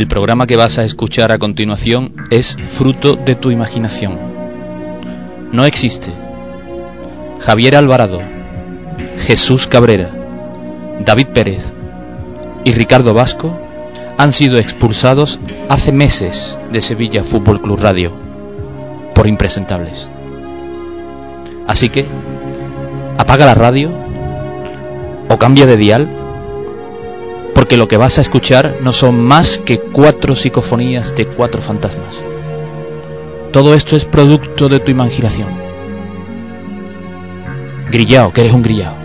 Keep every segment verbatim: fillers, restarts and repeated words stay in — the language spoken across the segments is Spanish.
El programa que vas a escuchar a continuación es fruto de tu imaginación. No existe. Javier Alvarado, Jesús Cabrera, David Pérez y Ricardo Vasco han sido expulsados hace meses de Sevilla Fútbol Club Radio por impresentables. Así que apaga la radio o cambia de dial, porque lo que vas a escuchar no son más que cuatro psicofonías de cuatro fantasmas. Todo esto es producto de tu imaginación. Grillao, que eres un grillao.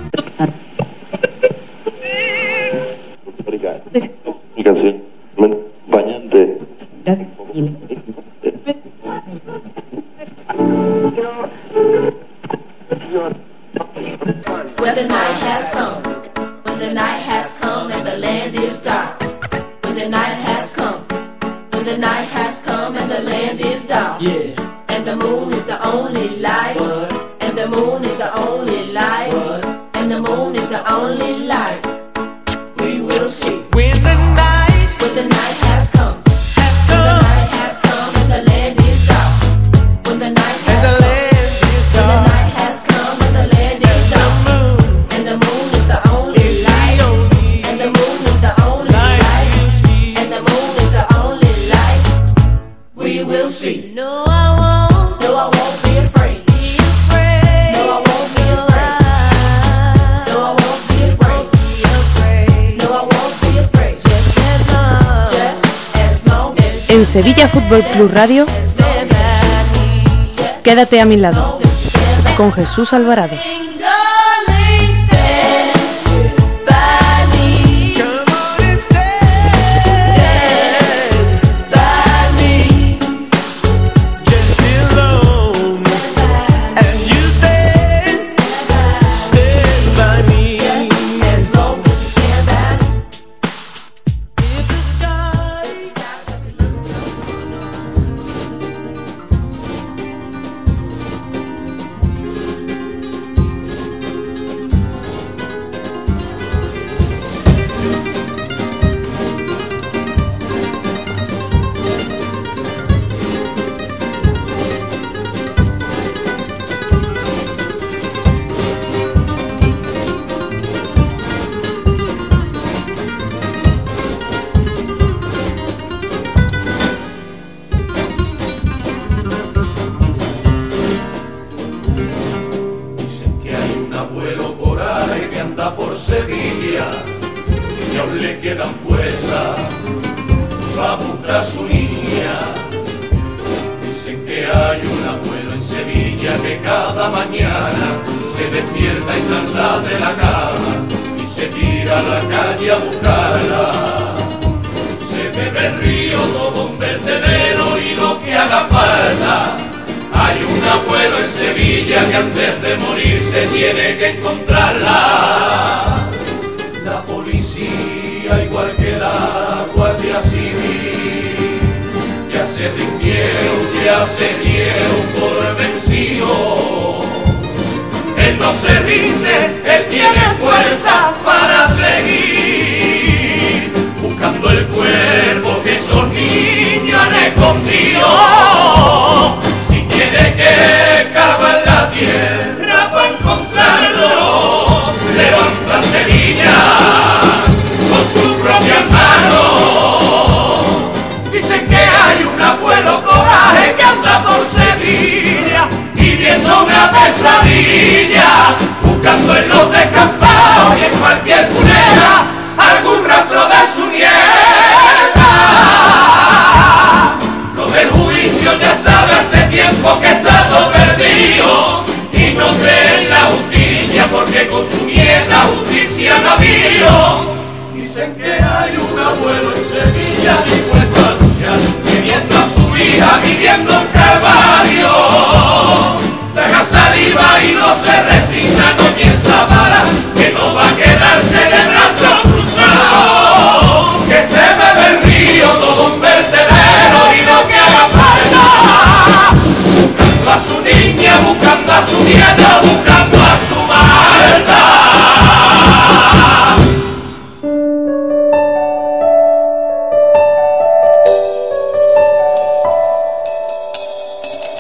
When the night has come, when the night has come and the land is dark. When the night has come, when the night has come and the land is dark. Yeah. And the moon is the only light. What? And the moon is the only light. What? And the moon is the only light. We will see. When the night, when the night has come, has come. When the night has come and the land is dark. When the night has come, when the night has come and the land is dark. And the moon is the only light. And the moon is the only light. And the moon is the only light. We will see. No, I won't. No, I won't be afraid. Be afraid. No, I won't be afraid. No, I won't be afraid. Be afraid. No, I won't be afraid. Just as long. Just as long as. En Sevilla Fútbol Club Radio, quédate a mi lado, con Jesús Alvarado.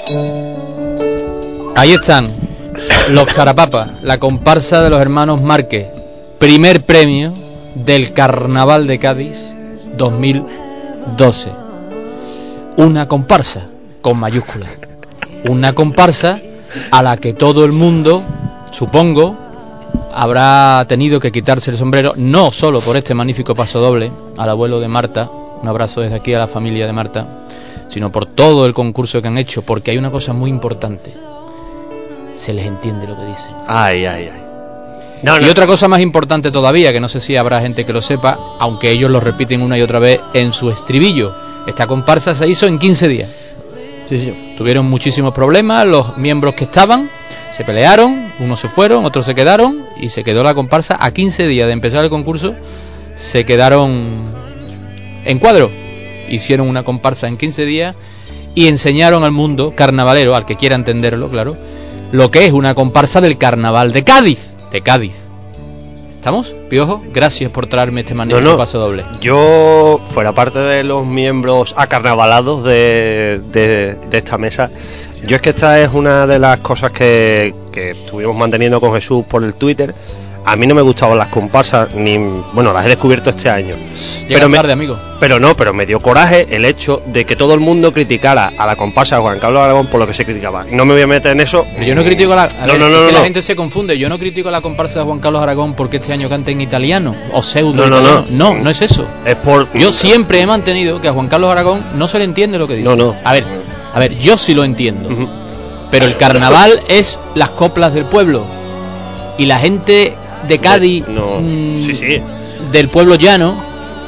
Ahí están los Carapapas, la comparsa de los hermanos Márquez, primer premio del Carnaval de Cádiz dos mil doce. Una comparsa con mayúsculas, una comparsa a la que todo el mundo, supongo, habrá tenido que quitarse el sombrero, no solo por este magnífico pasodoble al abuelo de Marta, un abrazo desde aquí a la familia de Marta, sino por todo el concurso que han hecho, porque hay una cosa muy importante: se les entiende lo que dicen. Ay, ay, ay. No, y no. otra cosa más importante todavía, que no sé si habrá gente que lo sepa, aunque ellos lo repiten una y otra vez en su estribillo: esta comparsa se hizo en quince días. Sí, sí. Tuvieron muchísimos problemas los miembros que estaban, se pelearon, unos se fueron, otros se quedaron, y se quedó la comparsa a quince días de empezar el concurso. Se quedaron en cuadro, hicieron una comparsa en quince días y enseñaron al mundo carnavalero, al que quiera entenderlo, claro, lo que es una comparsa del carnaval de Cádiz, de Cádiz. ¿Estamos? Piojo, gracias por traerme este magnífico no, no. paso doble. Yo, fuera parte de los miembros acarnavalados de, de, de esta mesa, yo es que esta es una de las cosas que, que estuvimos manteniendo con Jesús por el Twitter. A mí no me gustaban las comparsas, ni bueno, las he descubierto este año. Llega Pero, me, tarde, amigo. pero no, pero me dio coraje el hecho de que todo el mundo criticara a la comparsa de Juan Carlos Aragón por lo que se criticaba. No me voy a meter en eso. Pero yo no critico a la... A no, ver, no, no, es que no, la no. gente se confunde. Yo no critico a la comparsa de Juan Carlos Aragón porque este año canta en italiano o pseudo No, no, italiano. no. No, no es eso. Es por... Yo siempre he mantenido que a Juan Carlos Aragón no se le entiende lo que dice. No, no. A ver, a ver, yo sí lo entiendo. Uh-huh. Pero el carnaval es las coplas del pueblo. Y la gente de Cádiz, No, mmm, sí, sí. del pueblo llano,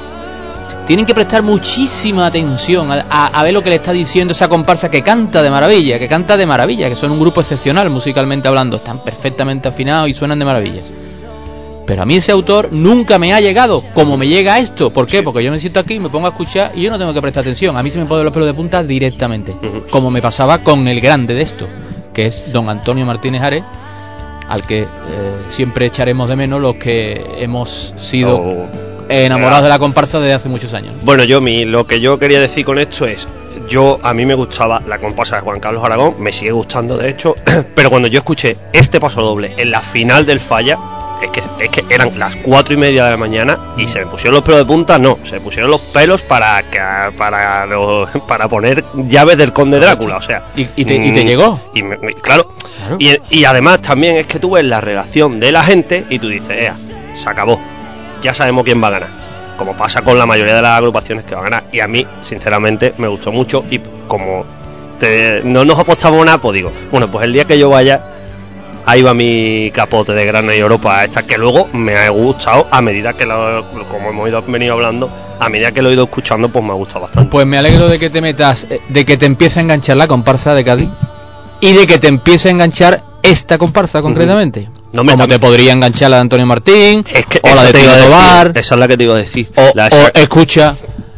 tienen que prestar muchísima atención a, a, a ver lo que le está diciendo esa comparsa que canta de maravilla, que canta de maravilla, que son un grupo excepcional musicalmente hablando, están perfectamente afinados y suenan de maravilla. Pero a mí ese autor nunca me ha llegado como me llega esto. ¿Por qué? Porque yo me siento aquí, me pongo a escuchar y yo no tengo que prestar atención. A mí se me ponen los pelos de punta directamente, Uh-huh. como me pasaba con el grande de esto, que es don Antonio Martínez Ares, al que eh, siempre echaremos de menos los que hemos sido Oh. enamorados de la comparsa desde hace muchos años. Bueno, yo mi, lo que yo quería decir con esto es, yo a mí me gustaba la comparsa de Juan Carlos Aragón, me sigue gustando de hecho, pero cuando yo escuché este paso doble en la final del Falla, es que, es que eran las cuatro y media de la mañana y se me pusieron los pelos de punta, no, se me pusieron los pelos para para los, para poner llaves del Conde Drácula, o sea. ¿Y, y, te, y te llegó? Y me, me, claro, Claro. Y, y además también es que tú ves la relación de la gente y tú dices, ea, se acabó, ya sabemos quién va a ganar, como pasa con la mayoría de las agrupaciones que va a ganar. Y a mí, sinceramente, me gustó mucho y como te, no nos apostamos nada, pues digo, bueno, pues el día que yo vaya, ahí va mi capote de grana y Europa esta, que luego me ha gustado a medida que, lo, como hemos ido, venido hablando, a medida que lo he ido escuchando, pues me ha gustado bastante. Pues me alegro de que te metas, de que te empiece a enganchar la comparsa de Cádiz y de que te empiece a enganchar esta comparsa concretamente. No me Como también. te podría enganchar la de Antonio Martín, Es que o la esa de te iba Tino a decir, Tobar, esa es la que te iba a decir. o, La o esa- escucha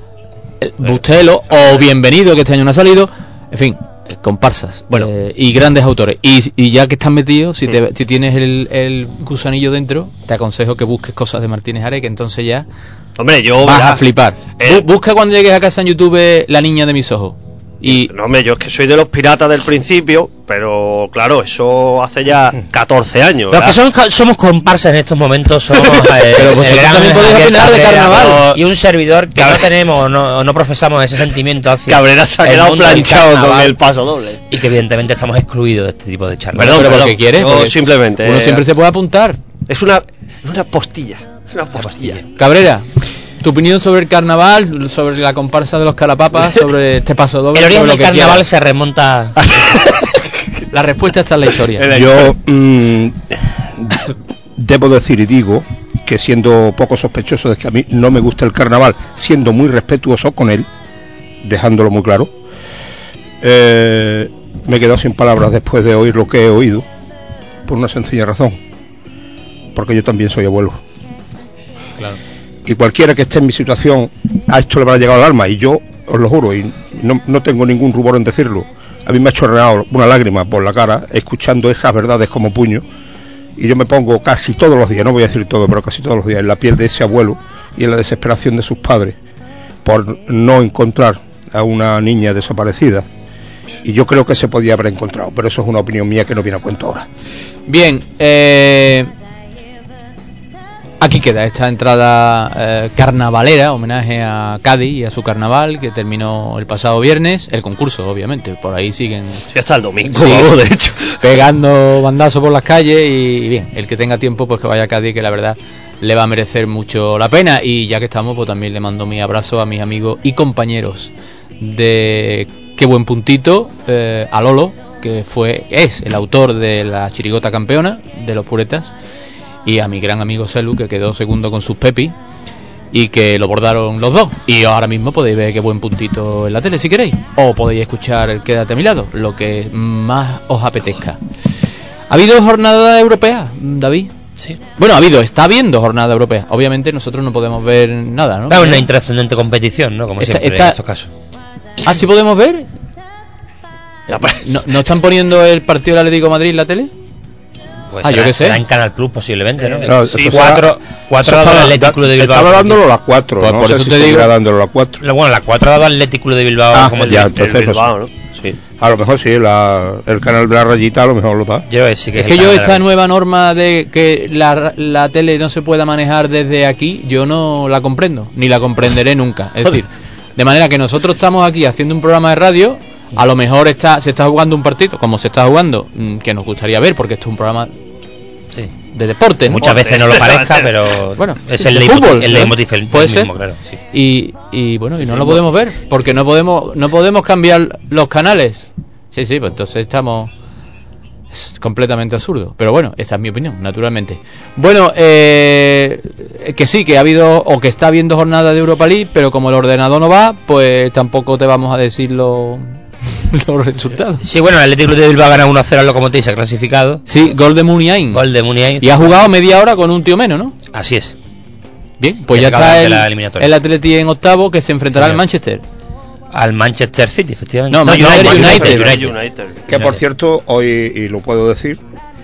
eh, Bustelo, o Bienvenido, que este año no ha salido. En fin, eh, comparsas, Bueno. eh, y grandes autores. Y, y ya que estás metido, si, te, si tienes el, el gusanillo dentro, te aconsejo que busques cosas de Martínez Ares, que entonces ya Hombre, yo vas verás, a flipar. eh, Bu- busca cuando llegues a casa en YouTube La niña de mis ojos. Y No, hombre, yo es que soy de los piratas del principio, pero claro, eso hace ya catorce años. Los ¿verdad? que somos, somos comparsas en estos momentos somos eh, Pero vosotros el gran también podéis Javier opinar de Cabrera carnaval. y un servidor que Cabrera. no tenemos, no, no profesamos ese sentimiento hacia Cabrera se ha el quedado mundo del planchado con carnaval el paso doble. y que evidentemente estamos excluidos de este tipo de charlas. Perdón, pero perdón, porque quieres, yo porque simplemente, uno eh, siempre se puede apuntar. Es una, es una postilla. Es una postilla. Cabrera, tu opinión sobre el carnaval, sobre la comparsa de los Carapapas, sobre este paso doble. El origen sobre lo del que carnaval quieras. se remonta. La respuesta está en la historia. Yo mm, debo decir y digo que, siendo poco sospechoso de que a mí no me gusta el carnaval, siendo muy respetuoso con él, dejándolo muy claro, eh, me he quedado sin palabras después de oír lo que he oído, por una sencilla razón, porque yo también soy abuelo. Claro. Y cualquiera que esté en mi situación, a esto le habrá llegado al alma, y yo os lo juro, y no, no tengo ningún rubor en decirlo, a mí me ha chorreado una lágrima por la cara escuchando esas verdades como puño, y yo me pongo casi todos los días, no voy a decir todo, pero casi todos los días en la piel de ese abuelo y en la desesperación de sus padres por no encontrar a una niña desaparecida. y yo creo que se podía haber encontrado, pero eso es una opinión mía que no viene a cuento ahora. Bien, eh, aquí queda esta entrada eh, carnavalera, homenaje a Cádiz y a su carnaval que terminó el pasado viernes, el concurso obviamente, por ahí siguen Sí, hasta el domingo, Sí. vamos, de hecho. pegando bandazos por las calles y bien, el que tenga tiempo pues que vaya a Cádiz, que la verdad le va a merecer mucho la pena. Y ya que estamos, pues también le mando mi abrazo a mis amigos y compañeros de Qué Buen Puntito, eh, a Lolo, que fue es el autor de la chirigota campeona de los Puretas, y a mi gran amigo Celu, que quedó segundo con sus Pepi y que lo bordaron los dos. Y ahora mismo podéis ver Qué Buen Puntito en la tele si queréis, o podéis escuchar el Quédate a mi lado, lo que más os apetezca. ¿Ha habido jornada europea, David? Sí. Bueno, ha habido, está habiendo jornada europea. Obviamente nosotros no podemos ver nada, ¿no? Es una intrascendente competición, ¿no? Como Esta- siempre esta- en estos casos. Ah, ¿sí podemos ver? ¿No, ¿no están poniendo el partido del Atlético de Madrid en la tele? Pues Ah, yo será, qué sé. será en Canal Plus posiblemente, ¿no? No, Sí, eso cuatro, será- cuatro eso ha dado el estaba- Atlético Club de Bilbao. Estaba dándolo a las cuatro, Pues no por sé eso si te digo- seguirá dándolo a las cuatro. Lo- Bueno, las cuatro ha dado el Atlético Club de Bilbao Ah, como ya, el, entonces el no Bilbao, sé. ¿no? Sí. A lo mejor sí, la, el canal de la rayita a lo mejor lo da. Yo sí que Es es que el yo canal de esta la- nueva norma de que la, la tele no se pueda manejar desde aquí, yo no la comprendo, ni la comprenderé nunca. Es decir, de manera que nosotros estamos aquí haciendo un programa de radio, a lo mejor está se está jugando un partido, como se está jugando, mm, que nos gustaría ver, porque esto es un programa Sí. de deporte, ¿no? Muchas veces no lo parezca, pero Bueno, es el de leitmotiv, fútbol, el ¿no? leitmotiv el Puede mismo, ser. claro, sí. Y, y bueno, y no lo podemos ver, porque no podemos no podemos cambiar los canales. Sí, sí, pues entonces estamos... Es completamente absurdo. Pero bueno, esta es mi opinión, naturalmente. Bueno, eh, que sí, que ha habido, o que está habiendo jornada de Europa League, pero como el ordenador no va, pues tampoco te vamos a decir lo- los resultados. Sí, bueno, el Atlético Club de Bilbao gana uno a cero al Lokomotiv y se ha clasificado. Sí, gol de Muniain. Gol de Muniain. Y ha jugado media hora con un tío menos, ¿no? Así es. Bien, pues Ya ya se acaba está de el, la eliminatoria. el Atleti en octavo, que se enfrentará al Señor. Manchester. Al Manchester City, efectivamente. No, Manchester United. United. United. Que por cierto, hoy, y lo puedo decir,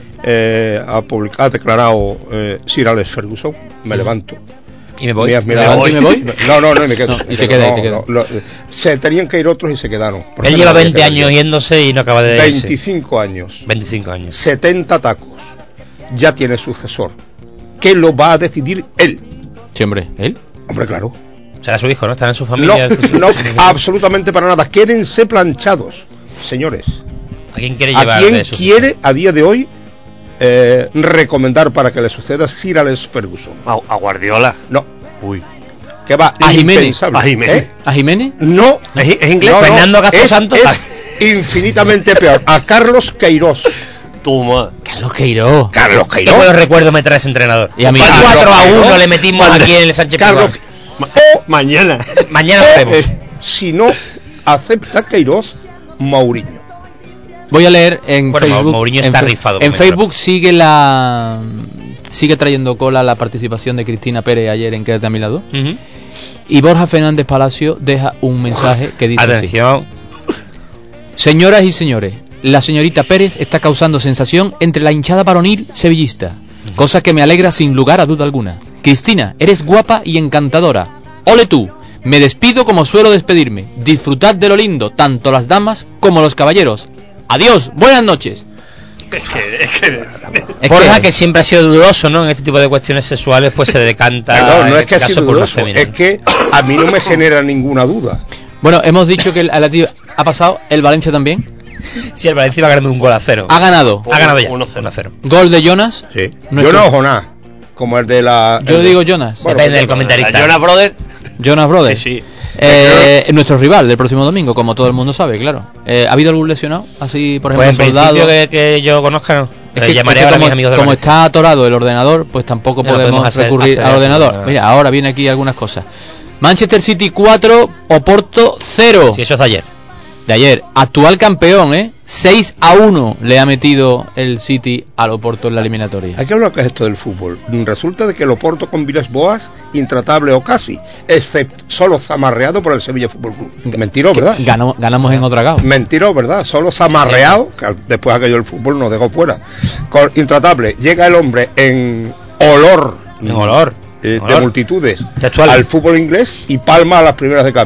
eh, ha, publicado, ha declarado eh, Sir Alex Ferguson, me levanto. Y me voy. Me has ¿Me mirado. levanto y me voy? No, no, no, y me quedo. No, y me te quedo, queda, y no, te queda. no, lo- se tenían que ir otros y se quedaron. ¿Por qué Él no lleva me voy a veinte quedar años yo? yéndose y no acaba de irse. veinticinco años, veinticinco años. setenta tacos, ya tiene sucesor. ¿Qué lo va a decidir él? Sí, hombre, ¿él? Hombre, claro. Será su hijo, ¿no? Estará en su No, familia. no, absolutamente para nada. Quédense planchados, señores. ¿A quién quiere ¿A llevar quién de su quiere a día de hoy eh, recomendar para que le suceda Sir Alex Ferguson? A, a Guardiola. No, Uy. que va A Jiménez. impensable. A Jiménez. ¿Eh? ¿A Jiménez? No, ¿Es, es inglés? no, no, Fernando Castro es, Santos. es infinitamente peor. A Carlos Queiroz. Toma. Carlos Queiroz. Carlos Qué Queiroz. buenos recuerdos me trae ese entrenador. Y a mí- cuatro a Carlos uno Queiroz. le metimos Madre- aquí en el Sánchez Carlos. Pizjuán. O, Mañana. Mañana o, lo vemos. eh, si no acepta Queiroz, Mourinho. Voy a leer en Bueno, Facebook. Mourinho en está Fe- rifado En con Facebook sigue la sigue trayendo cola la participación de Cristina Pérez ayer en Quédate a mi lado. Ujú. Y Borja Fernández Palacio deja un mensaje que dice así: Atención. señoras y señores, la señorita Pérez está causando sensación entre la hinchada varonil sevillista, cosa que me alegra sin lugar a duda alguna. Cristina, eres guapa y encantadora. ¡Ole tú! Me despido como suelo despedirme. Disfrutad de lo lindo, tanto las damas como los caballeros. Adiós, buenas noches. Es que, es que... Es Borja, que- que siempre ha sido dudoso, ¿no? En este tipo de cuestiones sexuales, pues se decanta. Perdón, en no es este que ha caso sido por lo dudoso, femenino. es que a mí no me genera ninguna duda. Bueno, hemos dicho que el Atleti ha pasado, el Valencia también. Sí, el Valencia va ganando un gol a cero. Ha ganado. Ha ganado ya. uno cero. uno a cero. Gol de Jonas. Sí. Nuestro- Yo no ojo nada, como el de la... Yo el de- digo Jonas. Bueno, Depende pues, del comentarista. La Jonas Brothers. Jonas Sí, Brothers. sí. Eh, nuestro rival del próximo domingo, como todo el mundo sabe, claro. Eh, ¿Ha habido algún lesionado? Así, por Pues ejemplo, en soldado. principio que, que yo conozca, no. Es Le que, llamaré es que ahora a como, mis amigos de como Valencia. está atorado el ordenador, pues tampoco Ya no podemos podemos hacer- recurrir hacer al eso, ordenador. nada. Mira, ahora viene aquí algunas cosas. Manchester City cuatro, Oporto cero. Sí, eso es de ayer. De ayer, actual campeón, ¿eh? seis a uno le ha metido el City al Oporto en la eliminatoria. Hay que hablar que es esto del fútbol. Resulta de que el Oporto con Vilas Boas, intratable o casi, excepto solo zamarreado por el Sevilla Fútbol Club. Mentiro, ¿verdad? Ganó- ganamos en otra gao. Mentiro, ¿verdad? Solo zamarreado, que al- después aquello el fútbol nos dejó fuera. Con- intratable, llega el hombre en olor, En olor. eh, En de olor. multitudes Textual. al fútbol inglés y palma a las primeras de cambio.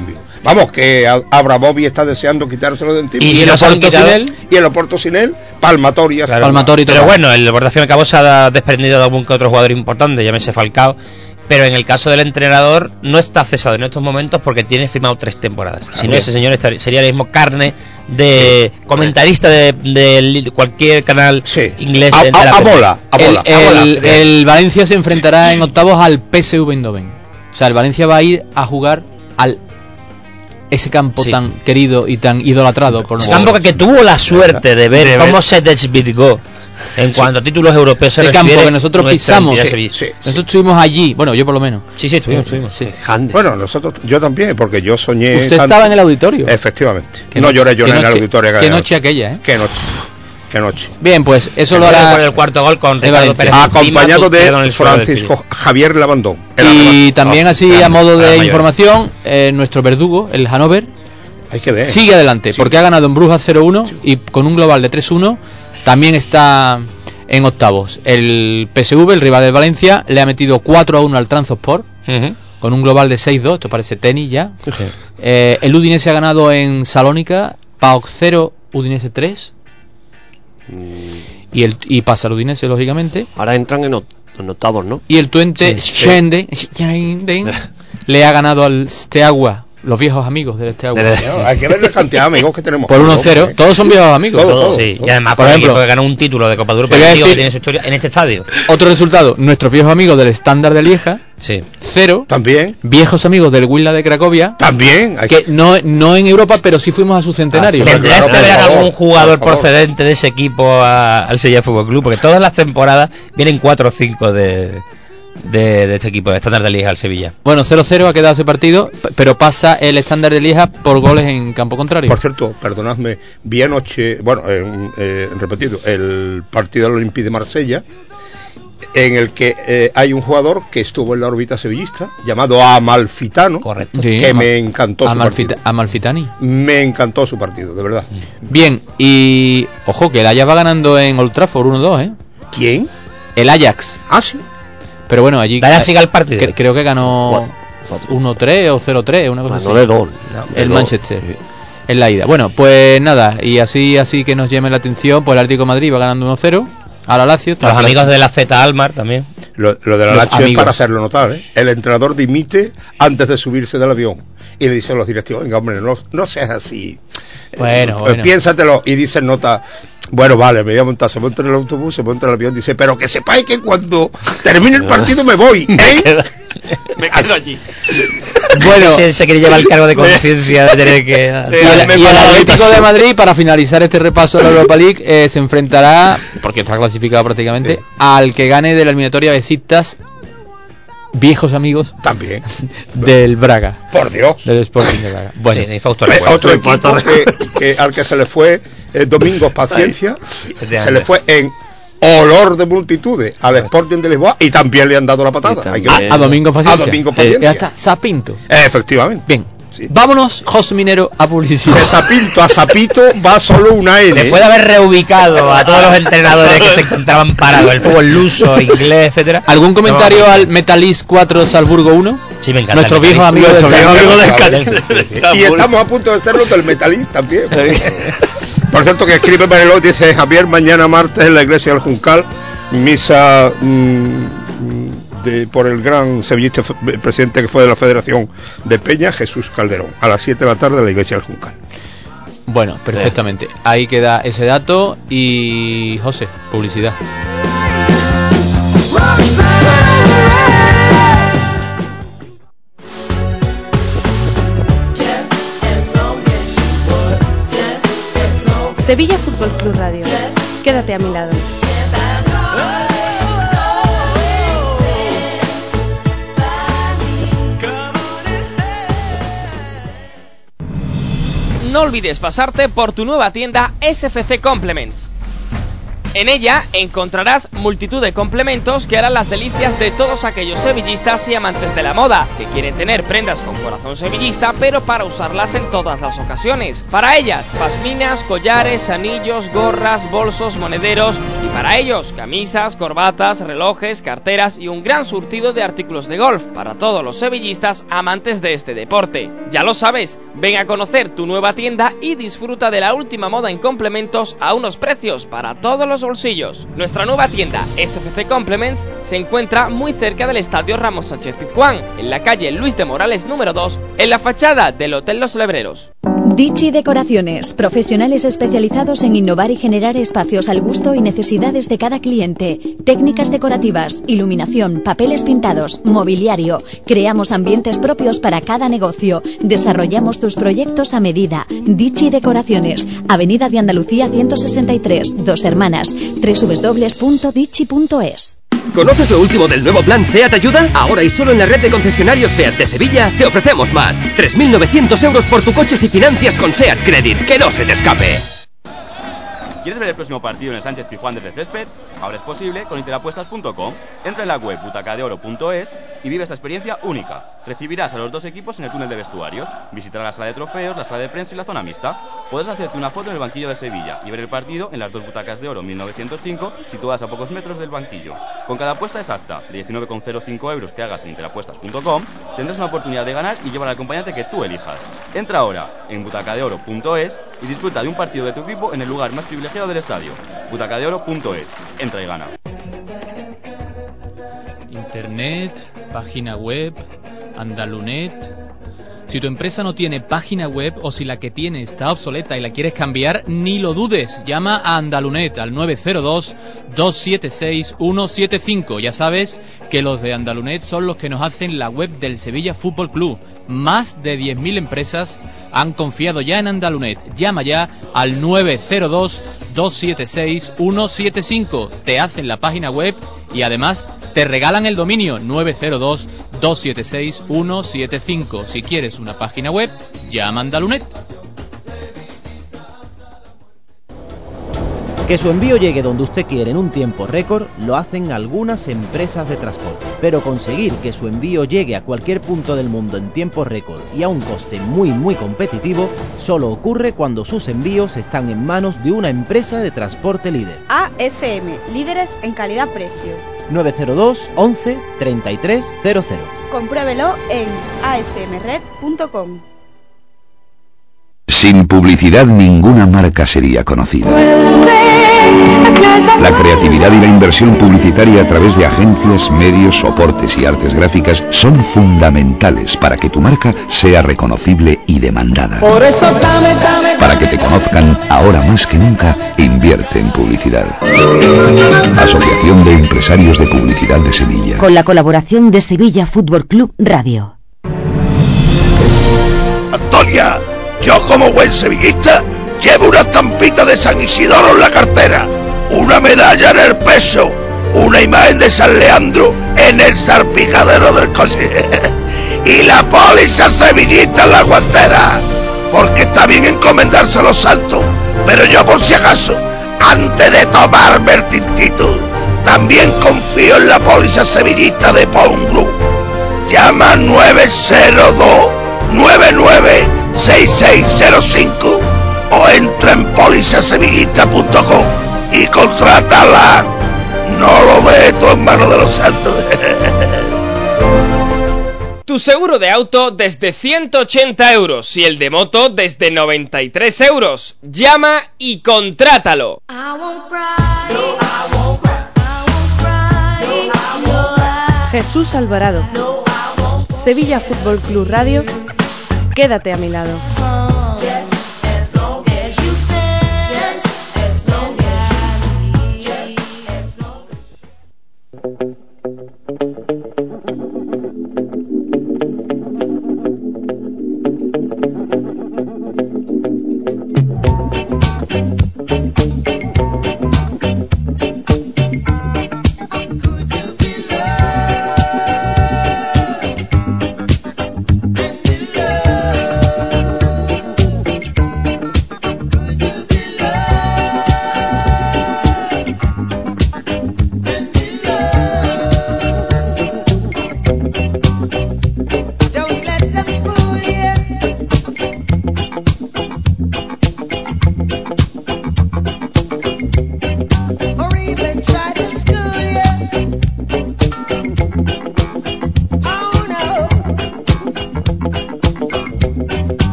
Vamos, que a- Abramovich está deseando quitárselo de encima. Y Y, si el los han Oporto sin quitado- él, y el Oporto sin él, palmatoria. Claro. Palmatori Pero total. bueno, el Deportivo al fin y al cabo se ha desprendido de algún que otro jugador importante, llámese Falcao. Pero en el caso del entrenador no está cesado en estos momentos porque tiene firmado tres temporadas. Si no, ese señor estaría- sería ahora mismo carne de comentarista de, de cualquier canal Sí. inglés. A, de- de la a- a Premier. bola, a El, bola. el- Ah, bueno, bien. el Valencia se enfrentará en octavos al P S V Eindhoven. O sea, el Valencia va a ir a jugar al ese campo Sí. tan querido y tan idolatrado por Ese nosotros. campo que, que tuvo la suerte de ver De cómo ver. se desvirgó en cuanto a títulos europeos se Ese refiere. campo que nosotros nuestra pisamos. entidad Sí, sevillista. sí. Nosotros estuvimos allí, bueno, yo por lo menos. Sí, sí, estuvimos, estuvimos. Sí. Grande. Bueno, nosotros, yo también, porque yo soñé. Usted tanto- estaba en el auditorio. Efectivamente. Qué No noche- lloré, lloré qué en el noche- auditorio. Qué aquella noche aquella, ¿eh? Qué noche. Qué noche. Bien, pues eso Que lo no recuerdo hará. el cuarto gol con de Ricardo Valencia. Pérez Acompañado encima, pusieron de el suelo del Francisco Javier Labandón. el Y alemán. también Oh, así grande, a modo gran de mayor. información, eh, nuestro verdugo, el Hannover, Hay que ver. sigue adelante Sí. porque ha ganado en Brujas cero uno y con un global de tres uno también está en octavos. El P S V, el rival del Valencia, le ha metido cuatro a uno al Trabzonspor Ujú. con un global de seis dos. Esto parece tenis ya. Sí. Eh, el Udinese ha ganado en Salónica, PAOK cero, Udinese tres. Y, el, y pasa el Udinese, lógicamente. Ahora entran en, oct- en octavos, ¿no? Y el Twente Schende Schende le ha ganado al Steaua, los viejos amigos del Steaua, De- No, hay que ver la cantidad de amigos que tenemos. por uno cero. Hombre. Todos son viejos amigos. Todo, Todo, todo, sí. todo. Y además, Por por ejemplo, ejemplo, que ganó un título de Copa de Europa te voy a que decir- tiene su historia en este estadio. Otro resultado, nuestros viejos amigos del Standard de Lieja, Sí. cero. También. Viejos amigos del Willa de Cracovia, También. Hay que no, no en Europa, pero sí fuimos a su centenario. Ah, sí, ¿Tendrá claro, este por verano favor, algún jugador por favor. procedente de ese equipo a- al Sevilla Fútbol Club? Porque todas las temporadas vienen cuatro o cinco de, de, de este equipo, de estándar de Liga al Sevilla. Bueno, cero cero ha quedado ese partido, p- pero pasa el Standard de Lieja por goles en campo contrario. Por cierto, perdonadme, vi anoche, bueno, eh, eh, repetido, el partido del Olympique de Marsella, en el que eh, hay un jugador que estuvo en la órbita sevillista, llamado Amalfitano, Correcto. Sí, que Ama- me encantó su Amalfita- partido. Amalfitani. Me encantó su partido, de verdad. Bien, y ojo, que el Ajax va ganando en Old Trafford uno dos, ¿eh? ¿Quién? El Ajax. Ah, sí. Pero bueno, allí Dale siga el partido. cre- creo que ganó uno tres o cero tres, una cosa Ah, así. no de dos. de El dos. Manchester. En la ida. Bueno, pues nada, y así así que nos llame la atención, pues el Atlético de Madrid va ganando uno cero a la Lazio. Los amigos de la Z Almar también. Lo, lo de la Los Lazio es amigos. para hacerlo notar, ¿eh? El entrenador dimite antes de subirse del avión y le dice a los directivos, venga, hombre, no, no seas así. Bueno, Eh, bueno. Piénsatelo. Y dice en nota, bueno, vale, me voy a montar, se monta en el autobús, se monta en el avión, dice, pero que sepáis que cuando termine el partido me voy, ¿eh? Me quedo allí. Bueno, se, se quiere llevar el cargo de conciencia de tener que. y el, me y el para la Atlético habitación. de Madrid, para finalizar este repaso de la Europa League, eh, se enfrentará, porque está clasificado prácticamente, Sí. al que gane de la eliminatoria Besiktas, viejos amigos También, del Braga, por Dios. del Sporting de Braga. Bueno, Sí, y Fausto Eh, recuerda. otro equipo que, que al que se le fue eh, Domingos Paciencia, se le fue en olor de multitudes al Sporting de Lisboa y también le han dado la patada. Y Hay que también- ver. a Domingo Paciencia. A Domingo Eh, Paciencia. ya está, Sapinto. Eh, efectivamente. Bien, Sí. vámonos, José Minero, a publicidad. De Sapinto a Sapito va solo una N. Después de haber reubicado a todos los entrenadores que se encontraban parados, el fútbol luso, inglés, etcétera. ¿Algún comentario No, al Metalist cuatro Salzburgo uno? Sí, me encanta. Nuestro el viejo amigo Nuestro del viejo amigo del Salzburgo. Cáceres. Y estamos a punto de serlo del Metalist también. Por cierto, que escribe Mariló, dice Javier, mañana martes en la iglesia del Juncal, misa mm, de, por el gran sevillista f- presidente que fue de la Federación de Peña, Jesús Calderón, a las siete de la tarde en la iglesia del Juncal. Bueno, perfectamente. Ahí queda ese dato y José, publicidad. Just as long as you would, just as long Sevilla Fútbol Club Radio. Quédate a mi lado. No olvides pasarte por tu nueva tienda S F C Complements. En ella encontrarás multitud de complementos que harán las delicias de todos aquellos sevillistas y amantes de la moda, que quieren tener prendas con corazón sevillista, pero para usarlas en todas las ocasiones. Para ellas, pasminas, collares, anillos, gorras, bolsos, monederos y Para ellos, camisas, corbatas, relojes, carteras y un gran surtido de artículos de golf para todos los sevillistas amantes de este deporte. Ya lo sabes, ven a conocer tu nueva tienda y disfruta de la última moda en complementos a unos precios para todos los bolsillos. Nuestra nueva tienda S F C Complements se encuentra muy cerca del Estadio Ramón Sánchez Pizjuán, en la calle Luis de Morales número dos, en la fachada del Hotel Los Lebreros. Dichi Decoraciones, profesionales especializados en innovar y generar espacios al gusto y necesidades de cada cliente. Técnicas decorativas, iluminación, papeles pintados, mobiliario. Creamos ambientes propios para cada negocio. Desarrollamos tus proyectos a medida. Dichi Decoraciones, Avenida de Andalucía ciento sesenta y tres, Dos Hermanas, doble u doble u doble u punto dichi punto es. ¿Conoces lo último del nuevo plan SEAT Ayuda? Ahora y solo en la red de concesionarios SEAT de Sevilla te ofrecemos más. tres mil novecientos euros por tu coche si financias con SEAT Credit. ¡Que no se te escape! ¿Quieres ver el próximo partido en el Sánchez Pizjuán desde césped? Ahora es posible con interapuestas punto com. Entra en la web butaca de oro punto es y vive esta experiencia única. Recibirás a los dos equipos en el túnel de vestuarios, visitarás la sala de trofeos, la sala de prensa y la zona mixta. Podrás hacerte una foto en el banquillo de Sevilla y ver el partido en las dos butacas de oro mil novecientos cinco, situadas a pocos metros del banquillo. Con cada apuesta exacta de diecinueve coma cero cinco euros que hagas en interapuestas punto com, tendrás una oportunidad de ganar y llevar al acompañante que tú elijas. Entra ahora en butaca de oro punto es y disfruta de un partido de tu equipo en el lugar más privilegiado del estadio. butaca de oro punto es. Entra y gana. Internet, página web, Andalunet. Si tu empresa no tiene página web o si la que tiene está obsoleta y la quieres cambiar, ni lo dudes. Llama a Andalunet al nueve cero dos, dos siete seis, uno siete cinco. Ya sabes que los de Andalunet son los que nos hacen la web del Sevilla Fútbol Club. Más de diez mil empresas han confiado ya en Andalunet. Llama ya al nueve cero dos, dos siete seis, uno siete cinco. Te hacen la página web y además te regalan el dominio nueve cero dos, dos siete seis, uno siete cinco. Si quieres una página web, llama a Andalunet. Que su envío llegue donde usted quiere en un tiempo récord lo hacen algunas empresas de transporte, pero conseguir que su envío llegue a cualquier punto del mundo en tiempo récord y a un coste muy muy competitivo solo ocurre cuando sus envíos están en manos de una empresa de transporte líder. A S M, líderes en calidad-precio. nueve cero dos, once, treinta y tres cero cero. Compruébelo en a s m red punto com. Sin publicidad ninguna marca sería conocida. La creatividad y la inversión publicitaria a través de agencias, medios, soportes y artes gráficas son fundamentales para que tu marca sea reconocible y demandada. Por eso dame, dame, Para que te conozcan, ahora más que nunca, invierte en publicidad. Asociación de Empresarios de Publicidad de Sevilla. Con la colaboración de Sevilla Fútbol Club Radio. Antonia, yo como buen sevillista llevo una estampita de San Isidoro en la cartera, una medalla en el peso, una imagen de San Leandro en el salpicadero del coche y la póliza sevillista en la guantera, porque está bien encomendarse a los santos, pero yo por si acaso, antes de tomarme el tintito, también confío en la póliza sevillista de Pawn Group. Llama nueve cero dos, nueve nueve seis seis cero cinco o entra en póliza sevillista punto com y contrátala. No lo dejes tú en manos de los santos. Tu seguro de auto desde ciento ochenta euros y el de moto desde noventa y tres euros. Llama y contrátalo. Jesús Alvarado. Sevilla Fútbol Club Radio. Quédate a mi lado.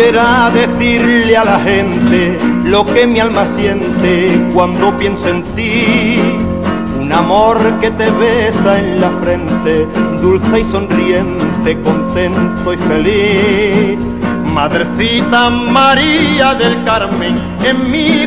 quisiera decirle a la gente lo que mi alma siente cuando pienso en ti. Un amor que te besa en la frente, dulce y sonriente, contento y feliz. Madrecita María del Carmen, en mi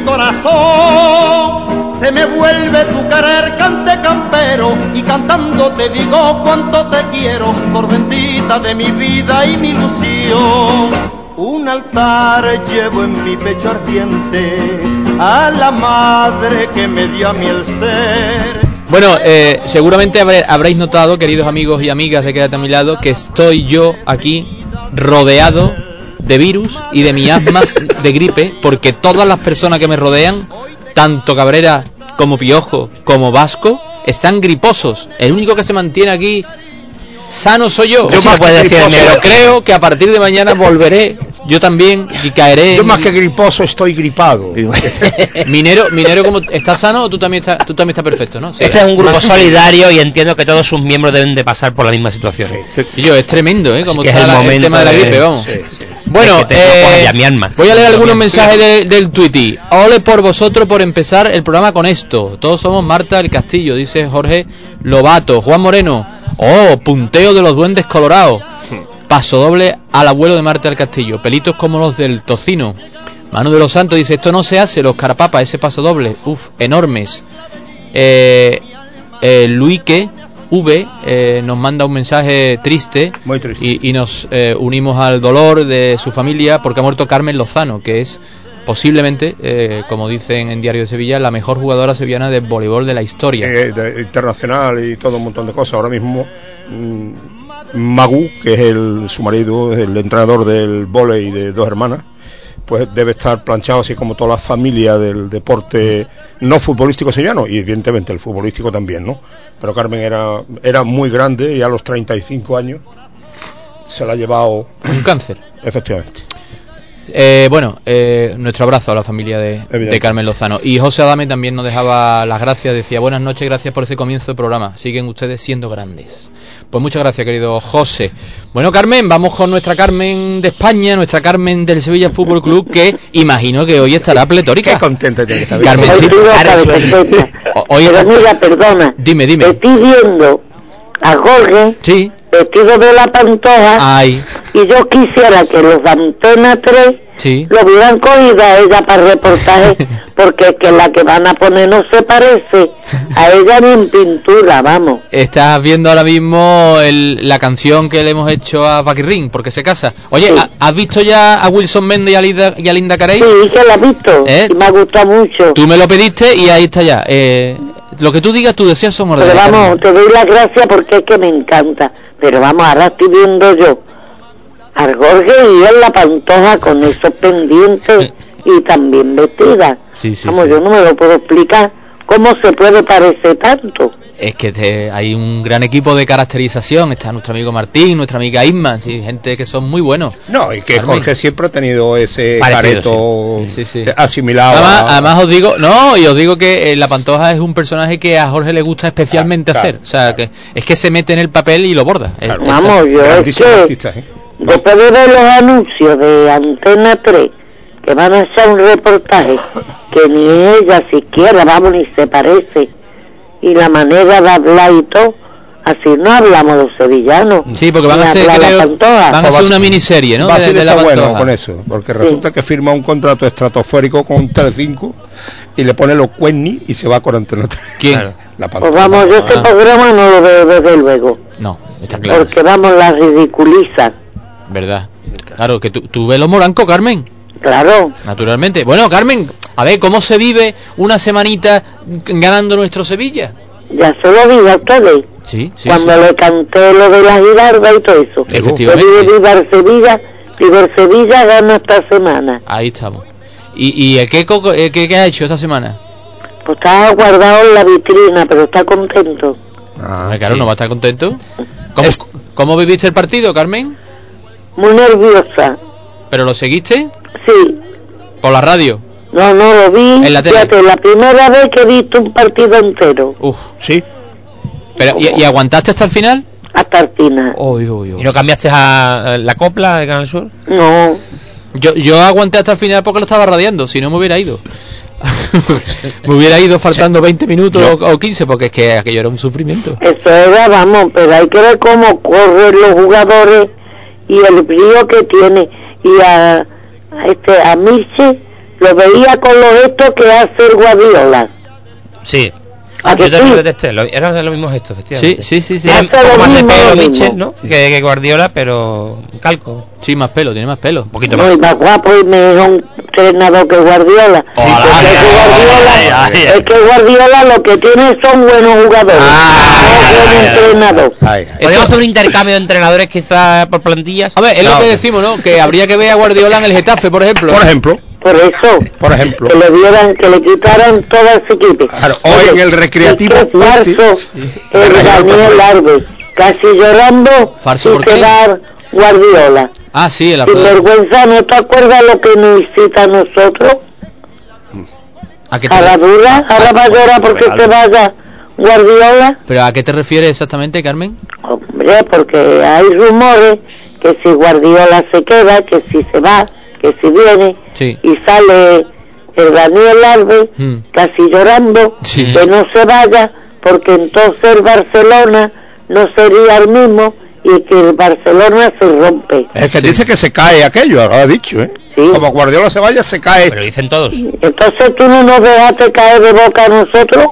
corazón se me vuelve tu querer cante campero, y cantando te digo cuánto te quiero, por bendita de mi vida y mi ilusión. Un altar llevo en mi pecho ardiente a la madre que me dio a mí el ser. Bueno, eh, seguramente habré, habréis notado, queridos amigos y amigas de Quédate a mi lado, que estoy yo aquí rodeado de virus y de miasmas de gripe, porque todas las personas que me rodean, tanto Cabrera como Piojo como Vasco, están griposos. El único que se mantiene aquí sano soy yo. Yo más puede decir, pero creo que a partir de mañana volveré yo también y caeré. Yo en... más que griposo estoy gripado. Minero, Minero, ¿cómo estás sano o tú también estás, tú también estás perfecto, ¿no? Sí. Este es un grupo solidario y entiendo que todos sus miembros deben de pasar por la misma situación. Y yo, es tremendo, ¿eh? Como está el, la, el tema de la gripe, vamos. Sí, sí. Bueno, es que te, eh, no voy a leer algunos mensajes de, del Twitter. Ole por vosotros por empezar el programa con esto. Todos somos Marta del Castillo, dice Jorge Lobato. Juan Moreno. Oh, punteo de los duendes colorados. Paso doble al abuelo de Marta del Castillo. Pelitos como los del tocino. Manu de los Santos dice, esto no se hace, los carapapas, ese paso doble. Uf, enormes. Eh, eh, Luique V eh, nos manda un mensaje triste, muy triste. y, y nos eh, unimos al dolor de su familia porque ha muerto Carmen Lozano, que es posiblemente, eh, como dicen en Diario de Sevilla, la mejor jugadora sevillana de voleibol de la historia. Eh, de, internacional y todo un montón de cosas. Ahora mismo mmm, Magú, que es el, su marido, el entrenador del vóley de dos hermanas, pues debe estar planchado, así como toda la familia del deporte no futbolístico sevillano, y evidentemente el futbolístico también, ¿no? Pero Carmen era era muy grande y a los treinta y cinco años se la ha llevado un cáncer. Efectivamente. Eh, bueno, eh, nuestro abrazo a la familia de, de Carmen Lozano. Y José Adame también nos dejaba las gracias, decía, buenas noches, gracias por ese comienzo de programa, siguen ustedes siendo grandes. Pues muchas gracias, querido José. Bueno, Carmen, vamos con nuestra Carmen de España, nuestra Carmen del Sevilla Fútbol Club, que imagino que hoy estará pletórica. Qué contenta tiene que estar. Carmen, sí, hoy pero mira, perdona, dime, dime. Estoy viendo a Jorge, sí, vestido de la Pantoja. Ay. Y yo quisiera que los de Antena tres sí. lo hubieran cogido a ella para el reportaje, porque es que la que van a poner no se parece a ella ni en pintura, vamos. Estás viendo ahora mismo el, la canción que le hemos hecho a Paquirrín, porque se casa. Oye, sí. ¿has visto ya a Wilson Méndez y a Linda, y a Linda Carey? Sí, que la he visto, ¿Eh? y me ha gustado mucho. Tú me lo pediste y ahí está ya. Eh, lo que tú digas, tus deseos son órdenes. Pero vamos, te doy las gracias porque es que me encanta. Pero vamos, ahora estoy viendo yo a Jorge y en la Pantoja con esos pendientes y también vestida. Sí, sí, vamos, sí. Yo no me lo puedo explicar cómo se puede parecer tanto. Es que te, hay un gran equipo de caracterización. Está nuestro amigo Martín, nuestra amiga Isma, sí, gente que son muy buenos. No, y que Carmen. Jorge siempre ha tenido ese Parecido, careto sí. Sí, sí. asimilado. Además, a... además os digo, no, y os digo que eh, la Pantoja es un personaje que a Jorge le gusta especialmente claro, hacer. Claro, o sea, claro. que es que se mete en el papel y lo borda. Claro. Es, vamos, yo es que artista, ¿eh? Después de ver los anuncios de Antena tres que van a hacer un reportaje que ni ella siquiera, vamos, ni se parece, y la manera de hablar y todo, así no hablamos los sevillanos. Sí, porque van a hacer, creo, van a hacer una miniserie, ¿no? Basile de, de está la bueno con eso, porque resulta sí. que firma un contrato estratosférico con Telecinco y le pone los cuernis y se va con Antena tres. ¿Quién? Claro, la pues vamos, yo este ah. programa no lo veo desde luego. No, está claro. Porque vamos, la ridiculiza. ¿Verdad? Claro, que tú, tú ves los morancos, Carmen. Claro. Naturalmente. Bueno, Carmen, a ver, ¿cómo se vive una semanita ganando nuestro Sevilla? Ya se lo digo a ustedes. Sí, sí. Cuando sí. le canté lo de la Girarda y todo eso. Efectivamente. Yo vivo en Sevilla, vivo en Sevilla, gana esta semana. Ahí estamos. ¿Y, y ¿qué, qué, qué, qué ha hecho esta semana? Pues está guardado en la vitrina, pero está contento. Ah, claro, sí. ¿No va a estar contento? ¿Cómo, es... ¿Cómo viviste el partido, Carmen? Muy nerviosa. ¿Pero lo seguiste? Sí. ¿Por la radio? No, no, lo vi. ¿En la tele? Fíjate, la primera vez que he visto un partido entero. Uf, sí. Pero, ¿y, ¿Y aguantaste hasta el final? Hasta el final. Oh, oh, oh. ¿Y no cambiaste a, a la copla de Canal Sur? No. Yo, yo aguanté hasta el final porque lo estaba radiando, si no me hubiera ido. Me hubiera ido faltando veinte minutos o, o quince, porque es que aquello era un sufrimiento. Eso era, vamos, pero hay que ver cómo corren los jugadores y el brío que tiene. Y a, a este a Miche lo veía con los gestos que hace el Guardiola. Sí. ¿A que Yo también sí? lo detesté, lo- eran los mismos gestos, efectivamente. Sí, sí, sí, sí. Tiene un Hace poco lo más de mismo, pelo lo mismo. Mitchell, ¿no? Que, que Guardiola, pero un calco. Sí, más pelo, tiene más pelo. Un poquito No, más. y más guapo y mejor entrenador que Guardiola. Sí, Hola, porque ay, es, que ay, Guardiola ay, ay, ay. es que Guardiola lo que tiene son buenos jugadores, no buen entrenador. Podríamos hacer un intercambio de entrenadores quizás por plantillas. A ver, es No, lo que decimos, ¿no? Que habría que ver a Guardiola en el Getafe, por ejemplo. Por ejemplo, Por eso, por ejemplo. que le dieran, que le quitaran todo ese equipo. Claro, hoy en el recreativo. Qué farso el Daniel Alves, casi llorando ¿Farso sin por qué? quedar Guardiola. Ah, sí, el Sin vergüenza, ¿no te acuerdas lo que nos incita a nosotros? ¿A qué te A la re- dura, ahora va a llorar porque se vaya Guardiola. ¿Pero a qué te refieres exactamente, Carmen? Hombre, porque hay rumores que si Guardiola se queda, que si se va, que si viene, Sí. y sale el Daniel Alves Mm. casi llorando, Sí. que no se vaya, porque entonces el Barcelona no sería el mismo y que el Barcelona se rompe. Es que dice que se cae aquello, lo ha dicho, ¿eh? Como Guardiola se vaya, se cae. Pero dicen todos. Entonces tú no nos dejaste caer de boca a nosotros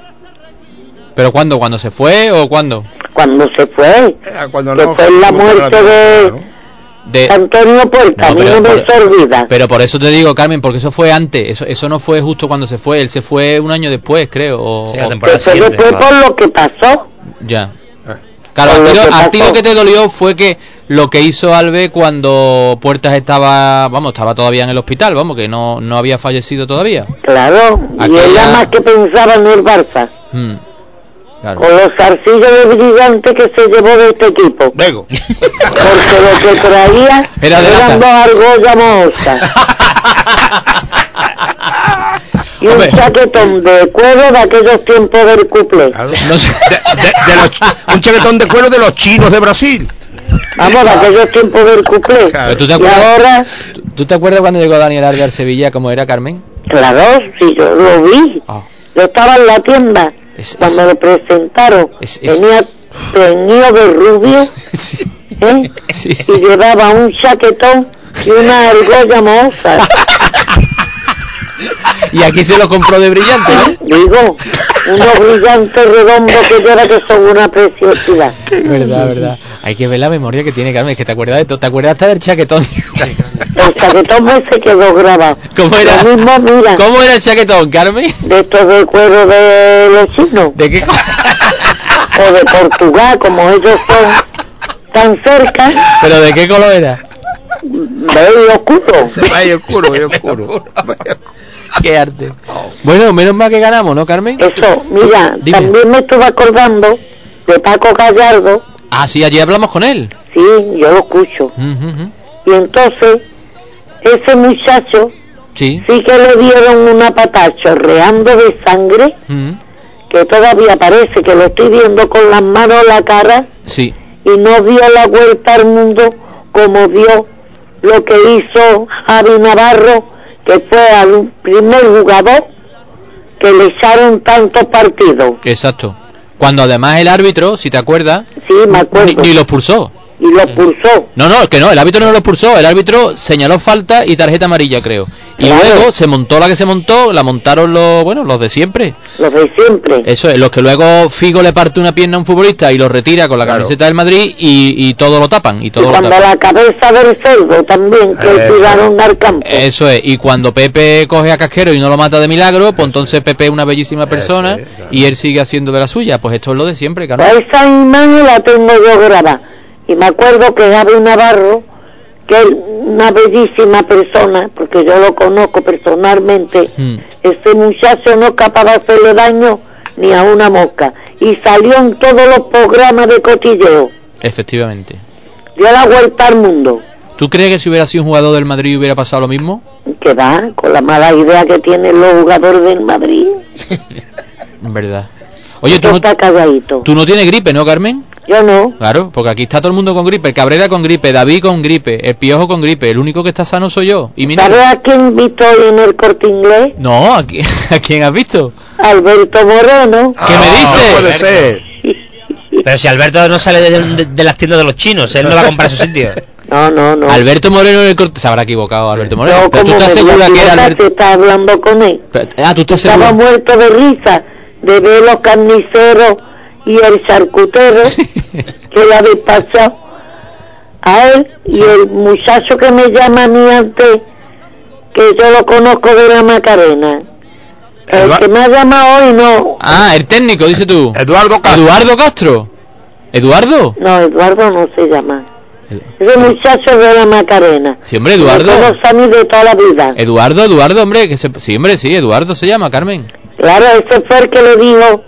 ¿Pero cuándo? ¿Cuándo se fue o cuándo? cuando se fue, Cuando que no, fue la muerte de De... Antonio Puerta, a mí no me por, se olvida. pero por eso te digo, Carmen, porque eso fue antes, eso eso no fue justo cuando se fue, él se fue un año después, creo. O, Sí, la o- temporada Que fue siguiente. después por lo que pasó. Ya. Claro, Por a ti, lo lo, que a ti pasó. lo que te dolió fue que lo que hizo Alves cuando Puertas estaba, vamos, estaba todavía en el hospital, vamos, que no, no había fallecido todavía. Claro, y Aquella- ella más que pensaba en el Barça, Mm, claro. con los zarcillos de brillante que se llevó de este equipo. Luego. Porque lo que traía Era de eran dos lata. argollas mohosas. Y un Hombre. chaquetón de cuero de aquellos tiempos del cuplé. No sé. De, de- de los- un chaquetón de cuero de los chinos de Brasil. Vamos, de aquellos tiempos del cuplé. Pero ¿tú te Y acuerdas, ahora, ¿tú, tú te acuerdas cuando llegó Daniel Alves al Sevilla cómo era, Carmen? claro, si yo lo vi. Ah. Yo estaba en la tienda Es- cuando es- lo presentaron. es- es- Tenía teñido de rubio, Sí. ¿eh? Sí, sí. Y llevaba un chaquetón y una argolla mohosa. Y aquí se lo compró de brillante, ¿eh? Digo, unos brillantes redondos que lleva que son una preciosidad. Verdad, verdad. Hay que ver la memoria que tiene Carmen, es que te acuerdas de todo, te acuerdas hasta del chaquetón. El chaquetón me se quedó grabado. ¿Cómo era? Lo mismo, mira, ¿Cómo era el chaquetón, Carmen? de estos de cuero de los chinos, ¿De qué co- o de Portugal, como ellos son tan cerca, ¿Pero de qué color era? veo oscuro. Vaya oscuro, vaya oscuro. Qué arte. Bueno, menos mal que ganamos, ¿no, Carmen? Eso, mira, Dime. también me estuve acordando de Paco Gallardo. Ah, sí, ayer hablamos con él. Sí, yo lo escucho. Ujú, ujú. Y entonces, ese muchacho Sí. sí que le dieron una patada chorreando de sangre, Ujú. que todavía parece que lo estoy viendo con las manos en la cara, Sí. y no dio la vuelta al mundo como dio lo que hizo Javi Navarro, que fue al primer jugador que le echaron tantos partidos. Exacto. Cuando además el árbitro, si te acuerdas, Sí, me ni, acuerdo. ni lo expulsó. Y lo expulsó. No, no, que no, el árbitro no lo expulsó, el árbitro señaló falta y tarjeta amarilla, creo. Y Claro. luego se montó la que se montó, la montaron los, bueno, los de siempre. Los de siempre. Eso es, los que luego Figo le parte una pierna a un futbolista y lo retira con la Claro. camiseta del Madrid y, y todo lo tapan. Y Y todo lo cuando tapan. la cabeza del cerdo también, que Eso. tiraron al campo. Eso es, y cuando Pepe coge a Casquero y no lo mata de milagro, pues entonces Pepe es una bellísima persona es, claro. y él sigue haciendo de la suya. Pues esto es lo de siempre, claro. Pues esa imagen la tengo yo grabada. Y me acuerdo que Javi Navarro, que es una bellísima persona, porque yo lo conozco personalmente, Hmm. ese muchacho no es capaz de hacerle daño ni a una mosca. Y salió en todos los programas de cotilleo. Efectivamente. Dio la vuelta al mundo. ¿Tú crees que si hubiera sido un jugador del Madrid hubiera pasado lo mismo? Que va, con la mala idea que tienen los jugadores del Madrid. En verdad. Oye, tú Esto no, está calladito. tú no tienes gripe, ¿no, Carmen? Yo no. Claro, porque aquí está todo el mundo con gripe. El Cabrera con gripe, David con gripe, el Piojo con gripe. El único que está sano soy yo. Y mi ¿Sabes a quién visto hoy en el Corte Inglés? No, ¿a quién, ¿a quién has visto? Alberto Moreno. ¿Qué me dices? No puede ser. Pero si Alberto no sale de, de, de las tiendas de los chinos, él no va a comprar su sitio. No, no, no. Alberto Moreno en el corte... Se habrá equivocado Alberto Moreno. No, Pero tú como estás me segura voy a que era equivocar, Alberto... te estaba hablando con él. Pero- ah, tú estás Estaba segura. muerto de risa de ver los carniceros y el charcutero que le habéis pasado a él y el muchacho que me llama a mí antes, que yo lo conozco de la Macarena. El Eduard- que me ha llamado hoy no. Ah, el técnico, dice tú. Eduardo Castro. Eduardo Castro. ¿Eduardo? No, Eduardo no se llama. Ese muchacho de la Macarena. Sí, hombre, Eduardo. Lo conozco a mí de toda la vida. Eduardo, Eduardo, hombre, que se... Sí, hombre, sí, Eduardo se llama, Carmen. Claro, ese fue el que le dijo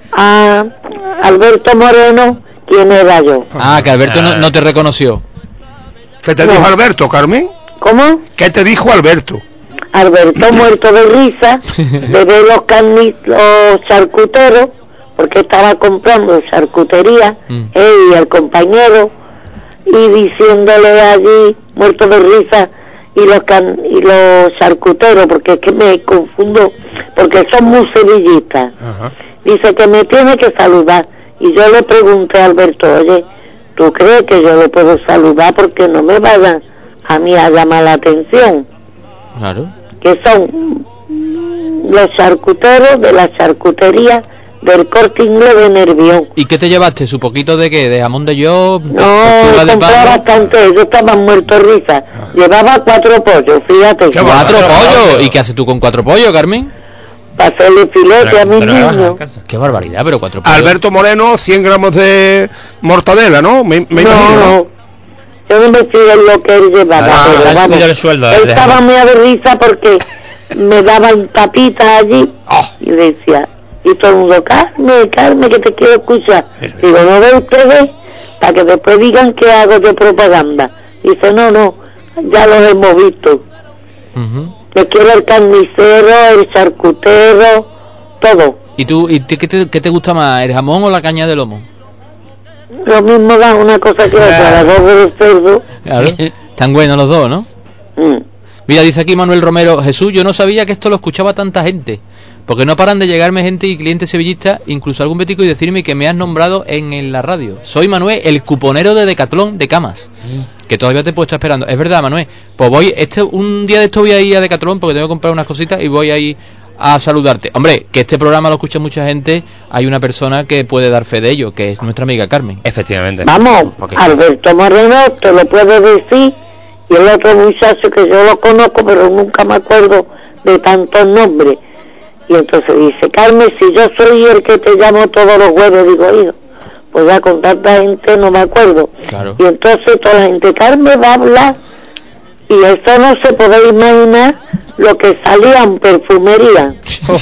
a Alberto Moreno quién era yo. Ah, que Alberto no, no te reconoció. ¿Qué te No. dijo Alberto, Carmen? ¿Cómo? ¿Qué te dijo Alberto? Alberto muerto de risa de ver los carni los charcuteros, porque estaba comprando charcutería, Mm. él y el compañero, y diciéndole allí, muerto de risa, y los can y los charcuteros, porque es que me confundo, porque son muy sevillistas. Ajá. Dice que me tiene que saludar, y yo le pregunté a Alberto, oye, ¿tú crees que yo lo puedo saludar porque no me vayan a mí a llamar la atención? Claro. Que son los charcuteros de la charcutería del Corte Inglés de Nervión. ¿Y qué te llevaste? ¿Su poquito de qué? ¿De jamón de yo? No, ¿Pechuga de compré pavo? bastante, ellos estaban muertos de risa. Llevaba cuatro pollos, fíjate. ¿Cuatro pollos? ¿Y qué haces tú con cuatro pollos, Carmen? Para hacerle filete a mis niños. Qué barbaridad, pero cuatro pollos. Alberto Moreno, cien gramos de mortadela, ¿no? Me, me No, imagino, no. Yo no me fijo en lo que él llevaba, Ah, pero le han vamos, subido el sueldo, él eh, estaba déjame. muy de risa porque me daban tapitas allí y decía, y todo el mundo, Carmen, Carmen, que te quiero escuchar. Digo, no ve ustedes, para que después digan que hago yo propaganda. Dice, no, no, ya los hemos visto. Ujú. Yo quiero el carnicero, el charcutero, todo. ¿Y tú, y te- qué, te, qué te gusta más, el jamón o la caña de lomo? Lo mismo da una cosa que otra, la dos del cerdo. Claro. Están buenos los dos, ¿no? Mm. Mira, dice aquí Manuel Romero, Jesús, yo no sabía que esto lo escuchaba tanta gente, porque no paran de llegarme gente y clientes sevillistas, incluso algún bético, y decirme que me has nombrado en, en la radio. Soy Manuel, el cuponero de Decatlón de Camas, que todavía te he puesto esperando. Es verdad, Manuel, pues voy, este un día de esto voy a ir a Decatlón porque tengo que comprar unas cositas y voy a ir a saludarte. Hombre, que este programa lo escucha mucha gente, hay una persona que puede dar fe de ello, que es nuestra amiga Carmen. Efectivamente. Vamos, Porque- Alberto Moreno te lo puedo decir, y el otro muchacho que yo lo conozco, pero nunca me acuerdo de tantos nombres. Y entonces dice, Carmen, si yo soy el que te llamo todos los jueves, digo, hijo, pues ya con tanta gente no me acuerdo. Claro. Y entonces toda la gente, Carmen va a hablar, y eso no se puede imaginar lo que salía en perfumería.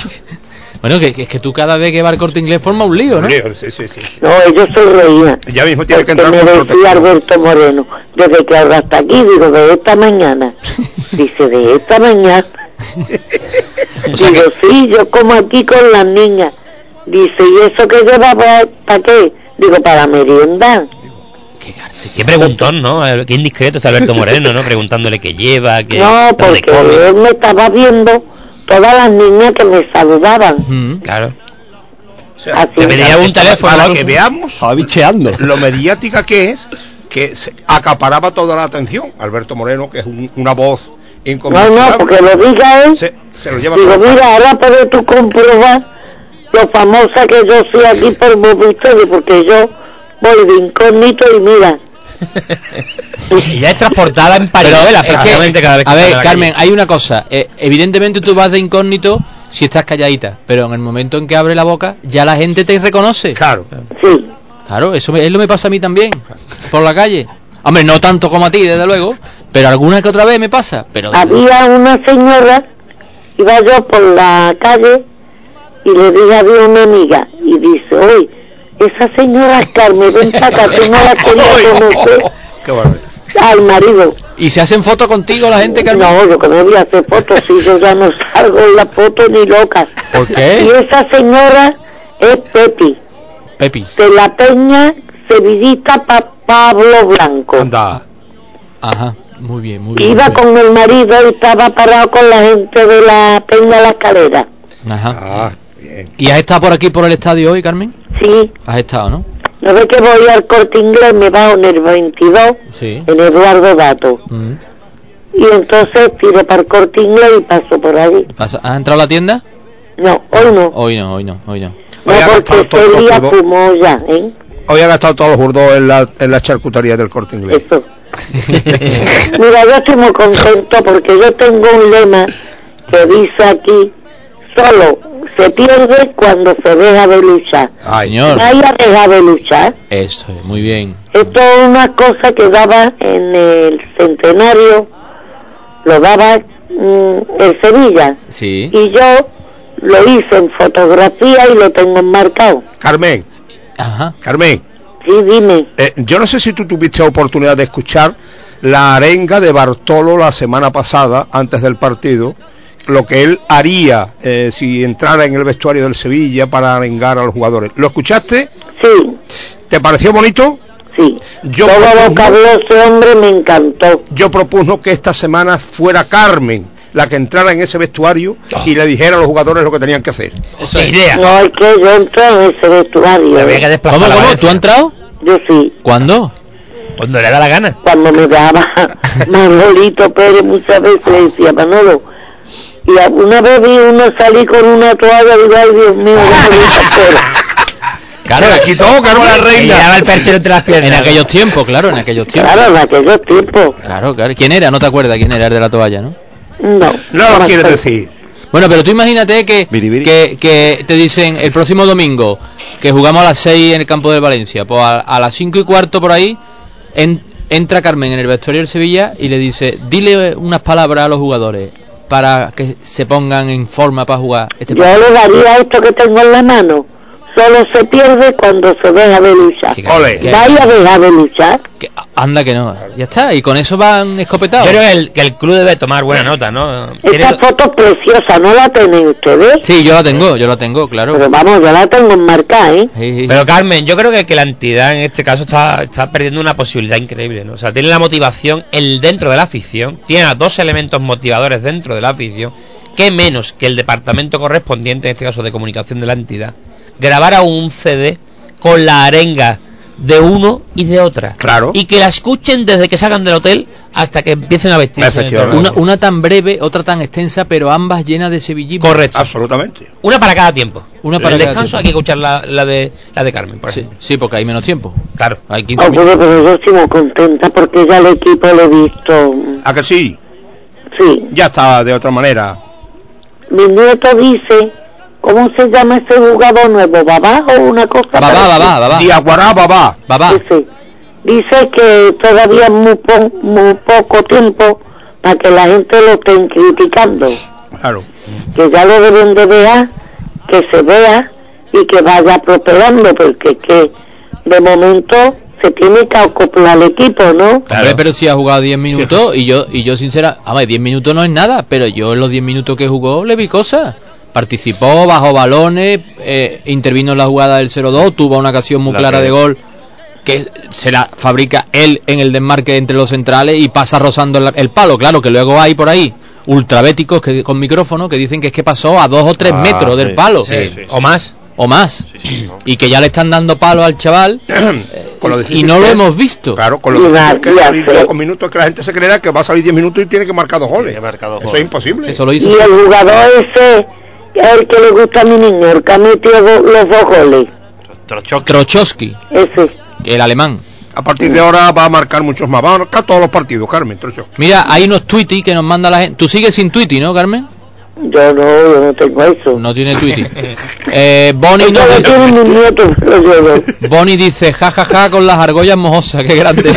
Bueno, que, que es que tú cada vez que va al Corte Inglés forma un lío, ¿no? Sí, sí, sí. No, ellos se reían. Ya mismo tiene que Porque entrar me con decía protección. Alberto Moreno, desde que ahora hasta aquí, digo, de esta mañana. Dice, de esta mañana. Digo, sí, yo como aquí con las niñas. Dice, ¿y eso que lleva para qué? Digo, para merienda. Qué preguntón, ¿no? Eh, Qué indiscreto está Alberto Moreno, ¿no? Preguntándole qué lleva, qué... No, dónde porque come. él me estaba viendo todas las niñas que me saludaban. Claro. Así Te pedía un teléfono. Para incluso. que veamos bicheando. lo mediática que es, que se acaparaba toda la atención. Alberto Moreno, que es un- una voz No, inconmensurable. no, porque lo diga él. Se, se lo lleva Digo, todo. mira, ahora puedes tú comprobar lo famosa que yo soy aquí por Movisterio, porque yo voy de incógnito y mira. Y ya es transportada en parihuela, Es que, prácticamente cada vez que a sale ver, a la Carmen, calle. hay una cosa. eh, evidentemente tú vas de incógnito si estás calladita, pero en el momento en que abre la boca, ya la gente te reconoce. Claro. Sí. Claro, eso me, eso me pasa a mí también, por la calle. Hombre, no tanto como a ti, desde luego, pero alguna que otra vez me pasa. Pero Había una señora, iba yo por la calle y le dije adiós a una amiga y dice, oye, esa señora es Carmen, ven para acá, tú no la querías conocer. Qué barbaridad. Al marido. ¿Y se hacen fotos contigo la gente, Carmen? No, yo que me voy a hacer fotos, si yo ya no salgo en la foto ni loca. ¿Por qué? Y esa señora es Pepi, Pepi. de la Peña sevillista pa Pablo Blanco. Anda. Ajá, muy bien, muy bien. Iba muy bien. con el marido y estaba parado con la gente de la Peña La Escalera. Ajá. Ah, bien. ¿Y has estado por aquí por el estadio hoy, Carmen? Sí. Has estado, ¿no? No ve que voy al Corte Inglés, me bajo en el veintidós, Sí. en Eduardo Dato. Mm. Y entonces tiro para el Corte Inglés y paso por allí. ¿Has has entrado a la tienda? No, hoy no. Hoy no, hoy no, hoy no. No, porque este día fumó ya, ¿eh? Hoy han gastado todos los burdos en la, en la charcutería del Corte Inglés. Eso. Mira, yo estoy muy contento porque yo tengo un lema que dice aquí: solo se pierde cuando se deja de luchar. Ay, señor. Nadie ha dejado de luchar. Eso es, muy bien. Esto es una cosa que daba en el centenario, lo daba mm, el Sevilla. Sí. Y yo lo hice en fotografía y lo tengo enmarcado. Carmen. Ajá. Carmen. Sí, dime. Eh, yo no sé si tú tuviste oportunidad de escuchar la arenga de Bartolo la semana pasada, antes del partido, lo que él haría eh, si entrara en el vestuario del Sevilla para arengar a los jugadores. ¿Lo escuchaste? Sí. ¿Te pareció bonito? Sí. Yo Todo lo que habló ese hombre me encantó. Yo propuse que esta semana fuera Carmen la que entrara en ese vestuario y le dijera a los jugadores lo que tenían que hacer. Esa idea. No, es que yo entré en ese vestuario. ¿Cómo, cómo? ¿Tú has entrado? Yo sí. ¿Cuándo? Cuando le da la gana. Cuando me daba Manolito Pérez muchas veces le decía, Manolo. Y una vez vi uno salir con una toalla y digo, ay Dios mío, Manolito Pérez. Claro, se la quitó, Carmen la reina. Le daba el perchero entre las piernas. En aquellos tiempos, claro, en aquellos tiempos. Claro, en aquellos tiempos. Claro, claro. ¿Quién era? No te acuerdas quién era el de la toalla, ¿no? No. No lo quieres decir. Bueno, pero tú imagínate que, que, que te dicen el próximo domingo que jugamos a las seis en el campo del Valencia, pues a, a las cinco y cuarto por ahí en, entra Carmen en el vestuario del Sevilla y le dice, dile unas palabras a los jugadores para que se pongan en forma para jugar este Yo partido. le daría esto que tengo en la mano. Solo se pierde cuando se deja de luchar. Ole. Vaya a dejar de luchar. Que, anda que no, ya está, y con eso van escopetados. Yo creo que el, que el club debe tomar buena nota, ¿no? Esta foto es preciosa, ¿no la tienen ustedes? Sí, yo la tengo, yo la tengo, claro. Pero vamos, yo la tengo enmarcada, ¿eh? Sí, sí. Pero Carmen, yo creo que, que la entidad en este caso está, está perdiendo una posibilidad increíble, ¿no? O sea, tiene la motivación el dentro de la afición, tiene a dos elementos motivadores dentro de la afición, que menos que el departamento correspondiente, en este caso de comunicación de la entidad, grabara un C D con la arenga de uno y de otra. Claro. Y que la escuchen desde que salgan del hotel hasta que empiecen a vestirse. Una, una tan breve, otra tan extensa, pero ambas llenas de sevillismo. Correcto. Absolutamente. Una para cada tiempo. Una para el cada descanso tiempo. hay que escuchar la, la de la de Carmen, por Sí, ejemplo. sí, porque hay menos tiempo. Claro. Hay quince Oh, minutos. pero, pero yo estoy muy contenta porque ya el equipo lo he visto. ¿A que sí? Sí. Ya está, de otra manera. Mi nieto dice, ¿cómo se llama ese jugador nuevo? ¿Babá o una cosa? Babá, parecida? babá, babá. Diaguará, babá. Babá. Ese. Dice que todavía es muy, po- muy poco tiempo para que la gente lo estén criticando. Claro. Que ya lo deben de ver, que se vea y que vaya prosperando, porque que de momento se tiene que acoplar al equipo, ¿no? Hombre, pero si ha jugado diez minutos y yo y yo sincera, a ver, diez minutos no es nada, pero yo en los diez minutos que jugó le vi cosas. Participó, bajó balones, eh, intervino en la jugada del cero dos, tuvo una ocasión muy La clara que- de gol que se la fabrica él en el desmarque entre los centrales y pasa rozando el, el palo. Claro que luego hay por ahí ultrabéticos que, con micrófono que dicen que es que pasó a dos o tres Ah, metros del sí, palo. sí, sí, sí. O más. O más. Sí, sí, ¿no? Y que ya le están dando palo al chaval Con lo y difícil no que lo es. hemos visto. Claro, con lo Y difícil va- que es y salir hace- pocos minutos, que la gente se creerá que va a salir diez minutos y tiene que marcar dos goles. Tiene que marcar dos Eso goles. es imposible. Eso lo hizo. Y el jugador ese es el que le gusta a mi niño, el que ha metido do- los dos goles. Trochok. Trochowski, Ese. el alemán. A partir de ahora va a marcar muchos más. Va a marcar todos los partidos, Carmen. Trocho. Mira, hay unos tweetis que nos manda la gente. Tú sigues sin tweetis, ¿no, Carmen? Yo no, yo no tengo eso. No tiene tweetis. eh, Bonnie, Eso nos lo dice, tiene mi nieto, lo llevo. Bonnie dice, jajaja, ja, ja, con las argollas mojosas, qué grande.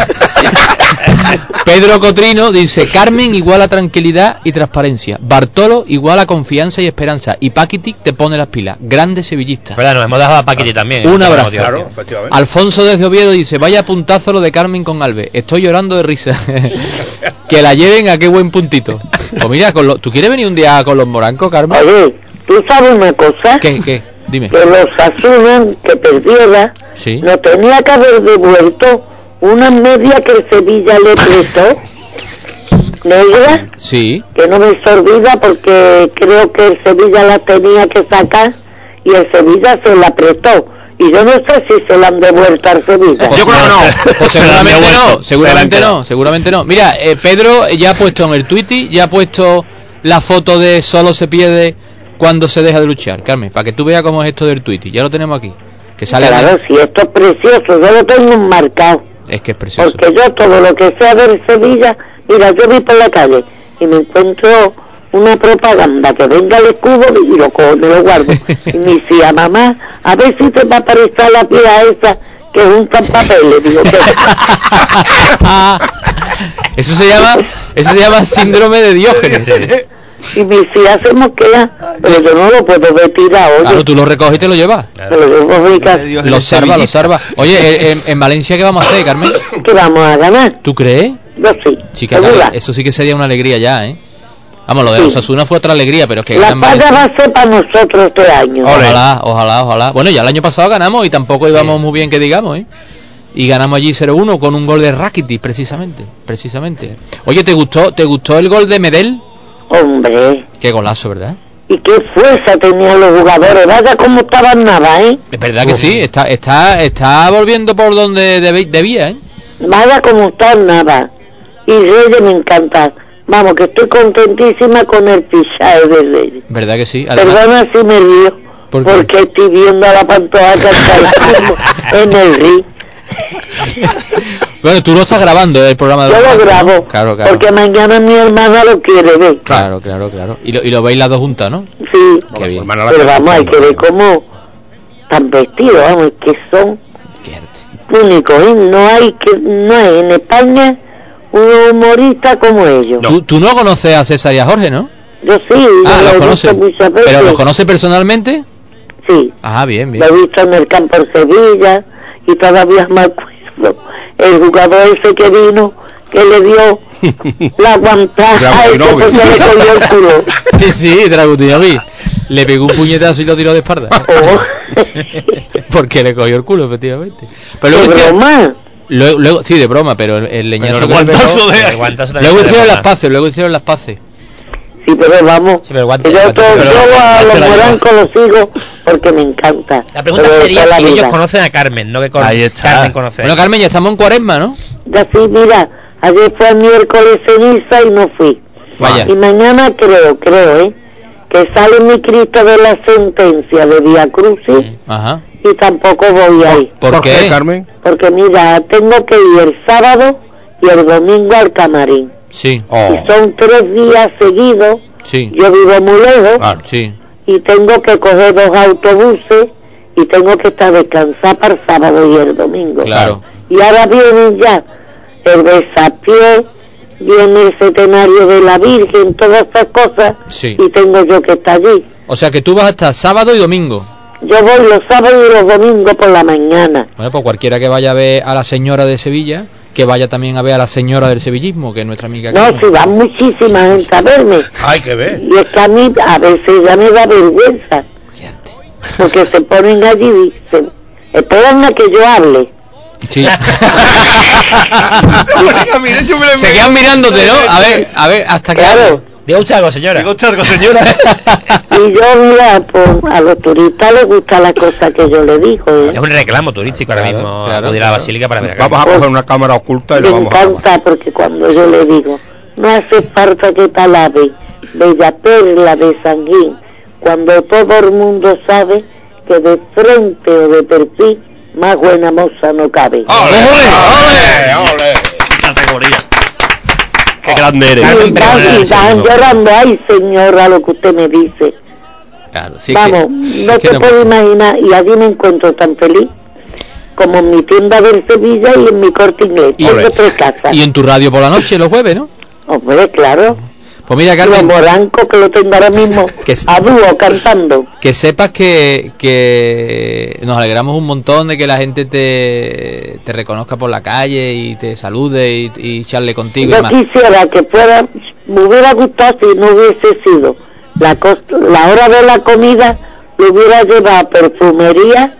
Pedro Cotrino dice, Carmen igual a tranquilidad y transparencia. Bartolo igual a confianza y esperanza. Y Paquitic te pone las pilas. Grande sevillista. Verdad, nos hemos dejado a Paquiti también. Un ¿eh? abrazo. Motivación. Claro, efectivamente. Alfonso desde Oviedo dice, vaya puntazo lo de Carmen con Alves. Estoy llorando de risa. Que la lleven a qué buen puntito. Pues mira, con lo- ¿tú quieres venir un día con los morancos, Carmen? Oye, ¿tú sabes una cosa? ¿Qué, qué? Dime. Que los Asuna, que perdiera, Sí. No tenía que haber devuelto una media que el Sevilla le prestó, negra, Sí. que no me se olvida porque creo que el Sevilla la tenía que sacar y el Sevilla se la prestó. Y yo no sé si se la han devuelto al Sevilla. Yo creo que no. Pues seguramente no, seguramente no, seguramente no. Mira, eh, Pedro ya ha puesto en el Twitter, ya ha puesto la foto de solo se pierde cuando se deja de luchar, Carmen, para que tú veas cómo es esto del Twitter. Ya lo tenemos aquí. Que sale claro, de... si esto es precioso, yo lo tengo enmarcado. Es que es precioso. Porque yo todo lo que sea del Sevilla, mira, yo vi por la calle y me encuentro una propaganda que venga el escudo y lo cojo, me lo guardo. Y me decía, mamá, a ver si te va a parecer la piedra esa que juntan papeles. Digo, ¿qué? Eso se llama, eso se llama síndrome de Diógenes. Y me decía, hacemos que ya, pero yo no lo puedo ver tirado. Oye. Claro, tú lo recoges y te lo llevas. Me lo llevo a mi casa. Lo salva, lo salva. Oye, en, en Valencia, ¿qué vamos a hacer, Carmen? ¿Qué vamos a ganar? ¿Tú crees? Yo sí. Chica, claro, eso sí que sería una alegría ya, ¿eh? Vamos, lo de Sí. Osasuna fue otra alegría, pero es que... La paga va a ser para nosotros este año. Ojalá, ojalá, ojalá. Bueno, ya el año pasado ganamos y tampoco íbamos muy bien que digamos, ¿eh? Y ganamos allí cero uno con un gol de Rakitic, precisamente, precisamente. Oye, ¿te gustó, te gustó el gol de Medel? Hombre. Qué golazo, ¿verdad? Y qué fuerza tenían los jugadores, vaya como estaban nada, ¿eh? Es verdad que sí, está está está volviendo por donde debe- debía, ¿eh? Vaya como estaban nada. Y Reyes me encanta. Vamos, que estoy contentísima con el pisaje de Reyes. ¿Verdad que sí? Además, Perdona si me río, ¿por qué? porque estoy viendo a la Pantoja cantar en el ring. bueno, tú lo estás grabando, el programa de Yo los lo Juegos, ¿no? grabo, Claro, claro. porque mañana mi hermana lo quiere ver. Claro, claro, claro. Y lo, y lo veis las dos juntas, ¿no? Sí, Qué bien. pero vamos, hay que ver cómo están vestidos, vamos, es que son únicos, ¿eh? No hay que, no hay en España un humorista como ellos. ¿Tú, tú no conoces a César y a Jorge, ¿no? Yo sí, Ah, yo los lo he conoces. visto muchas veces. ¿Pero los conoces personalmente? Sí. Ah, bien, bien. Lo he visto en el campo de Sevilla y todavía me acuerdo el jugador ese que vino que le dio la guantaja a ese porque le cogió el culo. Sí, sí, Dragutinovi. Le pegó un puñetazo y lo tiró de espalda. Porque le cogió el culo, efectivamente. Pero luego ¿De hicieron- broma? Luego, luego- sí, de broma, pero el, el leñazo Pero el que le guantazo pegó- de- el guantazo también Luego fue de hicieron broma. las paces, luego hicieron las paces. Sí, pero vamos, Sí, pero el guante- yo, el guante- todo, pero- yo a se los la llevó. morancos los sigo porque me encanta. La pregunta Pero de sería toda si la ellos vida. conocen a Carmen, no que con Ahí está. Carmen conoce. Bueno, Carmen, ya estamos en cuaresma, ¿no? Ya sí, mira, ayer fue el miércoles ceniza y no fui. Vaya. Y mañana creo, creo, ¿eh? Que sale mi Cristo de la sentencia de Vía Crucis Ajá. y tampoco voy ahí. ¿Por, ¿Por qué? qué, Carmen? Porque mira, tengo que ir el sábado y el domingo al camarín. Sí, Oh, Y son tres días seguidos, sí, yo vivo muy lejos claro. sí. y tengo que coger dos autobuses y tengo que estar descansar para el sábado y el domingo. Claro. Y ahora vienen ya el besapié, viene el centenario de la Virgen, todas esas cosas, Sí. y tengo yo que estar allí. O sea que tú vas hasta sábado y domingo. Yo voy los sábados y los domingos por la mañana. Bueno, pues cualquiera que vaya a ver a la señora de Sevilla, que vaya también a ver a la señora del sevillismo, que es nuestra amiga. No, Carmen. si va muchísima gente a verme. Hay que ver. Y es que a mí a veces ya me da vergüenza. Porque se ponen allí y dicen, esperan a que yo hable. Sí. Se quedan mirándote, ¿no? A ver, a ver, hasta que... Claro. Diga usted algo, señora. Diga usted algo, señora. Y yo, mira, pues, a los turistas les gusta la cosa que yo les digo. ¿eh? Es un reclamo turístico ahora Claro, mismo claro, acudir a la claro. basílica para ver a Vamos Carmen. a coger una cámara oculta y Me lo vamos a grabar. encanta porque cuando yo le digo, no hace falta que te alabe, bella perla de Sanguín, cuando todo el mundo sabe que de frente o de perfil más buena moza no cabe. ¡Ole! ¡Ole! ¡Ole! Categoría. Qué grande eres. Y Carmen, pero van, bueno, y sí, van no. llorando, ay señora, lo que usted me dice. Claro, sí, es Vamos, que- no es que te no puedo pasa. imaginar, y allí me encuentro tan feliz como en mi tienda del Sevilla y en mi Corte Inglés. Y- Tengo tres casas. Y en tu radio por la noche, los jueves, ¿no? Hombre, claro. Pues mira, Y los Carmen, morancos que lo tengo ahora mismo Que sí. a dúo cantando. que sepas que, que nos alegramos un montón de que la gente te, te reconozca por la calle y te salude y, y charle contigo y Yo demás. quisiera que fuera, me hubiera gustado si no hubiese sido la, cost- la hora de la comida, lo hubiera llevado a perfumería,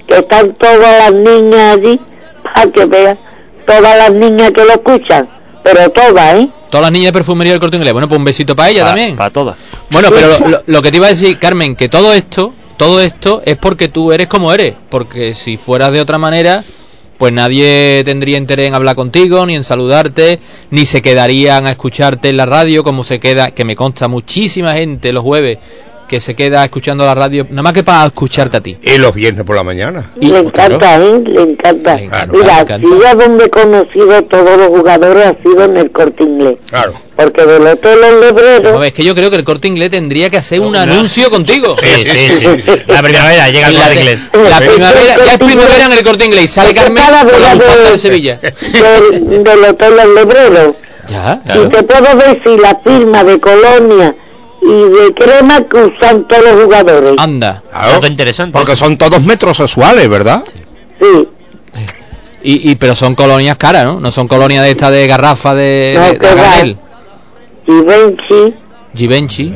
que están todas las niñas allí, para que vean, todas las niñas que lo escuchan, pero todas, ¿eh? Todas las niñas de perfumería del Corte Inglés. Bueno, pues un besito para ella Pa, también. Para todas. Bueno, pero lo, lo, lo que te iba a decir, Carmen, que todo esto, todo esto es porque tú eres como eres, porque si fueras de otra manera, pues nadie tendría interés en hablar contigo, ni en saludarte, ni se quedarían a escucharte en la radio, como se queda, que me consta muchísima gente los jueves que se queda escuchando la radio, nada más que para escucharte a ti. Y los viernes por la mañana. Y, le encanta, claro. ¿eh? Le encanta. Le encanta. Mira, si yo donde he conocido todos los jugadores ha sido en el Corte Inglés. Claro. Porque del hotel Los Lebreros... No, es que yo creo que el Corte Inglés tendría que hacer un no, anuncio no. contigo. Sí, sí, sí. La primavera llega el Corte Inglés. La primavera, ya es primavera en el Corte Inglés. Sale Carmen con la bufanda de Sevilla. Del, del hotel Los Lebreros. Ya, claro. Y te puedo decir la firma de Colonia y de crema que usan todos los jugadores. Anda. Claro, dato interesante. Porque son todos metrosexuales, ¿verdad? Sí. Y, y pero son colonias caras, ¿no? No son colonias de esta de garrafa de, no, de, de granel. Givenchy. Givenchy.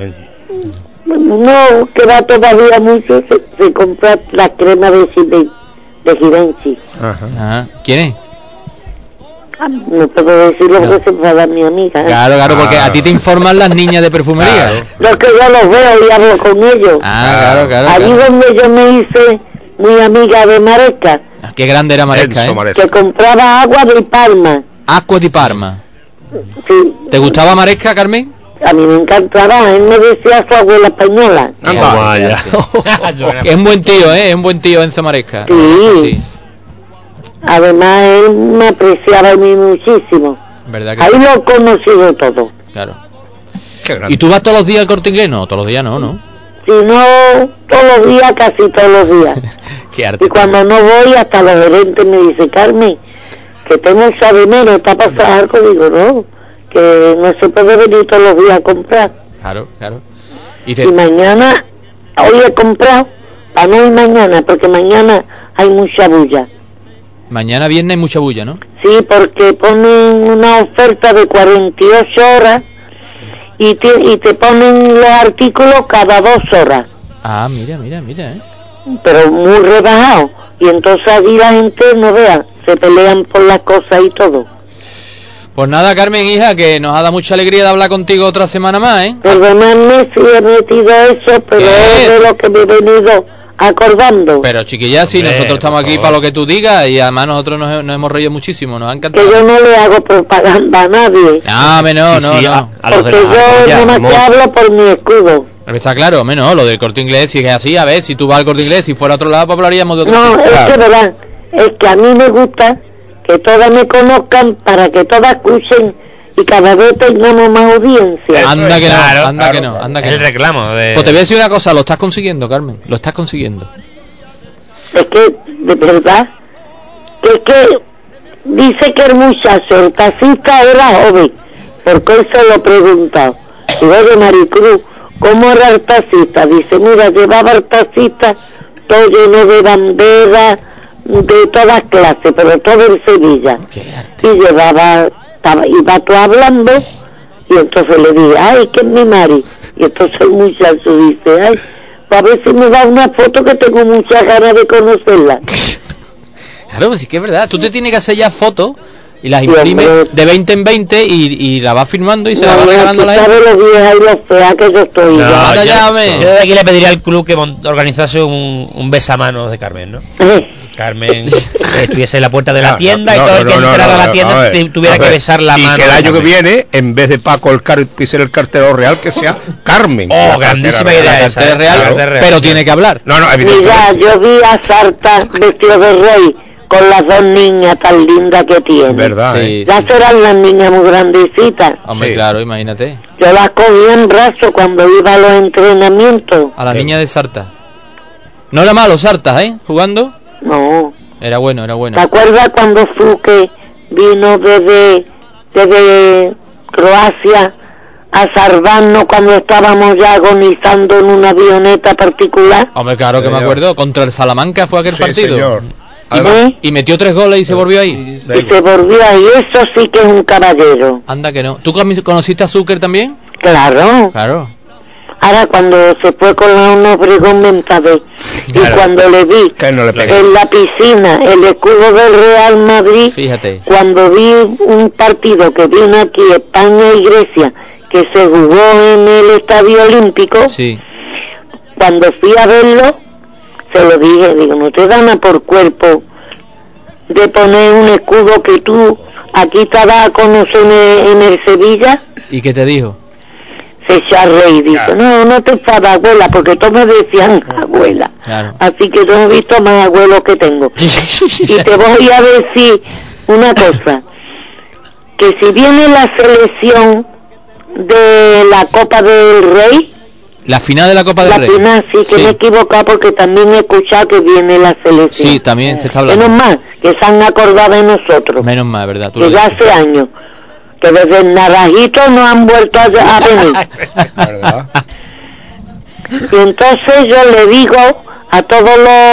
No, que va todavía mucho. Se, se compra la crema de Givenchy. De Givenchy. Ajá. Ajá. ¿Quién es? No puedo decir lo no. que se va a dar mi amiga. ¿eh? Claro, claro, porque ah. a ti te informan las niñas de perfumería. Claro. Lo que yo los veo y hablo con ellos. Ah, claro, claro. Allí claro. donde yo me hice muy amiga de Maresca. Ah, qué grande era Maresca, ¿eh? Maresca. Que compraba agua de Parma. Agua de Parma. Sí. ¿Te gustaba Maresca, Carmen? A mí me encantaba, él me decía su abuela española. Ah, vaya. Es un buen tío, ¿eh? Es un buen tío Enzo Maresca. Sí. sí. Además, él me apreciaba a mí muchísimo. ¿Verdad que Ahí sí? Lo he conocido todo. Claro. ¿Y tú vas todos los días al Corte Inglés? No, todos los días no, ¿no? Si no, todos los días, casi todos los días. Qué arte. Y cuando no voy, hasta los gerentes me dicen, Carmen, que tengo un sabe menos, ¿está pasando algo? Digo, no, que no se puede venir todos los días a comprar. Claro, claro. Y, te... y mañana, hoy he comprado, para no ir mañana, porque mañana hay mucha bulla. Mañana viernes hay mucha bulla, ¿no? Sí, porque ponen una oferta de cuarenta y ocho horas y te, y te ponen los artículos cada dos horas. Ah, mira, mira, mira, ¿eh? Pero muy rebajado. Y entonces allí la gente, no vea, se pelean por las cosas y todo. Pues nada, Carmen, hija, que nos ha dado mucha alegría de hablar contigo otra semana más, ¿eh? Perdóname si he metido eso, pero es de lo que me he venido acordando. Pero chiquilla, sí, Hombre, nosotros estamos aquí para lo que tú digas y además nosotros nos, nos hemos reído muchísimo, nos ha encantado. Que yo no le hago propaganda a nadie. No, me no, sí, no, sí, no. A, a Porque yo no más que hablo por mi escudo. Está claro, menos lo del Corte Inglés, si es así, a ver, si tú vas al Corte Inglés, si fuera a otro lado, pues hablaríamos de otro No, tipo. es claro. que verdad, es que a mí me gusta que todas me conozcan para que todas escuchen y cada vez tengamos más audiencia. Anda que no, claro, anda claro, que no, anda que el no. reclamo de... Pues te voy a decir una cosa, lo estás consiguiendo, Carmen, lo estás consiguiendo. Es que, de verdad, que es que dice que el muchacho, el taxista era joven, porque él se lo ha preguntado. Y oye, Maricruz, ¿cómo era el taxista? Dice, mira, llevaba el taxista todo lleno de banderas de todas clases, pero todo en Sevilla. Y llevaba, estaba, iba todo hablando, y entonces le dije, ay, que es mi Mari. Y entonces el muchacho dice, ay, a ver si me da una foto que tengo muchas ganas de conocerla. Claro, pues sí que es verdad, tú te tienes que hacer ya fotos y las imprimes de veinte en veinte y, y la vas firmando y se no, la vas regalando a la gente. ¿Sabes lo vieja y lo fea que yo estoy? No, ya. yo, llame. yo de aquí le pediría al club que organizase un, un besamanos de Carmen, ¿no? Carmen que estuviese en la puerta de la tienda no, no, y todo el no, que no, entrara no, no, a la tienda a ver, tuviera a ver, que besar la y mano. Y que el año que viene, en vez de Paco el car pise el cartero real, que sea Carmen. Oh, grandísima idea la esa. Real, claro, real, pero sí. Tiene que hablar. No, no, Mira, yo vi a Sarta vestido de rey con las dos niñas tan lindas que tiene. Verdad, sí, ya sí. serán las niñas muy grandecitas. Hombre, sí. Claro, imagínate. Yo las cogí en brazos cuando iba a los entrenamientos. A la sí. Niña de Sarta. No era malo Sarta, ¿eh? Jugando. No. Era bueno, era bueno. ¿Te acuerdas cuando Fuque vino desde, desde Croacia a salvarnos cuando estábamos ya agonizando en una avioneta particular? Hombre, claro que señor. Me acuerdo. Contra el Salamanca fue aquel sí, partido. Señor. Y, ¿Eh? y metió tres goles y se volvió ahí. Y se volvió ahí, eso sí que es un caballero. Anda que no. ¿Tú conociste a Zucker también? Claro. Claro. Ahora cuando se fue con la una Obregón Ventade Y cuando le vi no le en la piscina el escudo del Real Madrid, fíjate, cuando vi un partido que vino aquí, España y Grecia, que se jugó en el Estadio Olímpico, sí. Cuando fui a verlo, se lo dije, digo, no te dan a por cuerpo de poner un escudo que tú aquí te vas a conocer en, en el Sevilla. ¿Y qué te dijo? Se echó a reír, dice, no, no te enfadas, abuela, porque todos me decían abuela. Claro. Así que yo he visto más abuelos que tengo. Y te voy a decir una cosa, que si viene la selección de la Copa del Rey, la final de la Copa del la Rey. La final, sí, que sí. me he equivocado porque también he escuchado que viene la selección. Sí, también se está hablando. Menos mal, que se han acordado de nosotros. Menos mal, ¿verdad? Tú que ya hace años, que desde el Naranjito no han vuelto a, a venir. ¿Verdad? Y entonces yo le digo a todos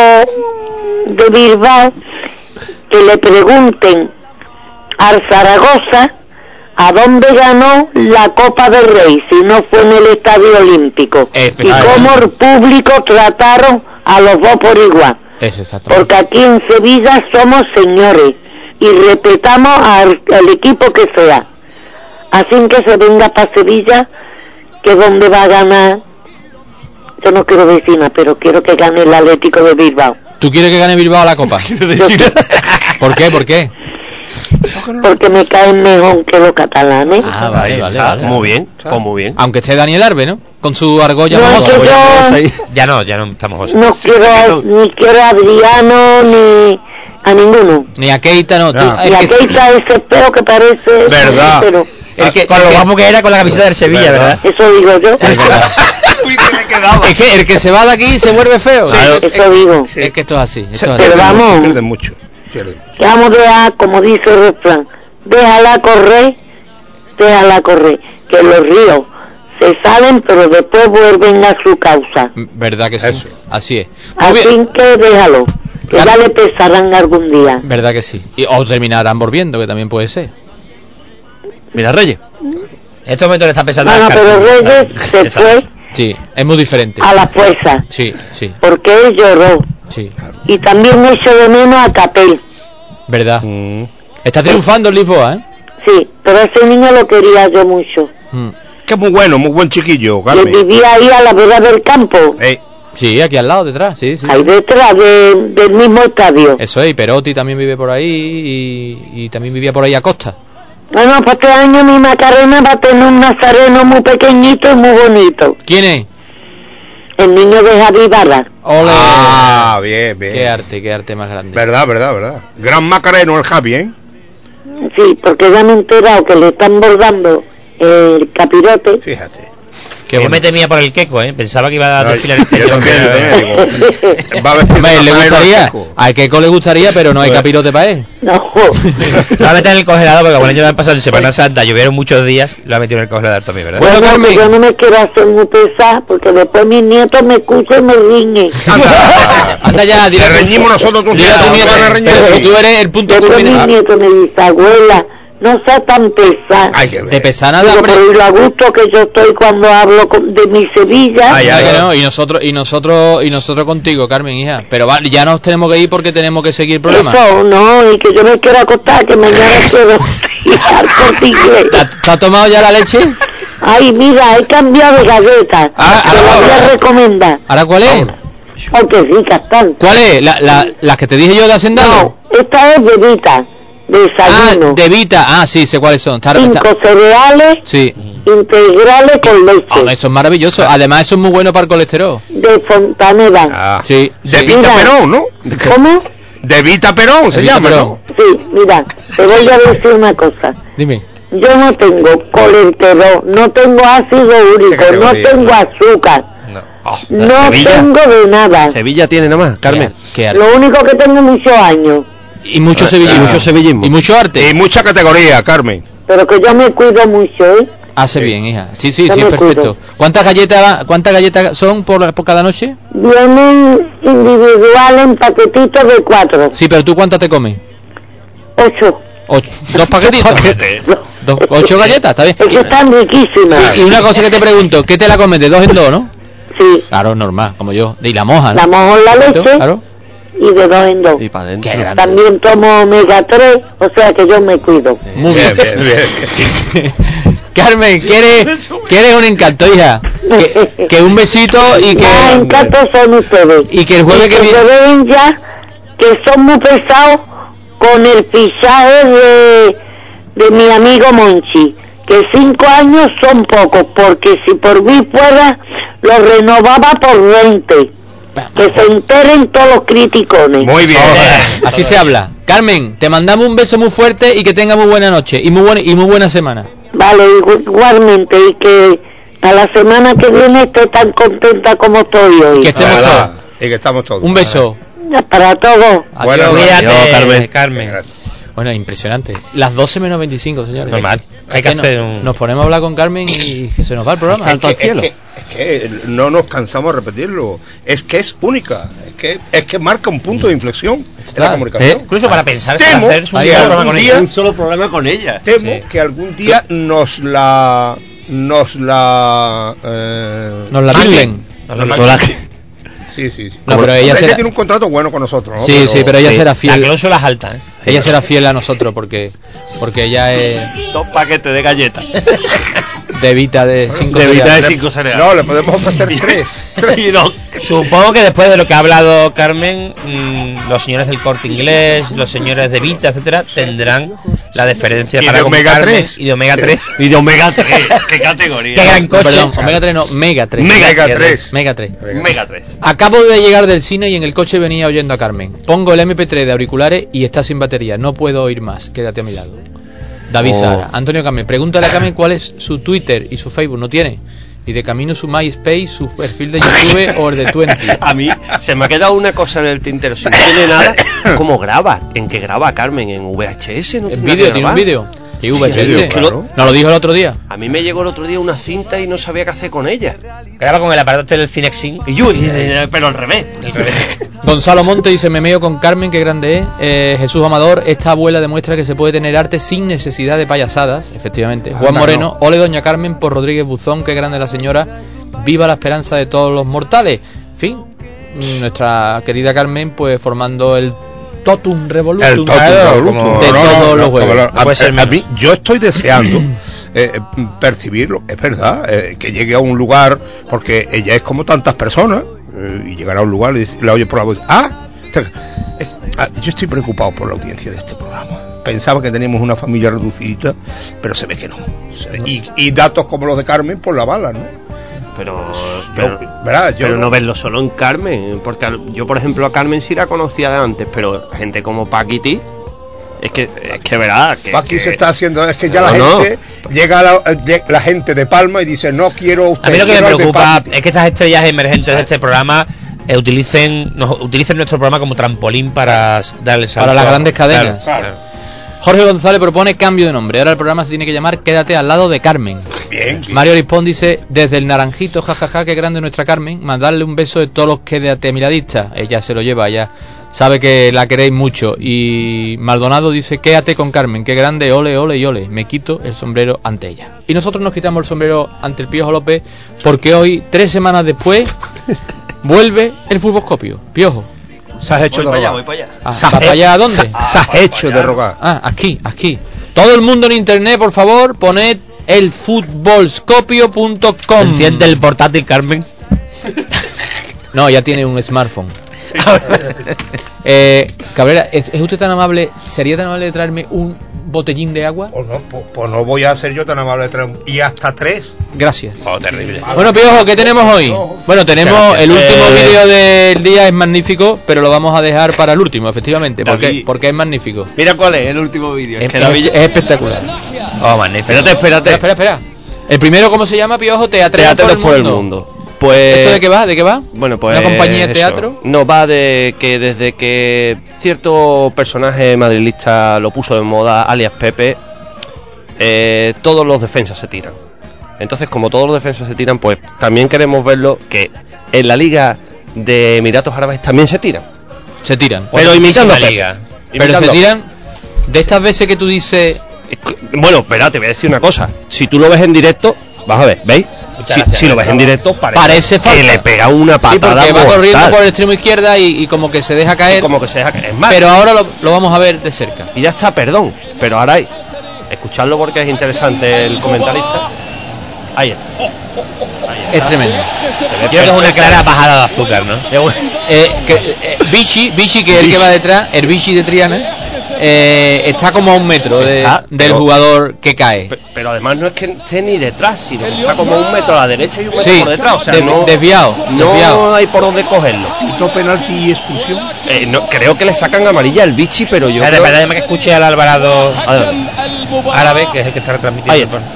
los de Bilbao que le pregunten al Zaragoza a dónde ganó la Copa del Rey, si no fue en el Estadio Olímpico, y cómo el público trataron a los dos por igual. Eso, exacto. Porque aquí en Sevilla somos señores y respetamos al, al equipo que sea. Así que se venga para Sevilla, que donde va a ganar, yo no quiero decir nada, pero quiero que gane el Atlético de Bilbao. ¿Tú quieres que gane Bilbao la Copa? ¿Por qué? ¿Por qué? Porque me caen mejor que los catalanes. Ah, vale, vale, vale. Muy bien, pues muy bien. Aunque esté Daniel Arbe, ¿no? Con su argolla no, mojosa. Yo... Ya no, ya no estamos. No quiero, ni quiero a Adriano, ni a ninguno. Ni a Keita, no. no. Tú, ni a Keita, ese espero que parece... ¿Verdad? Pero... El que, con lo guapo que era con la camiseta del Sevilla, ¿verdad? ¿verdad? Eso digo yo. Es que el que se va de aquí se vuelve feo. Sí, claro. Eso es, digo. Es que esto es así. Esto Pero es así. vamos, pierden mucho, pierden mucho. Vamos a, como dice el refrán, déjala correr, déjala correr, que los ríos se salen pero después vuelven a su causa. Verdad que sí. Eso. Así es. Muy Así bien. Que déjalo, que claro. Ya le pesarán algún día. Verdad que sí. Y o terminarán volviendo, que también puede ser. Mira, Reyes. En este momento le está pesando. No, no, pero Reyes se fue. Sí, es muy diferente. A la fuerza. Sí, sí. Porque él lloró. Sí. Y también me echó de menos a Capel. ¿Verdad? Mm. Está triunfando en Lisboa, ¿eh? Sí, pero ese niño lo quería yo mucho. Mm. Que es muy bueno, muy buen chiquillo, Carmen. Él vivía ahí a la vera del campo. Hey. Sí, aquí al lado, detrás, sí, sí. Ahí detrás de, del mismo estadio. Eso es, y Perotti también vive por ahí y, y también vivía por ahí a Costa. Bueno, para este año mi Macarena va a tener un nazareno muy pequeñito y muy bonito. ¿Quién es? El niño de Javi Barra. ¡Ole! Ah, bien, bien. Qué arte, qué arte más grande. Verdad, verdad, verdad. Gran Macareno el Javi, ¿eh? Sí, porque ya me he enterado que le están bordando el capirote. Fíjate. Yo me temía por el queco, ¿eh? Pensaba que iba a desfilar este año. Va a vestir Hombre, le gustaría, al queco le gustaría, pero no hay capirote para él. No. Lo va a meter en el congelador porque bueno, yo me he pasado en Semana Santa, llovieron muchos días, lo ha metido en el congelador también, ¿verdad? Bueno, bueno Carmen, yo no me quiero hacer muy pesada porque después mis nietos me escuchan y me riñen. Anda, anda ya, dile. Te reñimos nosotros tus nietos. Pero si tú eres el punto culminante. Mis nietos me dicen, abuela, no sea tan pesada. De pesar nada, hombre. Por lo a gusto que yo estoy cuando hablo con, de mi Sevilla. Ah, ya, que no. Y nosotros, y nosotros, y nosotros contigo, Carmen, hija. Pero va, ya nos tenemos que ir porque tenemos que seguir el programa. Eso, no, y que yo me quiero acostar, que mañana quiero ir al Corte Inglés. ¿Te has tomado ya la leche? Ay, mira, he cambiado de galleta. Ah, te la voy a recomendar. ¿Ahora cuál es? Oh, que ricas están. ¿Cuál es? ¿La, la, ¿Las que te dije yo de Hacendado? No, esta es bebita. Desayuno. Ah, de Vita, ah, sí, sé cuáles son. Está, Cinco está... cereales sí. integrales con leche. Oh, eso es maravilloso. Además, eso es muy bueno para el colesterol. De Fontaneda. Ah, sí. De sí. Vita Perón, ¿no? ¿Cómo? De Vita Perón se Vita llama, Perón. ¿no? Sí, mira, te voy a decir una cosa. Dime. Yo no tengo colesterol, no tengo ácido úrico, no tengo azúcar. No, oh, no tengo de nada. Sevilla tiene nada más, Carmen. ¿Qué, qué Lo único que tengo muchos años. Y mucho sevillismo. Y mucho sevillismo. Y mucho arte. Y mucha categoría, Carmen. Pero que yo me cuido mucho, ¿eh? Hace sí. bien, hija. Sí, sí, yo sí, perfecto. Cuido. ¿Cuántas galletas cuántas galletas son por, por cada noche? Vienen individual en paquetitos de cuatro. Sí, pero ¿tú cuántas te comes? Ocho. Ocho. ¿Dos paquetitos? Dos, ocho galletas, está bien. Es que están riquísimas. Y, y una cosa que te pregunto, ¿qué te la comes de dos en dos, no? Sí. Claro, normal, como yo. Y la moja, ¿no? La mojo en la leche. Claro. Y de dos en dos. Y para adentro. También tomo omega tres, o sea que yo me cuido. Muy bien, bien, bien. Carmen, ¿quieres, ¿quieres un encanto, hija? Que, que un besito y que... Más encantos son ustedes. Y que el jueves y que, que viene... se ven ya que son muy pesados con el fichaje de, de mi amigo Monchi. Que cinco años son pocos, porque si por mí fuera, lo renovaba por veinte. Que se enteren todos los criticones. Muy bien. Así se habla. Carmen, te mandamos un beso muy fuerte y que tenga muy buena noche y muy buena, y muy buena semana. Vale, igualmente, y que a la semana que viene esté tan contenta como estoy hoy. Que estemos todos. Y que estamos todos. Un beso. Para todos. Adiós, Cuídate, adiós, Carmen. Carmen. Bueno, impresionante. Las doce menos veinticinco, señores. Normal. Es Hay que no- hacer un... Nos ponemos a hablar con Carmen y que se nos va el programa. Es que, es, que, es que no nos cansamos de repetirlo. Es que es única. Es que es que marca un punto de inflexión de la comunicación. Eh, incluso para pensar si Temo hacer un que solo programa algún con día- ella. Un solo programa con ella. Temo que algún día nos la nos la eh, Nos la virlen. nos Nos la- la- Sí, sí, sí. No, pero ella Hombre, será- tiene un contrato bueno con nosotros, ¿no? Sí, sí, pero ella será fiel. La cláusula es alta, ¿eh? Ella será fiel a nosotros porque porque ella es Dos paquetes de galletas. de Vita de cinco De Vita de cereales. cinco cereales. No, le podemos ofrecer tres. Y no. Supongo que después de lo que ha hablado Carmen, mmm, los señores del Corte Inglés, los señores de Vita, etcétera, tendrán la deferencia Y para de Omega comprarme, tres. y de Omega tres. Y de Omega tres. ¿Qué categoría? Qué gran coche. Perdón, Omega tres no, Mega tres. Mega tres. Mega tres. Omega tres. Acabo de llegar del cine y en el coche venía oyendo a Carmen. Pongo el eme pe tres de auriculares y está sin batería. No puedo oír más. Quédate a mi lado. David Oh. Sara. Antonio Carmen. Pregúntale a Carmen cuál es su Twitter y su Facebook. No tiene. Y de camino su MySpace, su perfil de YouTube o el de Twenty. A mí se me ha quedado una cosa en el tintero. Si no tiene nada, ¿cómo graba? ¿En qué graba Carmen? ¿En V H S? ¿No ¿En tendrá vídeo? que ¿Tiene un grabar? vídeo? Y V H S. Vídeo, claro. Nos lo dijo el otro día. A mí me llegó el otro día una cinta y no sabía qué hacer con ella. Graba con el aparato este del Cinexin. Y yo, eh, pero al revés. El revés. Gonzalo Monte dice: me meo con Carmen, qué grande es. Eh, Jesús Amador, esta abuela demuestra que se puede tener arte sin necesidad de payasadas. Efectivamente. Juan Anda, Moreno, ole doña Carmen por Rodríguez Buzón, qué grande la señora. Viva la esperanza de todos los mortales. En fin, nuestra querida Carmen, pues formando el Totum Revolutum, El totum claro, revolutum. como de No, no, todos no, los no, jueves. a- No puede ser a, menos. mí, yo estoy deseando eh, eh, percibirlo, es verdad, eh, que llegue a un lugar, porque ella es como tantas personas, eh, y llegará a un lugar y dice- la oye por la voz, ah, te- eh, ah, yo estoy preocupado por la audiencia de este programa. Pensaba que teníamos una familia reducidita, pero se ve que no. Se ve- y, y datos como los de Carmen, pues la bala, ¿no? Pero, Yo, pero, ¿verdad? Yo pero no- no verlo solo en Carmen. Porque al- yo, por ejemplo, a Carmen sí la conocía de antes, pero gente como Paquiti, es que, es que verdad. Que, Aquí que- se está haciendo, es que ya la No, no. gente, llega la, eh, la gente de Palma y dice, no quiero a usted. A mí lo que me quiero al de preocupa Paquiti. es que estas estrellas emergentes de este programa eh, utilicen nos, utilicen nuestro programa como trampolín para darle salto Para las a- grandes cadenas. Claro, Claro. claro. Jorge González propone cambio de nombre. Ahora el programa se tiene que llamar Quédate al lado de Carmen. Bien, bien. Mario Rispón dice: desde el Naranjito, jajaja, qué grande nuestra Carmen. Mandarle un beso de todos los Quédate miradistas. Ella se lo lleva, ella sabe que la queréis mucho. Y Maldonado dice: quédate con Carmen, qué grande, ole, ole y ole. Me quito el sombrero ante ella. Y nosotros nos quitamos el sombrero ante el Piojo López, porque hoy, tres semanas después, vuelve el Futbolscopio. Piojo. Se has hecho Voy de para allá, rogar. voy para allá. Ah, Se has- ¿va para allá a dónde? Se, se has hecho de rogar. Ah, aquí, aquí. Todo el mundo en internet, por favor, poned el futbolscopio punto com. Enciende el portátil, Carmen. No, ya tiene un smartphone. eh, Cabrera, ¿es, ¿es usted tan amable? ¿Sería tan amable de traerme un botellín de agua? Pues no, pues, pues no voy a ser yo tan amable de traer. Y hasta tres. Gracias. Oh, terrible. Bueno, Piojo, ¿qué tenemos hoy? Bueno, tenemos Gracias. el último Eh, vídeo del día, es magnífico, pero lo vamos a dejar para el último, efectivamente. ¿Por qué? David. Porque es magnífico. Mira cuál es el último vídeo. Es, Es que David- es- es espectacular. Oh, magnífico. Espérate, espérate. Espera, espera, espera. El primero, ¿cómo se llama, Piojo? Teatro Teatros por el mundo. Pues, ¿Esto de qué va? ¿De qué va? Bueno, pues ¿Una compañía de eso. teatro? No, va de que desde que cierto personaje madrilista lo puso de moda, alias Pepe, eh, todos los defensas se tiran. Entonces, como todos los defensas se tiran, pues también queremos verlo que en la Liga de Emiratos Árabes también se tiran. Se tiran. Pero imitando a la Pepe. liga. Pero Imitando se a tiran de estas veces que tú dices... Bueno, espera, te voy a decir una cosa. Si tú lo ves en directo, vas a ver, ¿veis? Si, si lo ves en directo, parece, parece falta. que le pega una patada. Sí, porque va mortal. corriendo por el extremo izquierda y, y como que se deja caer. Como que se deja caer. Es más, pero ahora lo, lo vamos a ver de cerca. Y ya está, perdón. Pero ahora hay. Escuchadlo porque es interesante el comentarista. Ahí está. Ahí está. Es tremendo. Yo creo que es una clara bajada de azúcar, ¿no? Eh, que, eh, Vichy, Vichy, que es el que va detrás, el Vichy de Triana, eh, está como a un metro de, Está, del pero- jugador que cae. Pe- Pero además no es que esté ni detrás, sino que está como un metro a la derecha y un metro Sí, por detrás. O sea, de- no, desviado, no desviado. hay por dónde cogerlo. ¿Quitó penalti y expulsión? Eh, no, creo que le sacan amarilla al Vichy, pero yo Espera, creo... espera, déjame que escuche al Alvarado Adelante. árabe, que es el que está retransmitiendo. Ahí está.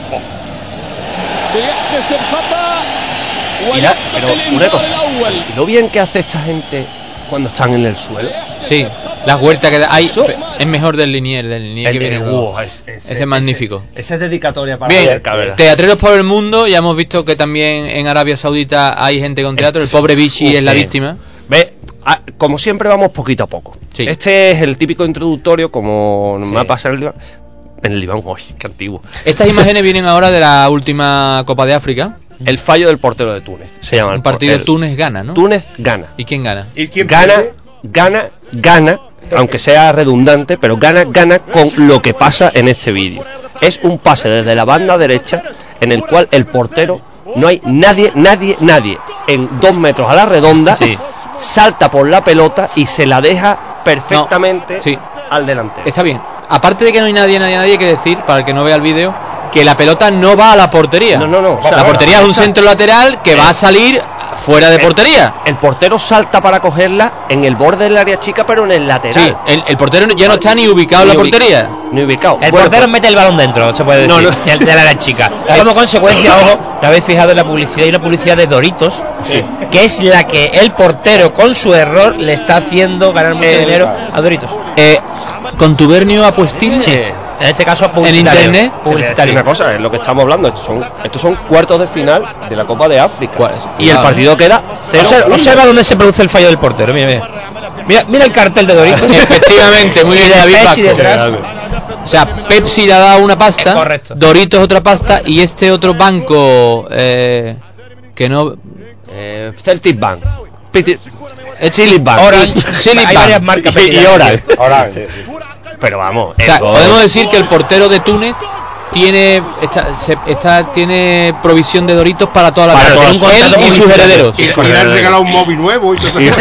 Y la- pero una cosa, ¿y lo bien que hace esta gente cuando están en el suelo? Sí, las vueltas que da. Hay, es mejor del Linier, del Linier El que de- viene uh, luego. es- ese- Ese es magnífico. Esa es dedicatoria para Bien, Mallorca, ¿verdad? teatreros por el mundo, ya hemos visto que también en Arabia Saudita hay gente con teatro, el pobre Vichy Uf, es la sí. víctima. Ve, ah, como siempre vamos poquito a poco. Sí. Este es el típico introductorio, como me Sí. va a pasar el Iván. En el Iván, uy, qué antiguo. Estas imágenes vienen ahora de la última Copa de África. El fallo del portero de Túnez. Se llama Un el partido el- Túnez-Gana, ¿no? Túnez gana. ¿Y quién gana? ¿Y quién Gana, pierde? gana, gana, aunque sea redundante, pero gana, gana con lo que pasa en este vídeo. Es un pase desde la banda derecha en el cual el portero, no hay nadie, nadie, nadie en dos metros a la redonda, Sí. salta por la pelota y se la deja perfectamente No, sí. al delantero. Está bien. Aparte de que no hay nadie, nadie, nadie, hay que decir, para el que no vea el vídeo, que la pelota no va a la portería. No, no, no. O sea, la bueno, portería es un esa- centro lateral que va a salir fuera de El- portería. El portero salta para cogerla en el borde del área chica, pero en el lateral. Sí, el, el portero ya no está ni ubicado en la Ni ubic- portería. Ni ubicado. El Bueno, portero mete el balón dentro, se puede decir. No, no. De, de la chica. Como consecuencia, ojo, te habéis fijado en la publicidad, hay una publicidad de Doritos, Sí. que es la que el portero con su error le está haciendo ganar mucho Eh, dinero a Doritos. Eh, Contubernio apostil. Sí. En este caso En publicitario. internet, Te voy a decir Publicitario. una cosa, es lo que estamos hablando. Estos son, estos son cuartos de final de la Copa de África. ¿Cuál? Y el Cuidado. partido queda cero. Observa, observa dónde se produce el fallo del portero. Mira, mira. Mira, mira el cartel de Doritos. Efectivamente, muy Y bien, de David Pepsi Vasco. detrás. O sea, Pepsi le ha dado una pasta, Es correcto. Doritos otra pasta y este otro banco eh, que no... Eh, Celtic Bank. Piti- Es Chili Bank. Orange. Silly Hay Bank. varias marcas. Y, y pequeñas. Orange. Orange. Pero vamos. O sea, el gol- podemos decir que el portero de Túnez tiene está, se- está- tiene provisión de Doritos para toda la Para vida. toda Él su vida. y sus herederos. Y, y le han regalado un móvil nuevo y todo eso.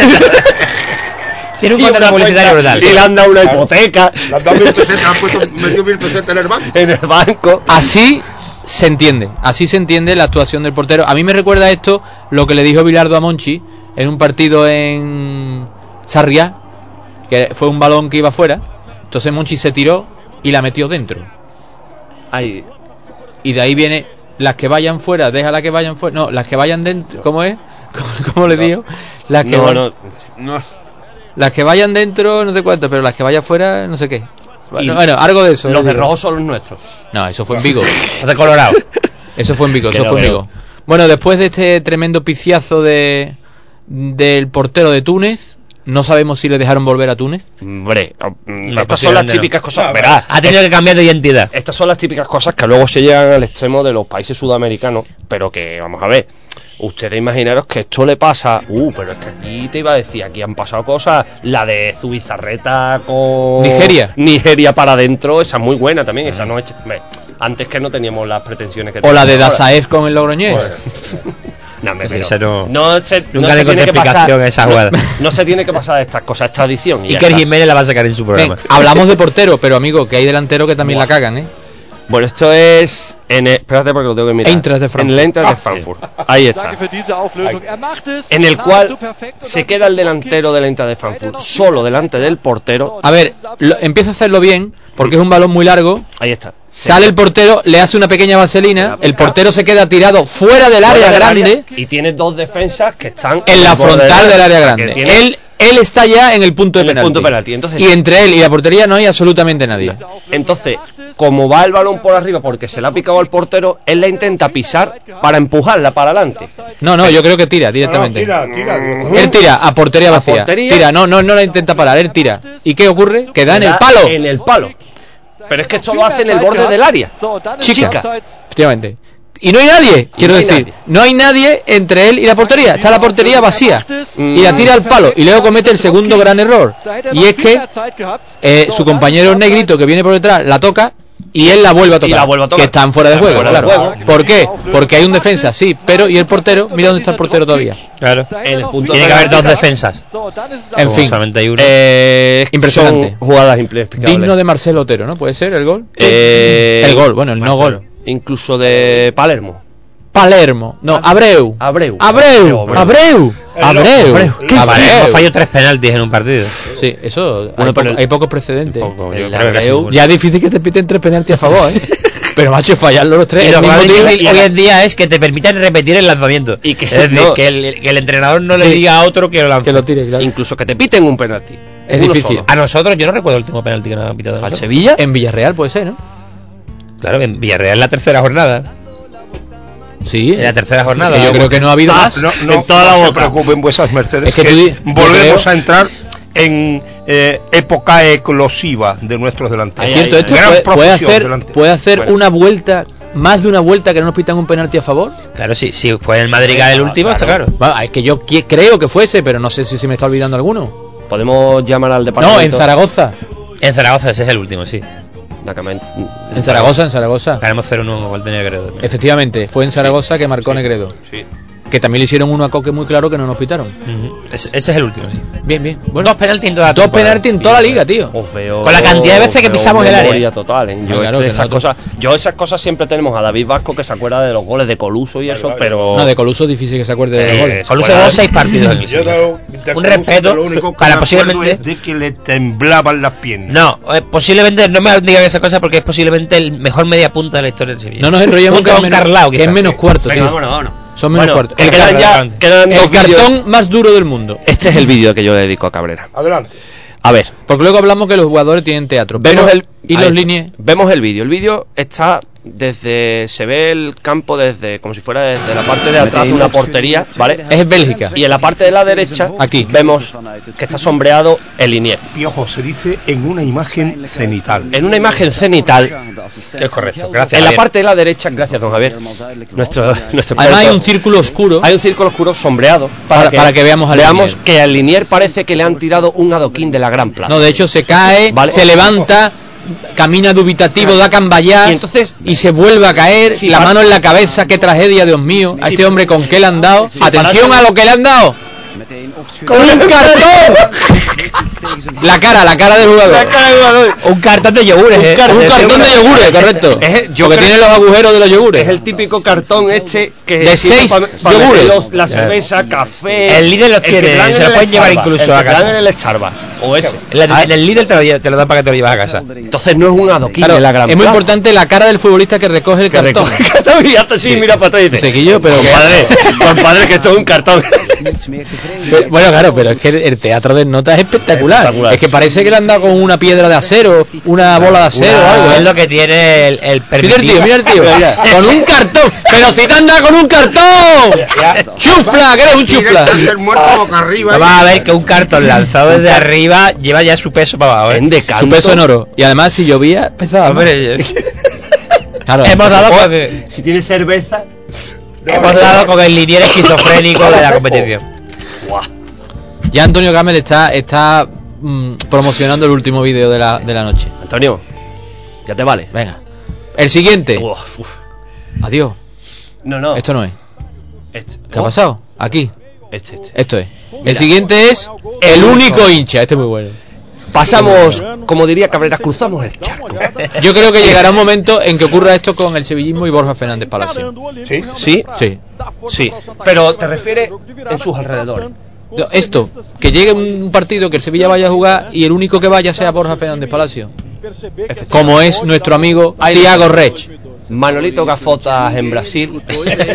Tiene un Y contrato una publicitario cuenta- brutal. Y le han dado una hipoteca Le han dado mil pesetas, han puesto medio mil pesetas en el banco. en el banco. Así se entiende, así se entiende la actuación del portero. A mí me recuerda esto lo que le dijo Bilardo a Monchi en un partido en Sarriá, que fue un balón que iba fuera. Entonces Monchi se tiró y la metió dentro. Ahí. Y de ahí viene las que vayan fuera, déjala que vayan fuera. No, las que vayan dentro, ¿cómo es? ¿Cómo, cómo le digo? Las que No, van- no. No. Las que vayan dentro, no sé cuánto, pero las que vayan fuera, no sé qué. Y Bueno, bueno, algo de eso. Los le de digo. rojo son los nuestros. No, eso fue en Vigo. Los de Colorado. Eso fue en Vigo, Que eso no fue en veo. Vigo. Bueno, después de este tremendo piciazo de del portero de Túnez, no sabemos si le dejaron volver a Túnez. Hombre, mm, No, estas son las posiblemente no. típicas cosas. No, Verás, Ha tenido que cambiar de identidad. estas son las típicas cosas que luego se llegan al extremo de los países sudamericanos, pero que, vamos a ver, ustedes imaginaros que esto le pasa, uh, pero es que aquí te iba a decir, aquí han pasado cosas, la de Zubizarreta con Nigeria. Nigeria para adentro, esa es muy buena también, esa no es, hombre, antes que no teníamos las pretensiones que O la de tenemos ahora. Dazaev con el Logroñés. No, hombre, Pues pero esa no- no se, nunca no le se encontré tiene que pasar, explicación a esa jugada. no, no se tiene que pasar de estas cosas, es tradición. Y ya Iker está. Jiménez la va a sacar en su Ven, programa. hablamos de portero, pero amigo, que hay delantero que también la cagan, ¿eh? Bueno, esto es en el, espérate porque lo tengo que mirar. Eintracht de Frankfurt. En el Eintracht de Ah, Frankfurt. Ahí está. Danke für diese Auflösung. Er macht es En el cual nahezu perfekt und se dann queda el delantero del Eintracht de Frankfurt solo delante del portero. A ver, lo- empieza a hacerlo bien, porque es un balón muy largo. Ahí está. Sale el portero, le hace una pequeña vaselina, el portero se queda tirado fuera del área Fuera del grande, área, y tiene dos defensas que están en la el borde frontal del área que grande. tiene- Él, él está ya en el punto de En el penalti. punto de penalti, entonces- y entre él y la portería no hay absolutamente nadie. Entonces, como va el balón por arriba porque se le ha picado al portero, él la intenta pisar para empujarla para adelante. No, no, yo creo que tira directamente. Tira, tira, digo, Él tira a portería A vacía. portería. Tira, no, no, no la intenta parar, él tira. ¿Y qué ocurre? Que da en el Da palo. En el palo. Pero es que esto lo hace en el borde del área. So, und dann ist Chica. Abseits. Efectivamente. y no hay nadie, Y quiero no hay decir, nadie. no hay nadie entre él y la portería, está la portería vacía Mm. y la tira al palo y luego comete el segundo gran error, y es que eh, su compañero negrito que viene por detrás la toca y él la vuelve a tocar, Y la vuelve a tocar. que están fuera de Está juego, fuera de claro. juego. ¿Por qué? Porque hay un defensa, sí, pero y el portero, mira dónde está el portero todavía. Claro. En el punto Tiene de que haber dos penalti. defensas. En Como fin, solamente hay uno. Eh, Impresionante. Son jugadas inexplicables. digno de Marcelo Otero, ¿no? ¿Puede ser el gol? Eh, El gol, bueno, el no gol. Incluso de Palermo. Palermo, no, Abreu. Abreu. Abreu, Abreu, Abreu. ¿Qué Abreu Abreu? falló tres penaltis en un partido. Sí, eso, Bueno, hay, pero po- el- hay pocos precedentes. Poco, yo El creo que casi Abreu ninguno. Ya es difícil que te piten tres penaltis a favor, ¿eh? Pero macho, fallarlo los tres Y el lo mismo más día. difícil hoy en día es que te permitan repetir el lanzamiento. Y que- es decir, no. que, el, que el entrenador no le Sí. diga a otro que lo lance. Que lo tire, claro. Incluso que te piten un penalti. Es Uno difícil. solo. A nosotros, yo no recuerdo el último penalti que nos han pitado. a ¿Al nosotros. Sevilla? En Villarreal puede ser, ¿no? Claro, en Villarreal la tercera jornada. Sí. En la tercera jornada. Que yo creo que no ha habido Ah, más. no, no, En toda la no se boca. preocupen vuesas mercedes, Es que que, tú di- yo volvemos creo- a entrar en eh, época eclosiva de nuestros delanteros. Es cierto, esto Gran puede, puede profusión hacer, delante. puede hacer Bueno. una vuelta, más de una vuelta que no nos pitan un penalti a favor. Claro, sí, si fue en el Madrigal el último, está claro. Va, es que yo qui- creo que fuese, pero no sé si se me está olvidando alguno. Podemos llamar al departamento. No, en Zaragoza. En Zaragoza ese es el último, sí. Da que me- En Zaragoza, en Zaragoza. Ganamos cero uno gol de Negredo. Efectivamente, fue en Zaragoza que marcó Negredo. Sí. Que también le hicieron uno a Coque muy claro que no nos pitaron. Ujú. ese, ese es el último, sí. Bien, bien. Bueno, Dos penaltis en toda la dos temporada. penaltis en toda la liga, tío. Os veo- Con la cantidad de veces que os veo pisamos el área. memoria total, ¿eh? Yo, Ah, claro, es que que esas nosotros- cosas, yo esas cosas siempre tenemos a David Vasco que se acuerda de los goles de Coluso y eso, pero No, de Coluso es difícil que se acuerde de Sí, los goles. Coluso Bueno, jugó seis partidos en el Yo Sevilla. de- de Un Coluso, respeto lo único que para me acuerdo posiblemente- es de que le temblaban las piernas. No, eh, posiblemente, no me digan esa cosa porque es posiblemente el mejor media punta de la historia del Sevilla. No nos enrollemos Junto que, es con menos, Carlao, que es quizás. menos cuarto, venga, tío. vámonos, vámonos. Son menos Bueno, cuartos. el El, Quedan ya, quedan el dos vídeos. cartón más duro del mundo. Este es el vídeo que yo le dedico a Cabrera. Adelante. A ver, Porque luego hablamos que los jugadores tienen teatro. vemos pero- el y ahí los está. líneas. Vemos el vídeo. El vídeo está desde se ve el campo desde como si fuera desde la parte de atrás de una portería, ¿vale? Es Bélgica. Y en la parte de la derecha Aquí. vemos que está sombreado el linier. Piojo, se dice en una imagen cenital. En una imagen cenital, Es correcto, gracias. en la Javier. parte de la derecha, gracias don Javier, nuestro, nuestro Además hay experto, un círculo oscuro. hay un círculo oscuro sombreado Para- para que veamos al veamos Linier. que al Linier parece que le han tirado un adoquín de la Gran Plaza. No, de hecho se cae, Vale. se levanta, camina dubitativo, da cambayás Y entonces- y se vuelve a caer, Si la para- mano en la cabeza, qué tragedia, Dios mío, a Si- este hombre con qué le han dado. Si Atención para- a lo que le han dado. ¡Con un cartón! La cara, la cara del jugador. La cara del jugador. Un cartón de yogures, Un, eh. car- un cartón de yogures, correcto. Es- yo Porque creo- tiene los agujeros de los yogures. Es el típico cartón este que De sirve seis pa- pa yogures. meter los- la cerveza, café. El líder los que tiene, te dan se en los el pueden llevar Starbucks, incluso el a que te casa. dan en el Starbucks o ese. En, la- en el líder te lo, te lo dan para que te lo llevas a casa. Entonces no es un adoquín Claro, de la Gran es muy Plaza. importante la cara del futbolista que recoge el Que cartón. recoge el cartón y hasta así mira para atrás y dice, Sequillo, pero que- compadre, compadre, que esto es un cartón. Pero- Bueno, claro, pero es que el teatro de notas es espectacular. Espectacular. Es que parece que le han dado con una piedra de acero, una bola de acero o algo. es ¿eh? lo que tiene el, el Mira el tío, mira el tío, mira. Con un cartón. Pero si te han dado con un cartón. Chufla, que eres un chufla. El muerto boca arriba. Vamos a ver que un cartón lanzado desde arriba lleva ya su peso para abajo, ¿eh? En decanto. Su peso en oro. Y además si llovía pesaba. más. Hombre, Claro, hemos dado pues, con, Si tiene cerveza, hemos dado con el linier esquizofrénico de la competición. ya Antonio Gamel está está mm, promocionando el último vídeo de la, de la noche. Antonio, ya te vale. Venga. El siguiente. Uf, uf. Adiós. No, no. Esto no es. Este. ¿Qué ha Oh, pasado? Aquí. Este, este. Esto es. El siguiente es el único hincha. Este es muy bueno. Pasamos, como diría Cabrera, cruzamos el charco. Yo creo que llegará un momento en que ocurra esto con el sevillismo y Borja Fernández Palacio. ¿Sí? ¿Sí? Sí. Sí. Pero te refieres en sus alrededores. Esto, que llegue un partido que el Sevilla vaya a jugar y el único que vaya sea Borja Fernández Palacio. Como es nuestro amigo Thiago Reich. Manolito Gafotas en Brasil.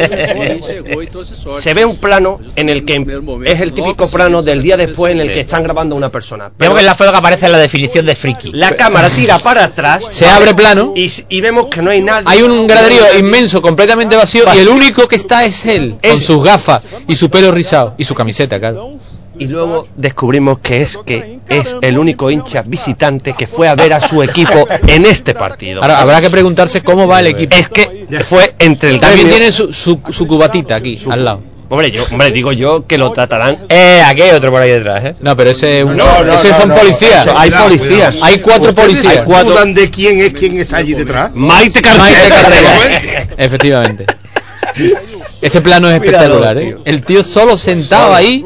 Se ve un plano en el que es el típico plano del día después en el que están grabando a una persona. Vemos que en la foto que aparece en la definición de friki. La cámara tira para atrás. Se abre plano. Y, y vemos que no hay nadie. Hay un graderío inmenso, completamente vacío, y el único que está es él, con Es- sus gafas y su pelo rizado y su camiseta, claro. y luego descubrimos que es que es el único hincha visitante que fue a ver a su equipo en este partido. Ahora habrá que preguntarse cómo va el equipo. Es que fue entre el también gremio, tiene su, su, su cubatita aquí su, al lado. Hombre, yo, hombre, digo yo que lo tratarán. Eh, aquí hay otro por ahí detrás, ¿eh? No, pero ese, un, no, no, ese no, son no, policías. no, hay cuidado, policías. cuidado. Hay cuatro policías. Hay cuatro. ¿Dudan de quién es quién está allí detrás? Maite Carrera. Maite Carrera. Efectivamente. Este plano es espectacular, ¿eh? El tío solo sentado ahí.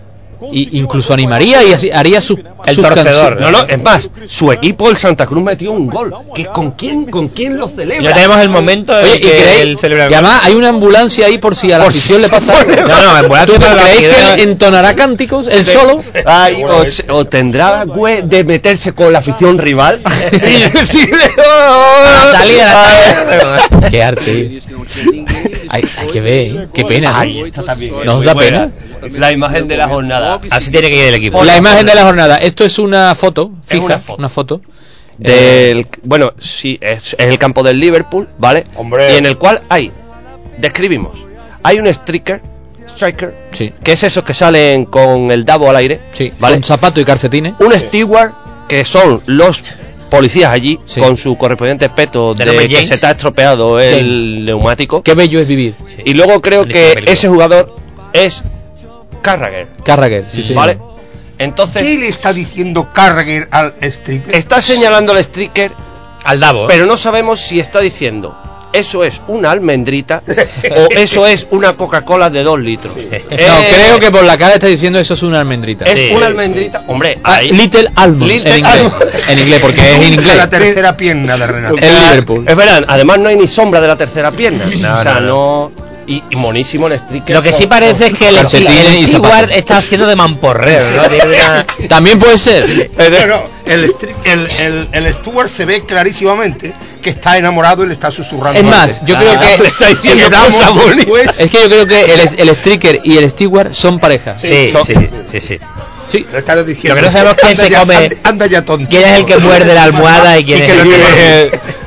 Y incluso animaría y así, haría su, el su torcedor. No, no, es más, su equipo, el Santa Cruz, metió un gol. ¿Que ¿Con quién con quién lo celebra? Ya tenemos el momento en Oye, que ¿y creéis, él celebra el y además hay una ambulancia ahí por si a la por afición si le pasa algo. No, no, ambulancia. ¿Tú creéis que él entonará cánticos él solo? Ay, o, o tendrá güey de meterse con la afición rival y decirle a la salida. Qué arte. Hay, hay que ver, ¿eh? Qué pena. Ay, esta también ¿no os da pena? La imagen de la jornada. Así tiene que ir el equipo. La imagen de la jornada. Esto es una foto fija, una foto, una foto del eh, bueno, sí, es, es el campo del Liverpool, ¿vale? Hombre. Y en el cual hay, describimos, hay un striker, striker, sí, que es esos que salen con el dabo al aire, sí, ¿vale? Con zapato y calcetines. Un steward, que son los policías allí, sí, con su correspondiente peto de, de que se te ha estropeado el James. Neumático. Qué bello es vivir. Sí. Y luego creo que ese jugador es Carragher. Carragher, sí, sí. ¿Vale? Entonces, ¿qué le está diciendo Carragher al stripper? Está señalando al striker al dabo, ¿eh? Pero no sabemos si está diciendo eso es una almendrita o eso es una Coca-Cola de dos litros. Sí. Eh, no, creo que por la cara está diciendo eso es una almendrita. Es sí, una almendrita, hombre. Ah, Little Almond. Little en, inglés, Almond. En inglés, porque es en inglés. La tercera pierna de Renato. El Liverpool. Es verdad, además no hay ni sombra de la tercera pierna. No, o sea, no. no Y, y monísimo el striker. Lo que sí parece es que el, el steward está haciendo de mamporrero, ¿no? Una... También puede ser. No, no, el, el, el, el steward se ve clarísimamente que está enamorado y le está susurrando. Es más, yo creo que le está diciendo cosas. Es que yo creo que el, el striker y el steward son pareja. Sí, son, sí, sí, sí. Sí, lo está diciendo. Lo que no sabemos quién se ya, come. Anda, anda ya tonto. ¿Quién es el que muerde la almohada y quién y es el que que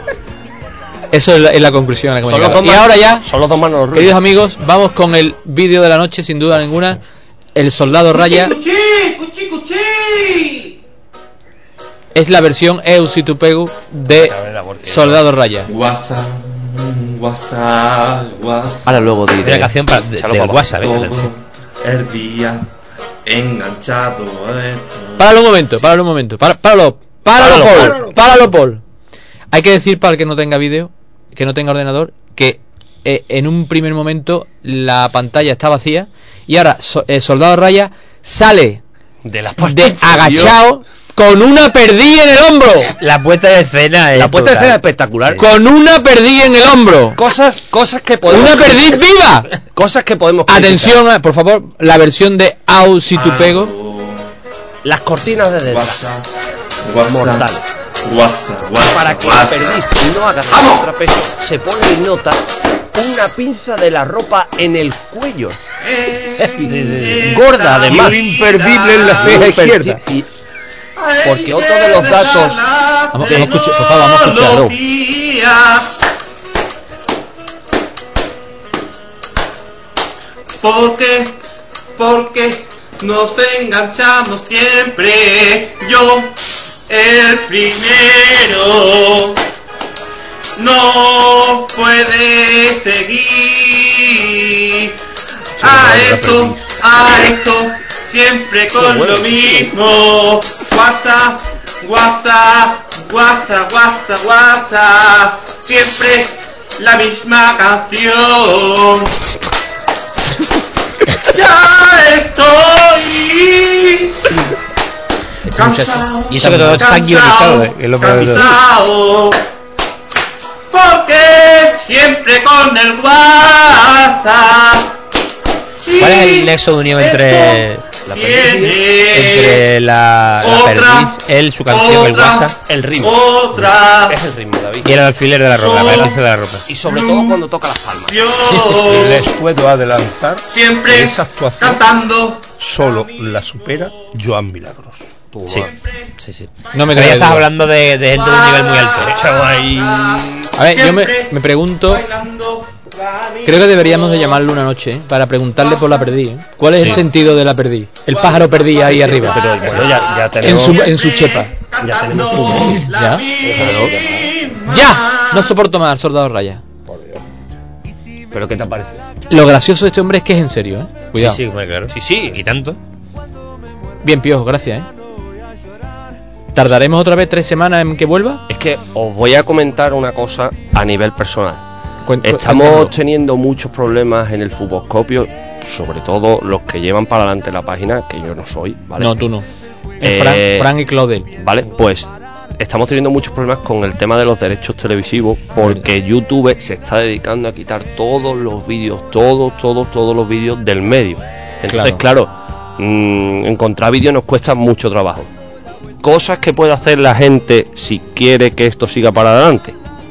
Eso es la, es la conclusión a la que hemos llegado. Y manos, ahora ya, son los dos manos queridos amigos, vamos con el vídeo de la noche, sin duda ninguna. El Soldado Raya. Cuchi, cuchi, cuchi. Es la versión Eusitupegu de Soldado Raya. WhatsApp, WhatsApp, WhatsApp. Ahora luego diré. Una canción para de, de WhatsApp, ¿eh? El día enganchado. Páralo un momento, páralo un momento. Páralo, páralo, páralo, Paul. Páralo, Paul. Hay que decir para el que no tenga vídeo, que no tenga ordenador, que eh, en un primer momento la pantalla está vacía y ahora so, eh, Soldado Raya sale de, la de agachado con una perdiz en el hombro. La puesta de escena es la puesta de total. escena es espectacular. Con una perdiz en el hombro. Cosas, cosas que podemos. Una perdiz viva. Cosas que podemos. Atención, criticar. Por favor, la versión de Ausitupego. Las cortinas de detrás. Mortales. WhatsApp, WhatsApp, para que la perdiz y no haga contrapeso, se pone y nota una pinza de la ropa en el cuello. Gorda, además. Y imperdible en la ceja izquierda. Y, porque otro de los datos. Vamos, vamos a escuchar, por favor, vamos a escucharlo. Porque, porque nos enganchamos siempre. Yo, el primero, no puede seguir. A esto, a esto, siempre con lo mismo. WhatsApp, WhatsApp, WhatsApp, WhatsApp, WhatsApp. Siempre la misma canción. Ya estoy cansado, y eso que todo está guionizado, ¿eh? Que lo cansado, porque siempre con el WhatsApp. ¿Cuál es el nexo de unión entre la entre la, la perdiz, él, su canción, otra, el WhatsApp, el ritmo? Otra. Es el ritmo, David. Y el alfiler de la ropa, la perdiz de la ropa. Y sobre todo cuando toca las palmas. Y les puedo adelantar siempre que esa actuación cantando. Solo la supera Joan Milagros. Sí, sí, sí. No me Pero ya estás hablando de, de gente de un nivel muy alto. Ahí. A ver, yo me, me pregunto, creo que deberíamos de llamarle una noche, ¿eh? Para preguntarle por la perdiz, ¿eh? ¿Cuál es sí. el sentido de la perdiz? El pájaro perdiz ahí arriba. Pero bueno, ya, ya tenemos... En su, en su chepa. Ya tenemos un... ¿Ya? ¡Ya! No soporto más al soldado Raya. ¿Pero qué te parece? Lo gracioso de este hombre es que es en serio, ¿eh? Cuidado. Sí, sí, bueno, claro. Sí, sí, y tanto. Bien, Piojo, gracias, ¿eh? ¿Tardaremos otra vez tres semanas en que vuelva? Es que os voy a comentar una cosa a nivel personal. Cuent- Estamos cuéntalo. teniendo muchos problemas en el Futbolscopio, sobre todo los que llevan para adelante la página, que yo no soy, ¿vale? No, tú no. Eh, Fran, Fran y Claudel. Vale, pues estamos teniendo muchos problemas con el tema de los derechos televisivos, porque YouTube se está dedicando a quitar todos los vídeos, todos, todos, todos los vídeos del medio. Entonces, claro, claro mmm, encontrar vídeos nos cuesta mucho trabajo. Cosas que puede hacer la gente si quiere que esto siga para adelante.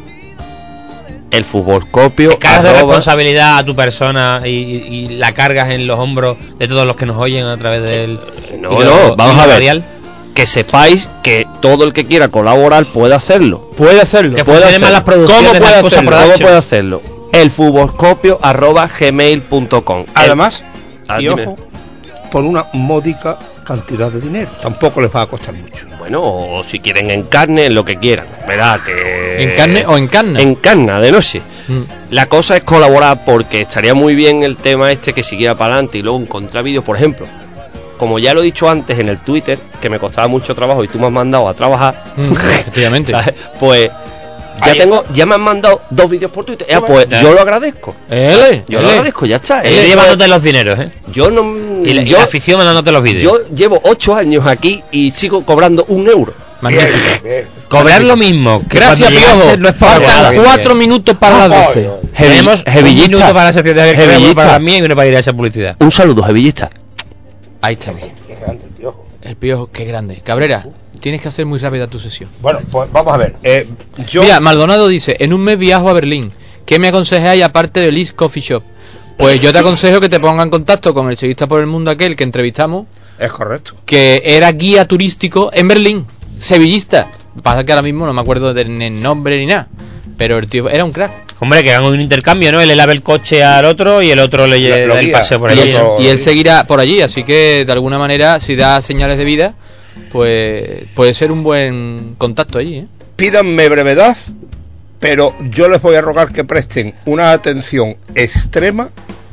El Futbolscopio. Te cargas de responsabilidad a tu persona y, y la cargas en los hombros de todos los que nos oyen a través del. No, no, vamos a ver. Radial. Que sepáis que todo el que quiera colaborar puede hacerlo. Puede hacerlo. Que puede hacerlo. Las producciones, ¿Cómo puede las hacerlo? Cosas ¿Cómo puede hacerlo? El Futbolscopio arroba gmail punto com. Además, el... y ojo, por una módica cantidad de dinero, tampoco les va a costar mucho. Bueno, o si quieren en carne, en lo que quieran, ¿verdad? Que ¿En carne o en carne? En carne, de noche. Mm. La cosa es colaborar, porque estaría muy bien el tema este que siguiera para adelante y luego encontrar vídeos, por ejemplo, como ya lo he dicho antes en el Twitter, que me costaba mucho trabajo y tú me has mandado a trabajar. Mm, efectivamente. Pues ya Ahí tengo, está. ya me han mandado dos vídeos por Twitter. Eh, pues ¿Eh? yo lo agradezco. ¿Eh? Yo ¿Eh? lo agradezco, ya está. Él llevándote los dineros, ¿eh? Yo no. Y la, yo, y la afición mandándote los vídeos. Yo llevo ocho años aquí y sigo cobrando un euro. Magnífico. Bien, bien. Cobrar lo mismo. Gracias, Piojo. No es Faltan cuatro minutos para las doce. Tenemos un minuto para la sección de Jevillista, para mí y uno para ir a esa publicidad. Un saludo, Jevillista. Ahí está bien. Qué grande el Piojo. El Piojo, qué grande. Cabrera, tienes que hacer muy rápida tu sesión. Bueno, pues vamos a ver. Eh, yo... Mira, Maldonado dice, en un mes viajo a Berlín. ¿Qué me aconsejáis aparte de Liz Coffee Shop? Pues yo te aconsejo que te ponga en contacto con el Sevillista por el Mundo aquel que entrevistamos. Es correcto. Que era guía turístico en Berlín. Sevillista. Pasa que ahora mismo no me acuerdo del nombre ni nada. Pero el tío era un crack. Hombre, que hagan un intercambio, ¿no? Él le lave el coche al otro y el otro le lleva el paseo por allí. Y él, y él seguirá por allí, así que de alguna manera, si da señales de vida, pues puede ser un buen contacto allí, ¿eh? Pídanme brevedad, pero yo les voy a rogar que presten una atención extrema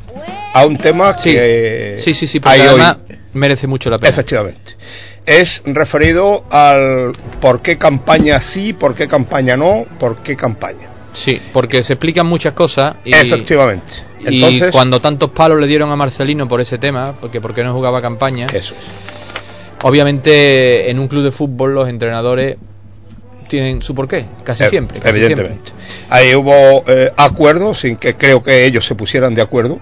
a un tema sí. que sí, sí, sí, porque además hoy merece mucho la pena. Efectivamente. Es referido al por qué campaña sí, por qué campaña no, por qué campaña. Sí, porque se explican muchas cosas y, efectivamente. Entonces, y cuando tantos palos le dieron a Marcelino por ese tema, porque por qué no jugaba campaña, eso. Obviamente en un club de fútbol los entrenadores tienen su porqué, casi eh, siempre. Casi evidentemente. Siempre. Ahí hubo eh, acuerdos, sin que creo que ellos se pusieran de acuerdo,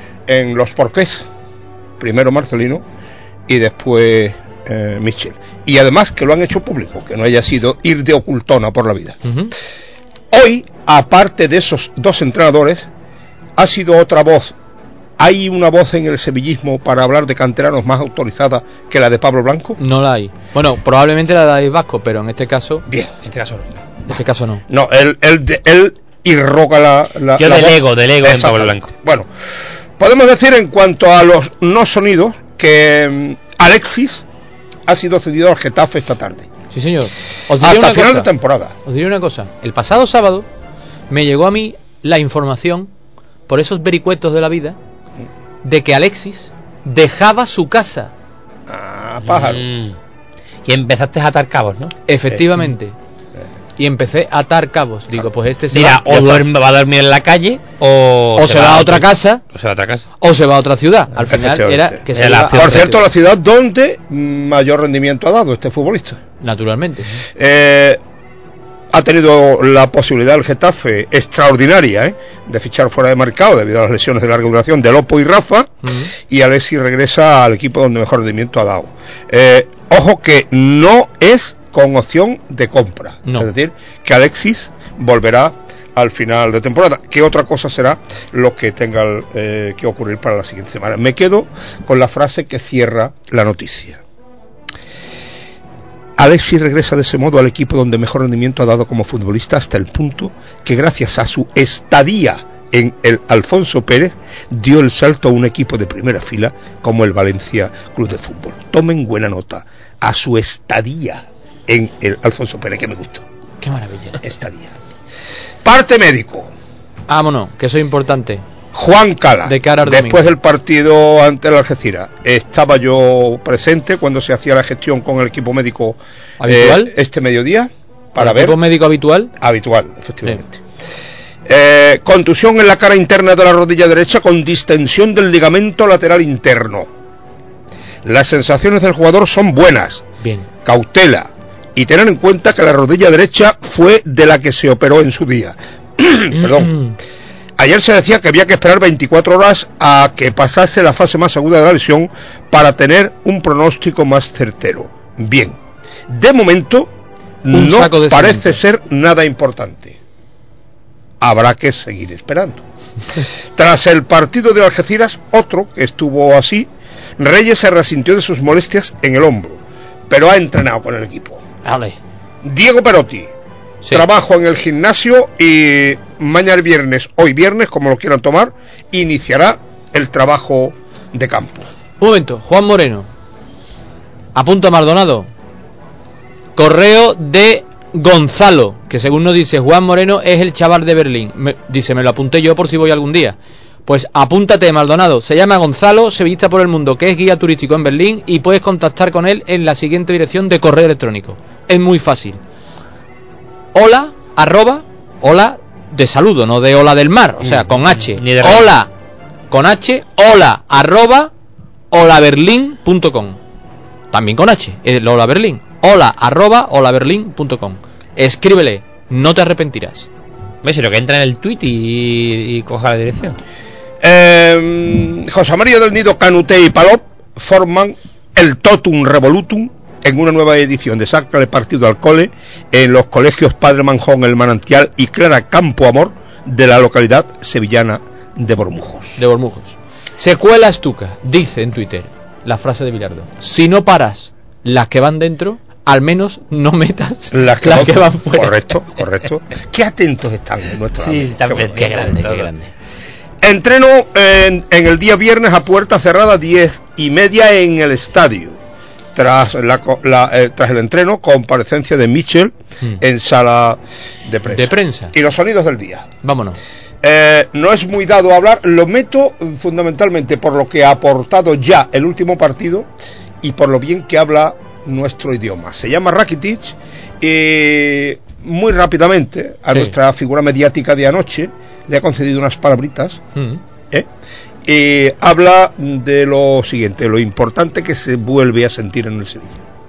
en los porqués. Primero Marcelino y después eh, Michel. Y además que lo han hecho público, que no haya sido ir de ocultona por la vida. Uh-huh. Hoy, aparte de esos dos entrenadores, ha sido otra voz. ¿Hay una voz en el sevillismo para hablar de canteranos más autorizada que la de Pablo Blanco? No la hay. Bueno, probablemente la de David Vasco, pero en este caso... Bien. En este caso no. En este caso no. No, él, él, él irroga la... la Yo la delego, voz. delego en Pablo Blanco. Bueno, podemos decir en cuanto a los no sonidos que um, Alexis ha sido cedido al Getafe esta tarde. Sí, señor. Os Hasta final cosa, de temporada. Os diré una cosa. El pasado sábado me llegó a mí la información, por esos vericuetos de la vida, de que Alexis dejaba su casa. Ah, pájaro. Mm. Y empezaste a atar cabos, ¿no? Efectivamente. Eh. Y empecé a atar cabos. Digo, pues este se Mira, va. o duerme, va a dormir en la calle, o, o se, se va, va a otra otro, casa, o se va a otra casa, o se va a otra ciudad. Al final era que se la, por cierto, la ciudad donde mayor rendimiento ha dado este futbolista. Naturalmente. Eh, ha tenido la posibilidad el Getafe extraordinaria ¿eh? de fichar fuera de mercado debido a las lesiones de larga duración de Lopo y Rafa, uh-huh. y Alexis regresa al equipo donde mejor rendimiento ha dado. Eh, ojo que no es con opción de compra, no. Es decir, que Alexis volverá al final de temporada. ¿Qué otra cosa será lo que tenga eh, que ocurrir para la siguiente semana? Me quedo con la frase que cierra la noticia. Alexis regresa de ese modo al equipo donde mejor rendimiento ha dado como futbolista, hasta el punto que gracias a su estadía en el Alfonso Pérez dio el salto a un equipo de primera fila como el Valencia Club de Fútbol. Tomen buena nota, a su estadía en el Alfonso Pérez, que me gustó. Qué maravilla. Estadía. Parte médico. Vámonos, que eso es importante. Juan Cala, de cara al después del partido ante el Algeciras, estaba yo presente cuando se hacía la gestión con el equipo médico habitual eh, este mediodía para ¿El ver equipo médico habitual? Habitual, efectivamente. Eh, contusión en la cara interna de la rodilla derecha con distensión del ligamento lateral interno. Las sensaciones del jugador son buenas. Bien. Cautela y tener en cuenta que la rodilla derecha fue de la que se operó en su día. Perdón. Ayer se decía que había que esperar veinticuatro horas a que pasase la fase más aguda de la lesión para tener un pronóstico más certero. Bien, de momento un no parece ser nada importante. Habrá que seguir esperando. Tras el partido de Algeciras, otro que estuvo así, Reyes se resintió de sus molestias en el hombro, pero ha entrenado con el equipo. Vale. Diego Perotti. Sí. Trabajo en el gimnasio y mañana viernes, hoy viernes, como lo quieran tomar, iniciará el trabajo de campo. Un momento, Juan Moreno. Apunta a Maldonado. Correo de Gonzalo, que según nos dice Juan Moreno es el chaval de Berlín. Me, dice, me lo apunté yo por si voy algún día. Pues apúntate, Maldonado. Se llama Gonzalo, sevillista por el mundo, que es guía turístico en Berlín, y puedes contactar con él en la siguiente dirección de correo electrónico. Es muy fácil. Hola, arroba, hola de saludo, no de hola del mar, o sea, con H. Ni de hola, con H, hola, arroba, holaberlin punto com. También con H, el Hola Berlín. Hola, arroba, holaberlin punto com. Escríbele, no te arrepentirás. ¿Ves? Sino que entra en el tweet y, y coja la dirección. Eh, José María del Nido, Canute y Palop forman el Totum Revolutum en una nueva edición de Sácale Partido al Cole en los colegios Padre Manjón, El Manantial y Clara Campo Amor de la localidad sevillana de Bormujos. De Bormujos. Secuela Estuca, dice en Twitter la frase de Bilardo: si no paras las que van dentro, al menos no metas las que, las van, que van fuera. Correcto, correcto. Qué atentos están en nuestro Sí, están qué, qué grande, qué grande. Entreno en, en el día viernes a puerta cerrada, diez y media en el estadio. Tras, la, la, eh, tras el entreno, comparecencia de Michel hmm. en sala de prensa. de prensa. Y los sonidos del día. Vámonos. Eh, no es muy dado hablar, lo meto fundamentalmente por lo que ha aportado ya el último partido y por lo bien que habla nuestro idioma. Se llama Rakitic y muy rápidamente a sí. nuestra figura mediática de anoche le ha concedido unas palabritas. Hmm. ¿eh? Eh, habla de lo siguiente, lo importante que se vuelve a sentir en el Sevilla.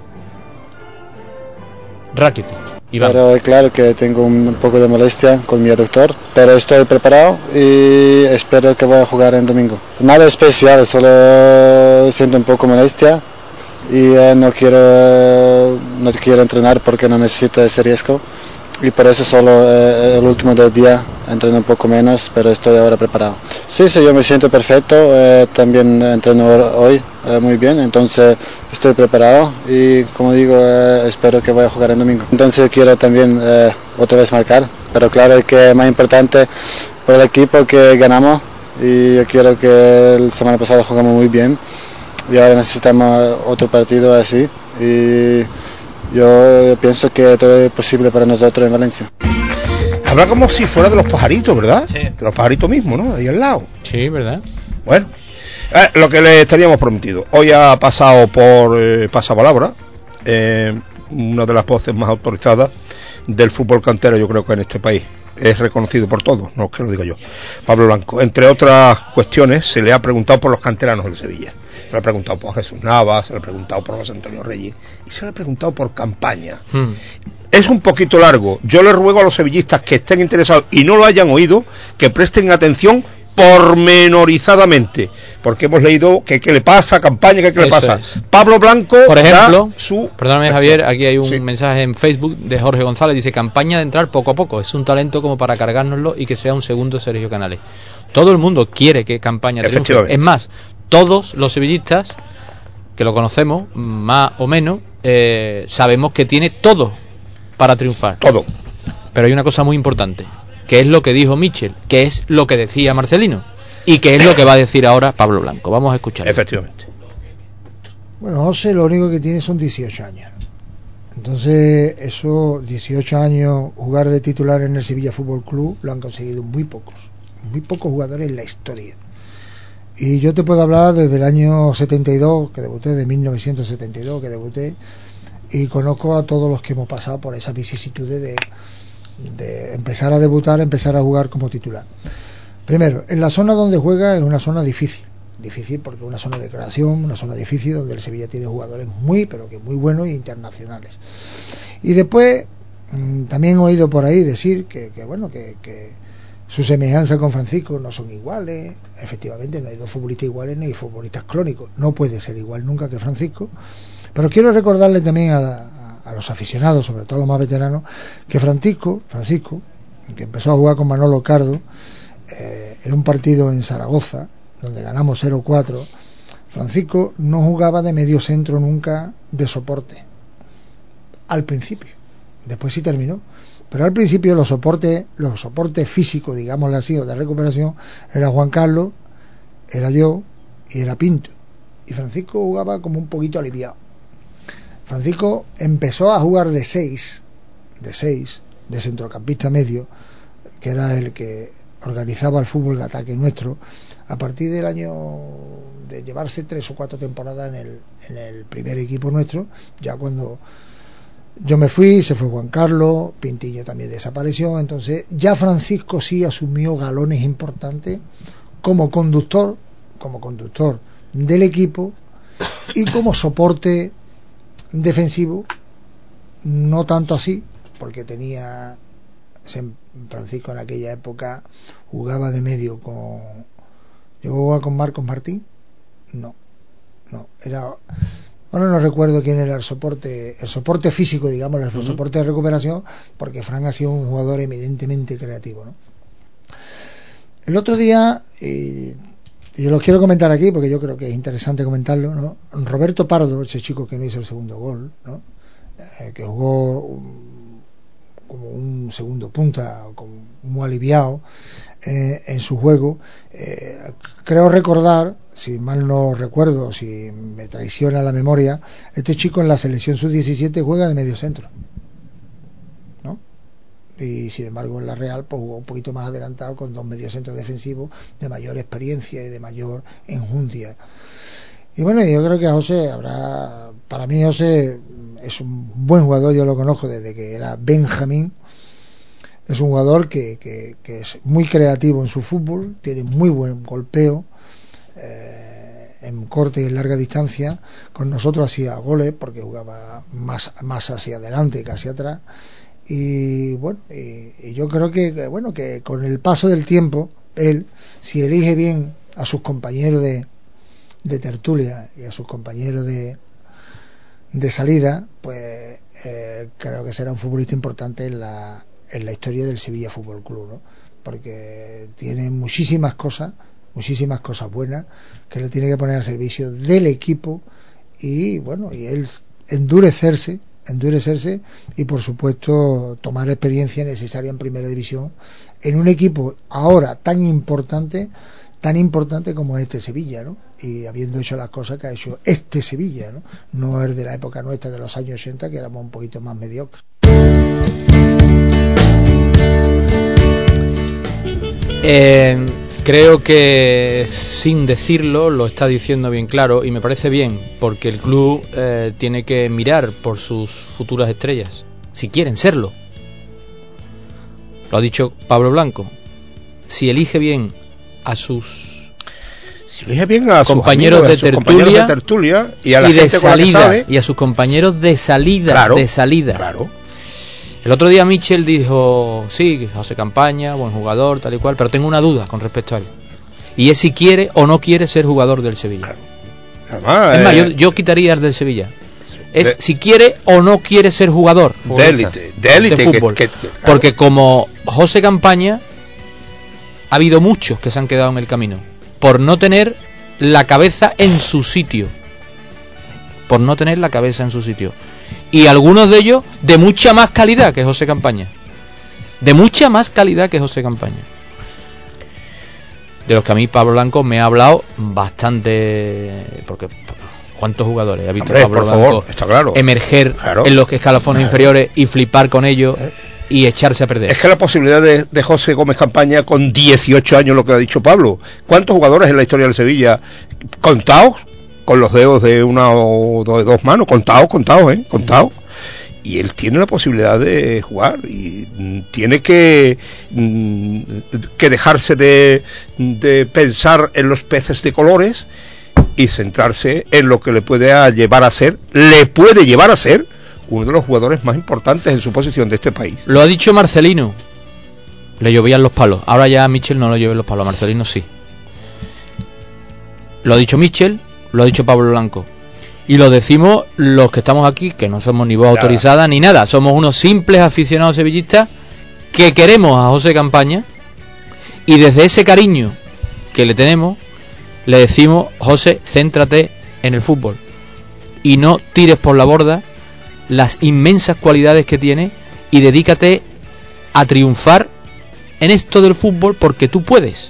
Rakitic. Pero claro que tengo un poco de molestia con mi doctor, pero estoy preparado y espero que voy a jugar en domingo. Nada especial, solo siento un poco molestia y eh, no quiero no quiero entrenar porque no necesito ese riesgo. Y por eso solo eh, el último dos días entreno un poco menos, pero estoy ahora preparado. Sí, sí, yo me siento perfecto, eh, también entreno hoy eh, muy bien, entonces estoy preparado y como digo, eh, espero que vaya a jugar el domingo. Entonces quiero también eh, otra vez marcar, pero claro que es más importante por el equipo que ganamos y yo quiero que la semana pasada jugamos muy bien y ahora necesitamos otro partido así y yo pienso que todo es posible para nosotros en Valencia. Habla como si fuera de los pajaritos, ¿verdad? Sí. De los pajaritos mismos, ¿no? Ahí al lado. Sí, ¿verdad? Bueno, eh, lo que le estaríamos prometido. Hoy ha pasado por eh, pasapalabra eh, una de las voces más autorizadas del fútbol cantero, yo creo que en este país. Es reconocido por todos, no es que lo diga yo. Pablo Blanco. Entre otras cuestiones, se le ha preguntado por los canteranos del Sevilla. Se le ha preguntado por Jesús Navas, se le ha preguntado por José Antonio Reyes y se le ha preguntado por Campaña. Hmm. Es un poquito largo. Yo le ruego a los sevillistas que estén interesados y no lo hayan oído, que presten atención pormenorizadamente, porque hemos leído que qué le pasa a Campaña, que qué le pasa. Es. Pablo Blanco, por ejemplo, su perdóname Javier, aquí hay un sí. mensaje en Facebook de Jorge González, dice: Campaña de entrar poco a poco, es un talento como para cargárnoslo y que sea un segundo Sergio Canales. Todo el mundo quiere que Campaña triunfe. Es más, todos los sevillistas que lo conocemos, más o menos, eh, sabemos que tiene todo para triunfar. Todo. Pero hay una cosa muy importante, que es lo que dijo Michel, que es lo que decía Marcelino, y que es lo que va a decir ahora Pablo Blanco. Vamos a escuchar. Efectivamente. Bueno, José lo único que tiene son dieciocho años. Entonces, esos dieciocho años, jugar de titular en el Sevilla Fútbol Club, lo han conseguido muy pocos. Muy pocos jugadores en la historia. Y yo te puedo hablar desde el año setenta y dos, que debuté, de mil novecientos setenta y dos, que debuté, y conozco a todos los que hemos pasado por esas vicisitudes de, de empezar a debutar, empezar a jugar como titular. Primero, en la zona donde juega es una zona difícil. Difícil porque es una zona de creación, una zona difícil donde el Sevilla tiene jugadores muy, pero que muy buenos e internacionales. Y después, mmm, también he oído por ahí decir que, que bueno, que, que su semejanza con Francisco no son iguales. Efectivamente, no hay dos futbolistas iguales ni futbolistas clónicos. No puede ser igual nunca que Francisco. Pero quiero recordarle también a, la, a los aficionados, sobre todo los más veteranos, que Francisco, Francisco, que empezó a jugar con Manolo Cardo, eh, en un partido en Zaragoza, donde ganamos cero cuatro, Francisco no jugaba de medio centro nunca, de soporte. Al principio. Después sí terminó. Pero al principio los soportes, los soportes físicos, digámoslo así, o de recuperación, era Juan Carlos, era yo y era Pinto. Y Francisco jugaba como un poquito aliviado. Francisco empezó a jugar de seis, de seis, de centrocampista medio, que era el que organizaba el fútbol de ataque nuestro, a partir del año de llevarse tres o cuatro temporadas en el, en el primer equipo nuestro. Ya cuando yo me fui, se fue Juan Carlos, Pintillo también desapareció, entonces ya Francisco sí asumió galones importantes como conductor, como conductor del equipo y como soporte defensivo, no tanto así, porque tenía Francisco en aquella época jugaba de medio con... ¿Yo jugaba con Marcos Martín? No, no, era... Ahora no recuerdo quién era el soporte, el soporte físico, digamos, el uh-huh. soporte de recuperación, porque Fran ha sido un jugador eminentemente creativo, ¿no? El otro día, y yo los quiero comentar aquí porque yo creo que es interesante comentarlo, ¿no? Roberto Pardo, ese chico que no hizo el segundo gol, ¿no? Eh, que jugó un, como un segundo punta, como muy aliviado eh, en su juego. Eh, creo recordar, si mal no recuerdo, si me traiciona la memoria, este chico en la selección sub diecisiete juega de medio centro, ¿no? Y sin embargo en la Real pues jugó un poquito más adelantado con dos mediocentros defensivos de mayor experiencia y de mayor enjundia. Y bueno, yo creo que José habrá, para mí José es un buen jugador, yo lo conozco desde que era Benjamín. Es un jugador que, que, que es muy creativo en su fútbol, tiene muy buen golpeo, eh, en corte y en larga distancia. Con nosotros hacía goles porque jugaba más, más hacia adelante que hacia atrás. Y bueno, y, y yo creo que, que bueno, que con el paso del tiempo, él, si elige bien a sus compañeros de, de tertulia y a sus compañeros de, de salida, pues eh, creo que será un futbolista importante en la en la historia del Sevilla Fútbol Club, ¿no? Porque tiene muchísimas cosas, muchísimas cosas buenas que le tiene que poner al servicio del equipo y bueno, y él endurecerse, endurecerse y por supuesto tomar experiencia necesaria en primera división en un equipo ahora tan importante, tan importante como este Sevilla, ¿no? Y habiendo hecho las cosas que ha hecho este Sevilla, ¿no? No es de la época nuestra de los años ochenta, que éramos un poquito más mediocres. Eh, creo que sin decirlo lo está diciendo bien claro y me parece bien porque el club eh, tiene que mirar por sus futuras estrellas si quieren serlo. Lo ha dicho Pablo Blanco. Si elige bien a sus si elige bien a compañeros, sus amigos, de, a sus tertulia, compañeros de tertulia y a la y gente de salida sabe, y a sus compañeros de salida, claro, de salida. Claro. El otro día Michel dijo, sí, José Campaña, buen jugador, tal y cual, pero tengo una duda con respecto a él. Y es si quiere o no quiere ser jugador del Sevilla. Además, es más, eh, yo, yo quitaría el del Sevilla. Es de, si quiere o no quiere ser jugador. De élite, de élite. De fútbol. Que, que, claro. Porque como José Campaña, ha habido muchos que se han quedado en el camino por no tener la cabeza en su sitio. por no tener la cabeza en su sitio. Y algunos de ellos de mucha más calidad que José Campaña. De mucha más calidad que José Campaña. De los que a mí Pablo Blanco me ha hablado bastante, porque ¿cuántos jugadores ha visto Hombre, Pablo por Blanco favor, está claro. emerger Claro. en los escalafones Claro. inferiores y flipar con ellos y echarse a perder? Es que la posibilidad de, de José Gómez Campaña con dieciocho años, lo que ha dicho Pablo, ¿cuántos jugadores en la historia del Sevilla contados? Con los dedos de una o do- de dos manos, contados, contados, ¿eh? Contados. Y él tiene la posibilidad de jugar y mm, tiene que mm, que dejarse de, de pensar en los peces de colores y centrarse en lo que le puede a llevar a ser, le puede llevar a ser uno de los jugadores más importantes en su posición de este país. Lo ha dicho Marcelino. Le llovían los palos. Ahora ya a Michel no le llueven los palos, a Marcelino sí. Lo ha dicho Michel, lo ha dicho Pablo Blanco. Y lo decimos los que estamos aquí, que no somos ni voz Nada. autorizada ni nada. Somos unos simples aficionados sevillistas que queremos a José Campaña. Y desde ese cariño que le tenemos, le decimos: José, céntrate en el fútbol. Y no tires por la borda las inmensas cualidades que tiene y dedícate a triunfar en esto del fútbol, porque tú puedes.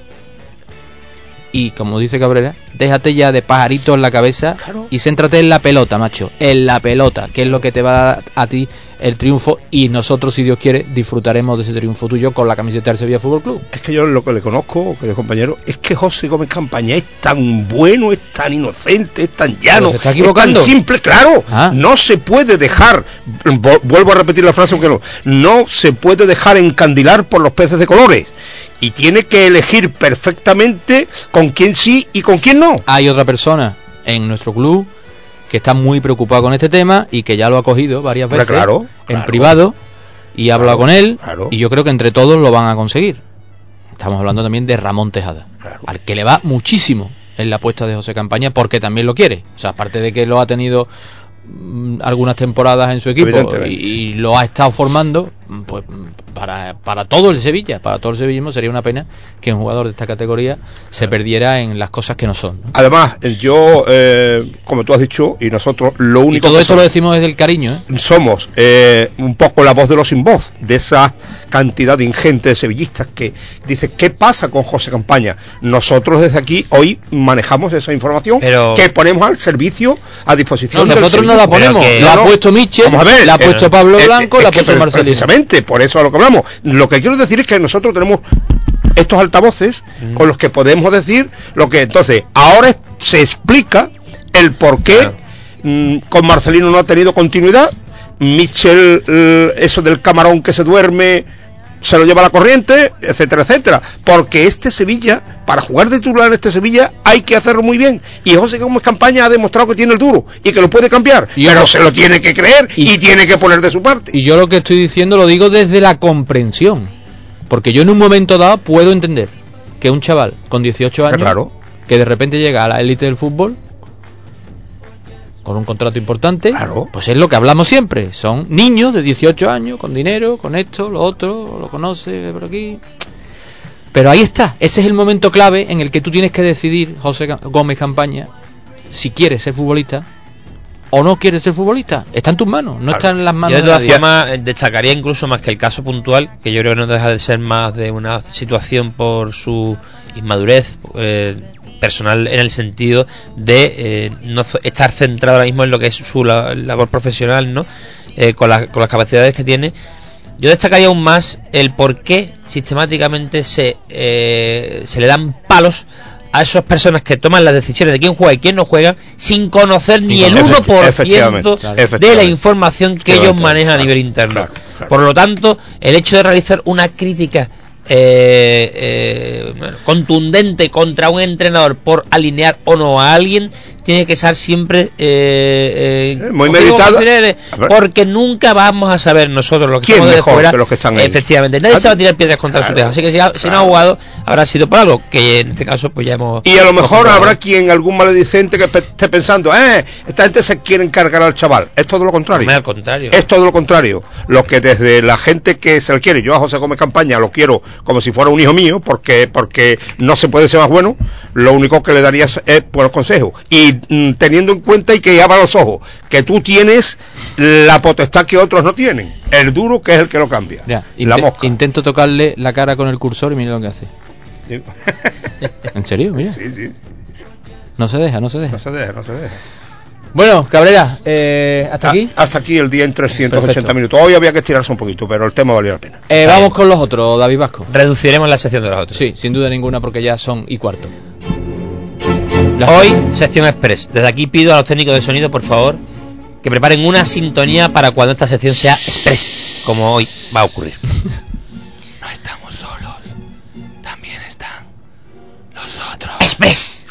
Y como dice Cabrera, déjate ya de pajarito en la cabeza, claro, y céntrate en la pelota, macho, en la pelota, que es lo que te va a dar a ti el triunfo, y nosotros, si Dios quiere, disfrutaremos de ese triunfo tuyo con la camiseta del Sevilla Fútbol Club. Es que yo lo que le conozco, querido compañero, es que José Gómez Campaña es tan bueno, es tan inocente, es tan llano, se está equivocando. es tan simple, claro, ah. no se puede dejar, vuelvo a repetir la frase aunque no, no se puede dejar encandilar por los peces de colores. Y tiene que elegir perfectamente con quién sí y con quién no. Hay otra persona en nuestro club que está muy preocupado con este tema y que ya lo ha cogido varias veces, claro, en claro, privado, y ha hablado claro, con él, claro. y yo creo que entre todos lo van a conseguir. Estamos hablando también de Ramón Tejada, claro, al que le va muchísimo en la apuesta de José Campaña, porque también lo quiere. O sea, aparte de que lo ha tenido mm, algunas temporadas en su equipo y, y lo ha estado formando, pues para, para todo el Sevilla, para todo el sevillismo, sería una pena que un jugador de esta categoría se perdiera en las cosas que no son, ¿no? Además, yo, eh, como tú has dicho, y nosotros lo único y todo que esto somos, lo decimos desde el cariño, ¿eh? somos eh, un poco la voz de los sin voz, de esa cantidad de ingente de sevillistas que dice ¿qué pasa con José Campaña? Nosotros desde aquí hoy manejamos esa información, pero que ponemos al servicio, a disposición. No, nosotros no la ponemos, que, la no, ha puesto Michel, vamos a ver, la ha puesto eh, Pablo eh, Blanco, eh, la ha que puesto Marcelino. Precisamente, por eso a lo que hablamos. Lo que quiero decir es que nosotros tenemos estos altavoces mm. con los que podemos decir lo que entonces ahora se explica el por qué claro. mm, con Marcelino no ha tenido continuidad. Michel, eh, eso del camarón que se duerme se lo lleva a la corriente, etcétera, etcétera, porque este Sevilla, para jugar de titular en este Sevilla hay que hacerlo muy bien, y José Gómez Campaña ha demostrado que tiene el duro y que lo puede cambiar, y pero se lo tiene que creer y, y tiene que poner de su parte. Y yo lo que estoy diciendo lo digo desde la comprensión, porque yo en un momento dado puedo entender que un chaval con dieciocho años, claro, que de repente llega a la élite del fútbol con un contrato importante, claro, pues es lo que hablamos siempre, son niños de dieciocho años, con dinero, con esto, lo otro, lo conoce por aquí. Pero ahí está, ese es el momento clave en el que tú tienes que decidir, José Gómez Campaña, si quieres ser futbolista o no quieres ser futbolista. Está en tus manos, no claro, está en las manos yo de nadie. Yo más destacaría incluso más que el caso puntual, que yo creo que no deja de ser más de una situación por su inmadurez eh, personal, en el sentido de eh, no estar centrado ahora mismo en lo que es su labor profesional, ¿no? Eh, con, la, con las capacidades que tiene. Yo destacaría aún más el por qué sistemáticamente se eh, se le dan palos a esas personas que toman las decisiones de quién juega y quién no juega sin conocer ni el uno por ciento de la información que ellos manejan a nivel interno. Claro, claro. Por lo tanto, el hecho de realizar una crítica Eh, eh, bueno, contundente contra un entrenador por alinear o no a alguien tiene que ser siempre eh, eh, muy meditado, porque nunca vamos a saber nosotros lo que estamos de fuera que los que están ahí. Efectivamente, nadie se va a tirar piedras contra claro, su teja, así que si, ha, si claro. no ha jugado habrá sido por algo, que en este caso pues ya hemos y a lo mejor habrá quien, algún maledicente que esté pensando eh, esta gente se quiere encargar al chaval. Es todo lo contrario, no, al contrario. Es todo lo contrario, lo que desde la gente que se le quiere, yo a José Gómez Campaña lo quiero como si fuera un hijo mío, porque porque no se puede ser más bueno, lo único que le darías es buenos consejos. Y mm, teniendo en cuenta y que abra los ojos, que tú tienes la potestad que otros no tienen. El duro que es el que lo cambia. Ya, la inte- mosca. Intento tocarle la cara con el cursor y mira lo que hace. ¿En serio? Mira. Sí, sí. No se deja, no se deja. No se deja, no se deja. Bueno, Cabrera, eh, ¿hasta aquí? A, hasta aquí el día en trescientos ochenta Perfecto. minutos. Hoy había que estirarse un poquito, pero el tema valía la pena. Eh, vamos con los otros, David Vasco. Reduciremos la sección de los otros. Sí, sin duda ninguna, porque ya son y cuarto. Hoy, sección express. Desde aquí pido a los técnicos de sonido, por favor, que preparen una sintonía para cuando esta sección sea express, como hoy va a ocurrir. No estamos solos, también están los otros. ¡Express!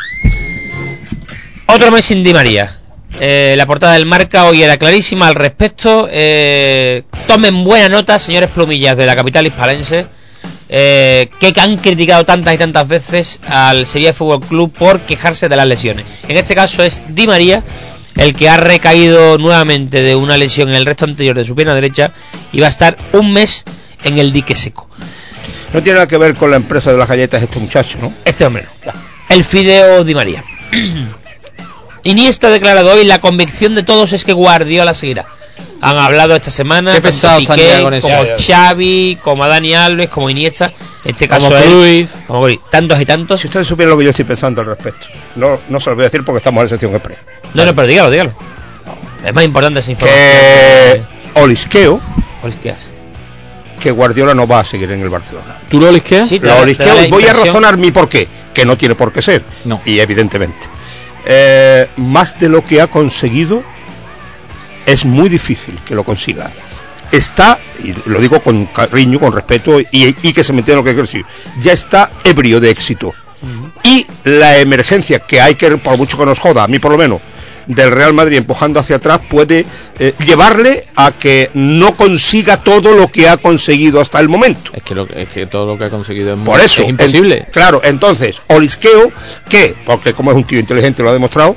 Otro mes sin Di María. Eh, la portada del Marca hoy era clarísima al respecto. Eh, tomen buena nota, señores plumillas de la capital hispalense, eh, que han criticado tantas y tantas veces al Sevilla Fútbol Club por quejarse de las lesiones. En este caso es Di María el que ha recaído nuevamente de una lesión en el resto anterior de su pierna derecha y va a estar un mes en el dique seco. No tiene nada que ver con la empresa de las galletas este muchacho, ¿no? Este hombre no. El Fideo Di María. Iniesta ha declarado hoy: la convicción de todos es que Guardiola seguirá. Han hablado esta semana Qué pesado tanto están Piqué, ya con eso. como Ya, ya. Xavi, como a Dani Alves, como Iniesta, en este caso Como él, Cruyff. como Cruyff, tantos y tantos. Si ustedes supieran lo que yo estoy pensando al respecto, no, no se lo voy a decir porque estamos en sección express. No, no, pero dígalo, dígalo. Es más importante esa información. Que olisqueo Olisqueas. que Guardiola no va a seguir en el Barcelona. ¿Tú lo olisqueas? Sí, te Lo da- olisqueo te da la y voy a impresión- razonar mi por qué, que no tiene por qué ser. No. Y evidentemente. Eh, más de lo que ha conseguido, es muy difícil que lo consiga. Está, y lo digo con cariño, con respeto, y, y que se me entienda lo que quiero decir, ya está ebrio de éxito. Y la emergencia que hay que, por mucho que nos joda, a mí por lo menos, del Real Madrid empujando hacia atrás, puede eh, llevarle a que no consiga todo lo que ha conseguido hasta el momento. Es que, lo, es que todo lo que ha conseguido es, muy, Por eso, es imposible. en- claro, entonces, olisqueo, que, porque como es un tío inteligente lo ha demostrado,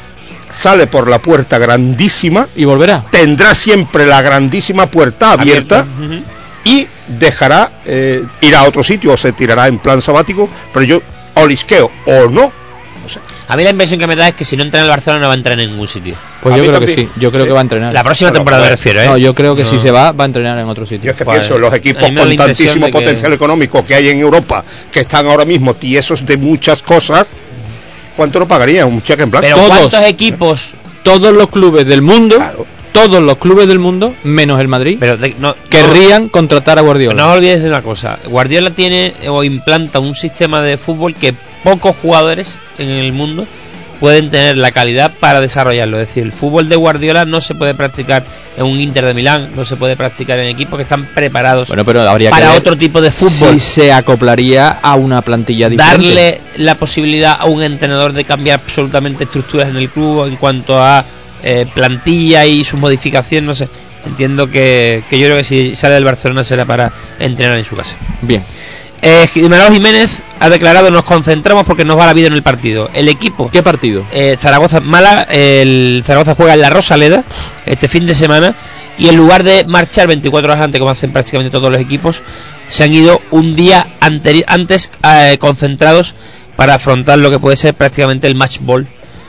sale por la puerta grandísima y volverá. Tendrá siempre la grandísima puerta abierta, Ujú. y dejará eh, ir a otro sitio o se tirará en plan sabático, pero yo olisqueo o no. A mí la impresión que me da es que si no entra en el Barcelona no va a entrar en ningún sitio. Pues A yo mí creo también. que sí, yo creo Eh, que va a entrenar. La próxima Bueno, temporada me pues, refiero, ¿eh? No, yo creo que No. si se va, va a entrenar en otro sitio. Yo es que Pues, pienso en los a equipos mí me da con la impresión tantísimo de que- potencial económico que hay en Europa, que están ahora mismo tiesos de muchas cosas, ¿cuánto no pagarían? Un cheque en blanco. Pero Todos. ¿cuántos equipos? Todos los clubes del mundo, Claro. todos los clubes del mundo, menos el Madrid, Pero de- no, querrían contratar a no, Guardiola. no os olvidéis de una cosa. Guardiola tiene o implanta un sistema de fútbol que pocos jugadores en el mundo pueden tener la calidad para desarrollarlo. Es decir, el fútbol de Guardiola no se puede practicar en un Inter de Milán, no se puede practicar en equipos que están preparados Bueno, pero habría para que ver otro tipo de fútbol. si se acoplaría a una plantilla diferente. Darle la posibilidad a un entrenador de cambiar absolutamente estructuras en el club en cuanto a eh, plantilla y sus modificaciones, no sé. Entiendo que, que yo creo que si sale del Barcelona será para entrenar en su casa. Bien. Eh, Manolo Jiménez ha declarado: nos concentramos porque nos va la vida en el partido. El equipo, ¿Qué partido? eh, Zaragoza Mala, el Zaragoza juega en la Rosaleda este fin de semana, y en lugar de marchar veinticuatro horas antes, como hacen prácticamente todos los equipos, se han ido un día anteri- antes eh, concentrados para afrontar lo que puede ser prácticamente el match ball.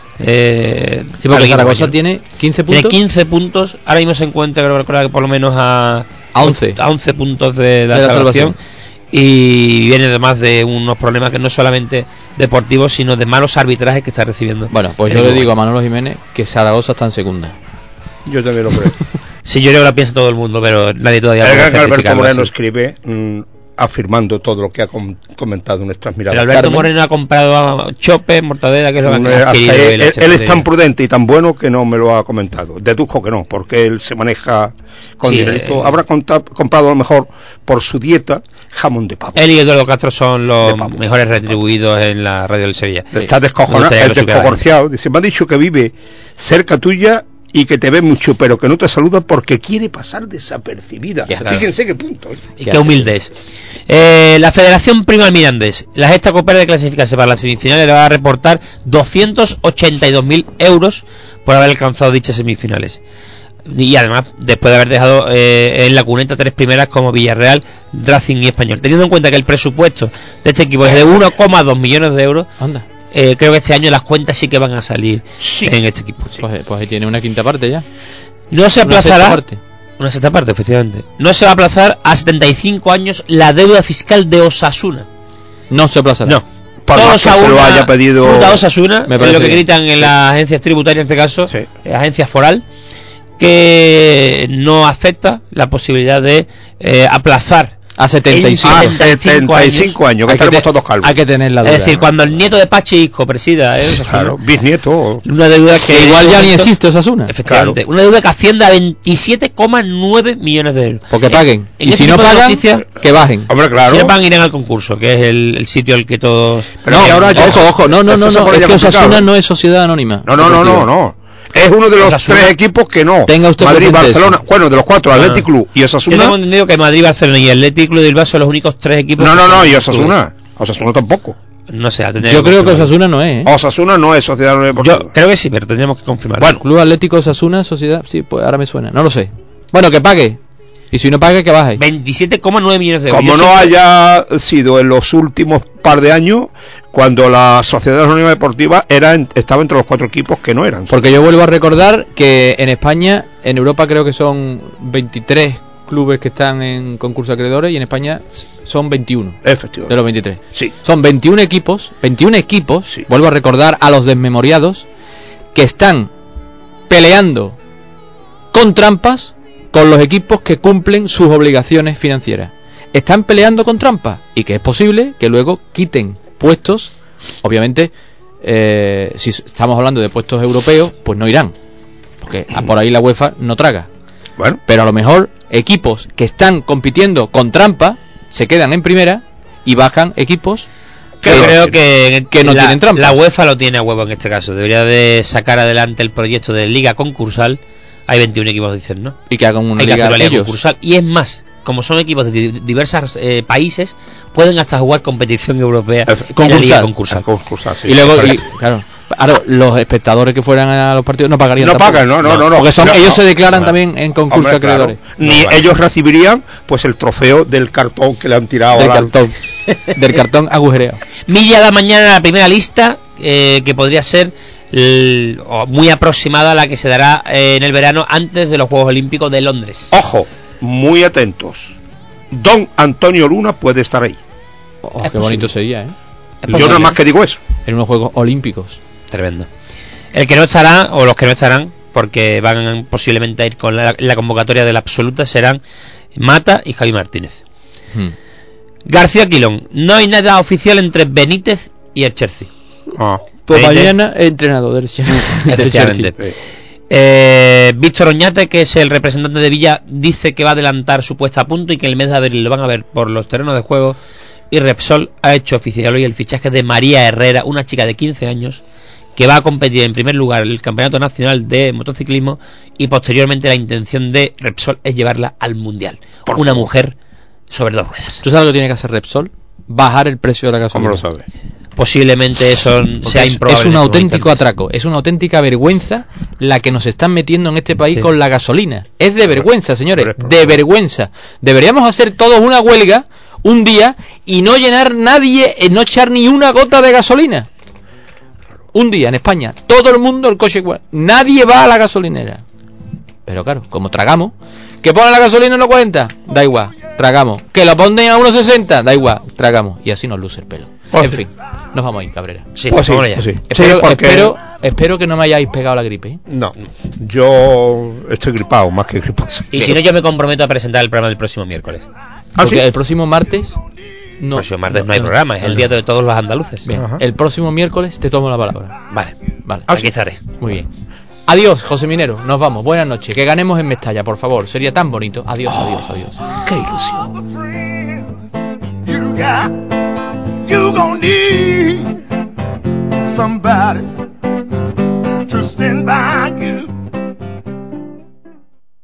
Eh, Sí, porque al Zaragoza equipo. tiene quince Tiene puntos. quince puntos, ahora mismo se encuentra, creo recordar que por lo menos a, A once. a once puntos de la, De la salvación. salvación. Y viene además de unos problemas que no solamente deportivos, sino de malos arbitrajes que está recibiendo. Bueno, pues el yo le equipo. digo a Manolo Jiménez que Zaragoza está en segunda. Yo también lo creo. Sí, yo creo que lo piensa todo el mundo, pero nadie todavía El puede gran Alberto certificarlo Moreno así. escribe mm, afirmando todo lo que ha com- comentado nuestras miradas. Pero Alberto Carmen. Moreno ha comprado chope, mortadela, que es lo que Mm, han hasta adquirido. él, y la él- él es chapatería. tan prudente y tan bueno que no me lo ha comentado. Deduzco que no, porque él se maneja con Sí, dinerito. eh. Habrá conta- comprado a lo mejor por su dieta jamón de pavo. Él y Eduardo Castro son De los pavo. mejores retribuidos en la radio del Sevilla. Está Me descojonado, gustaría que lo supiera. descocorciado. Dice, me han dicho que vive cerca tuya y que te ve mucho, pero que no te saluda porque quiere pasar desapercibida. Ya, claro. Fíjense qué punto. ¿eh? Y qué humilde es. Eh, la Federación Prima al Mirandés, la gesta coopera de clasificarse para las semifinales, le va a reportar doscientos ochenta y dos mil euros por haber alcanzado dichas semifinales. Y además, después de haber dejado eh, en la cuneta tres primeras como Villarreal, Racing y Español. Teniendo en cuenta que el presupuesto de este equipo es de uno coma dos millones de euros, Anda. eh, creo que este año las cuentas sí que van a salir sí. en este equipo. Sí. Pues, pues ahí tiene una quinta parte ya. No se Una aplazará. sexta parte. Una sexta parte, efectivamente. No se va a aplazar a setenta y cinco años la deuda fiscal de Osasuna. No se aplazará. No. Por más que se lo haya pedido. Fruta Osasuna, Me es parece lo que bien. gritan en las agencias tributarias, en este caso, Sí. eh, agencia foral, que no acepta la posibilidad de eh, aplazar A setenta y cinco. A A setenta y cinco años, que Hay que estaremos te- todos calvos. Hay que tener la duda. Es decir, cuando el nieto de Pachi Isco presida eh, Osasuna, Claro, bisnieto. una deuda que, que igual en ya este ni momento- existe Osasuna. Efectivamente, una deuda que asciende a veintisiete coma nueve millones de euros. Porque paguen. En Y este si no tipo de pagan, noticias, que bajen. Hombre, claro. si no pagan, irán al concurso, que es el, el sitio al que todos. Pero No, que ahora ya ojo, eso- ojo, no, no, eso no, se no, pone es ya que complicado, Osasuna ¿eh? no es sociedad anónima. No, no, no, no, no. Es uno de los Osasuna. tres equipos que no. Tenga usted Madrid, presente Barcelona. eso. Bueno, de los cuatro, Ah. Athletic Club y Yo Osasuna. tengo entendido que Madrid, Barcelona y el Athletic Club de Bilbao son los únicos tres equipos. No, que no, son no, y clubes. Osasuna. Osasuna tampoco. No sé, tendría Yo creo que confirmarlo. Osasuna no es, ¿eh? Osasuna no es sociedad anónima deportiva. Yo creo que sí, pero tendríamos que confirmarlo. Bueno, Club Atlético Osasuna, sociedad, sí, pues ahora me suena, no lo sé. Bueno, que pague. Y si no pague, que baje. veintisiete coma nueve millones de euros. como Yo no sé que- haya sido en los últimos par de años, cuando la sociedad anónima deportiva era en- estaba entre los cuatro equipos que no eran. Porque yo vuelvo a recordar que en España, en Europa creo que son veintitrés clubes que están en concurso de acreedores y en España son veintiuno de Efectivamente. los veintitrés. Sí. Son veintiún equipos, veintiún equipos, Sí. vuelvo a recordar a los desmemoriados, que están peleando con trampas con los equipos que cumplen sus obligaciones financieras. Están peleando con trampas y que es posible que luego quiten puestos, obviamente, eh, si estamos hablando de puestos europeos, pues no irán, porque a- por ahí la UEFA no traga. Bueno, Pero a lo mejor equipos que están compitiendo con trampa se quedan en primera y bajan equipos Yo que, creo que, que no la, tienen trampas. la UEFA lo tiene a huevo en este caso. Debería de sacar adelante el proyecto de liga concursal. Hay veintiún equipos, dicen, ¿no? y que hagan una Hay que liga hacer una liga ellos. concursal. Y es más, como son equipos de di- diversos eh, países, pueden hasta jugar competición europea en la liga concursal. concursal, sí, y luego, y, correcto. claro, claro, los espectadores que fueran a los partidos no pagarían No tampoco. pagan, no, no, no, no. Porque son, No, ellos no. se declaran No. también en concurso Hombre, de acreedores. claro. Ni No, vale. ellos recibirían pues el trofeo del cartón que le han tirado Del a la- cartón. Del cartón agujereado. Milla da mañana la primera lista, eh, que podría ser l- o muy aproximada a la que se dará eh, en el verano antes de los Juegos Olímpicos de Londres. Ojo, muy atentos. Don Antonio Luna puede estar ahí. Oh, Es qué bonito sería, ¿eh? Yo nada más que digo eso. En unos Juegos Olímpicos. Tremendo. El que no estará, o los que no estarán, porque van posiblemente a ir con la, la convocatoria de la absoluta, serán Mata y Javi Martínez. Hmm. García Quilón, no hay nada oficial entre Benítez y el Chelsea. Ah, Pues Benítez- mañana entrenador del Chelsea. del Efectivamente. Chelsea. Eh, Víctor Oñate, que es el representante de Villa, dice que va a adelantar su puesta a punto y que en el mes de abril lo van a ver por los terrenos de juego. Y Repsol ha hecho oficial hoy el fichaje de María Herrera, una chica de quince años que va a competir en primer lugar en el Campeonato Nacional de Motociclismo y posteriormente la intención de Repsol es llevarla al Mundial. Por Una favor. mujer sobre dos ruedas. ¿Tú sabes lo que tiene que hacer Repsol? Bajar el precio de la ¿Cómo gasolina. lo sabe? Posiblemente eso Porque sea es, improbable. es un en este auténtico momento. atraco, es una auténtica vergüenza la que nos están metiendo en este país Sí. con la gasolina. Es de vergüenza, señores, Pero es por de favor. vergüenza. Deberíamos hacer todos una huelga un día y no llenar nadie, eh, no echar ni una gota de gasolina. Un día en España, todo el mundo el coche igual, nadie va a la gasolinera. Pero claro, como tragamos, que ponen la gasolina en uno cuarenta, da igual, tragamos. Que lo ponen a uno sesenta, da igual, tragamos. Y así nos luce el pelo. Pues En sí. fin, nos vamos a ir, Cabrera. Sí, Pues sí, vámonos ya. pues sí. Espero, Sí, porque- espero, espero que no me hayáis pegado la gripe, ¿eh? No, yo estoy gripado, más que griposo. Y si no, yo me comprometo a presentar el programa del próximo miércoles. ¿Ah, Porque sí? el próximo martes no, el próximo martes no, hay programa, es el día de todos los andaluces. Bien, Ajá. el próximo miércoles te tomo la palabra. Vale, Vale. Ah, aquí sí. estaré. Muy bien. Adiós, José Minero. Nos vamos. Buenas noches. Que ganemos en Mestalla, por favor. Sería tan bonito. Adiós, adiós, adiós. Qué ilusión. You got, you gon' need somebody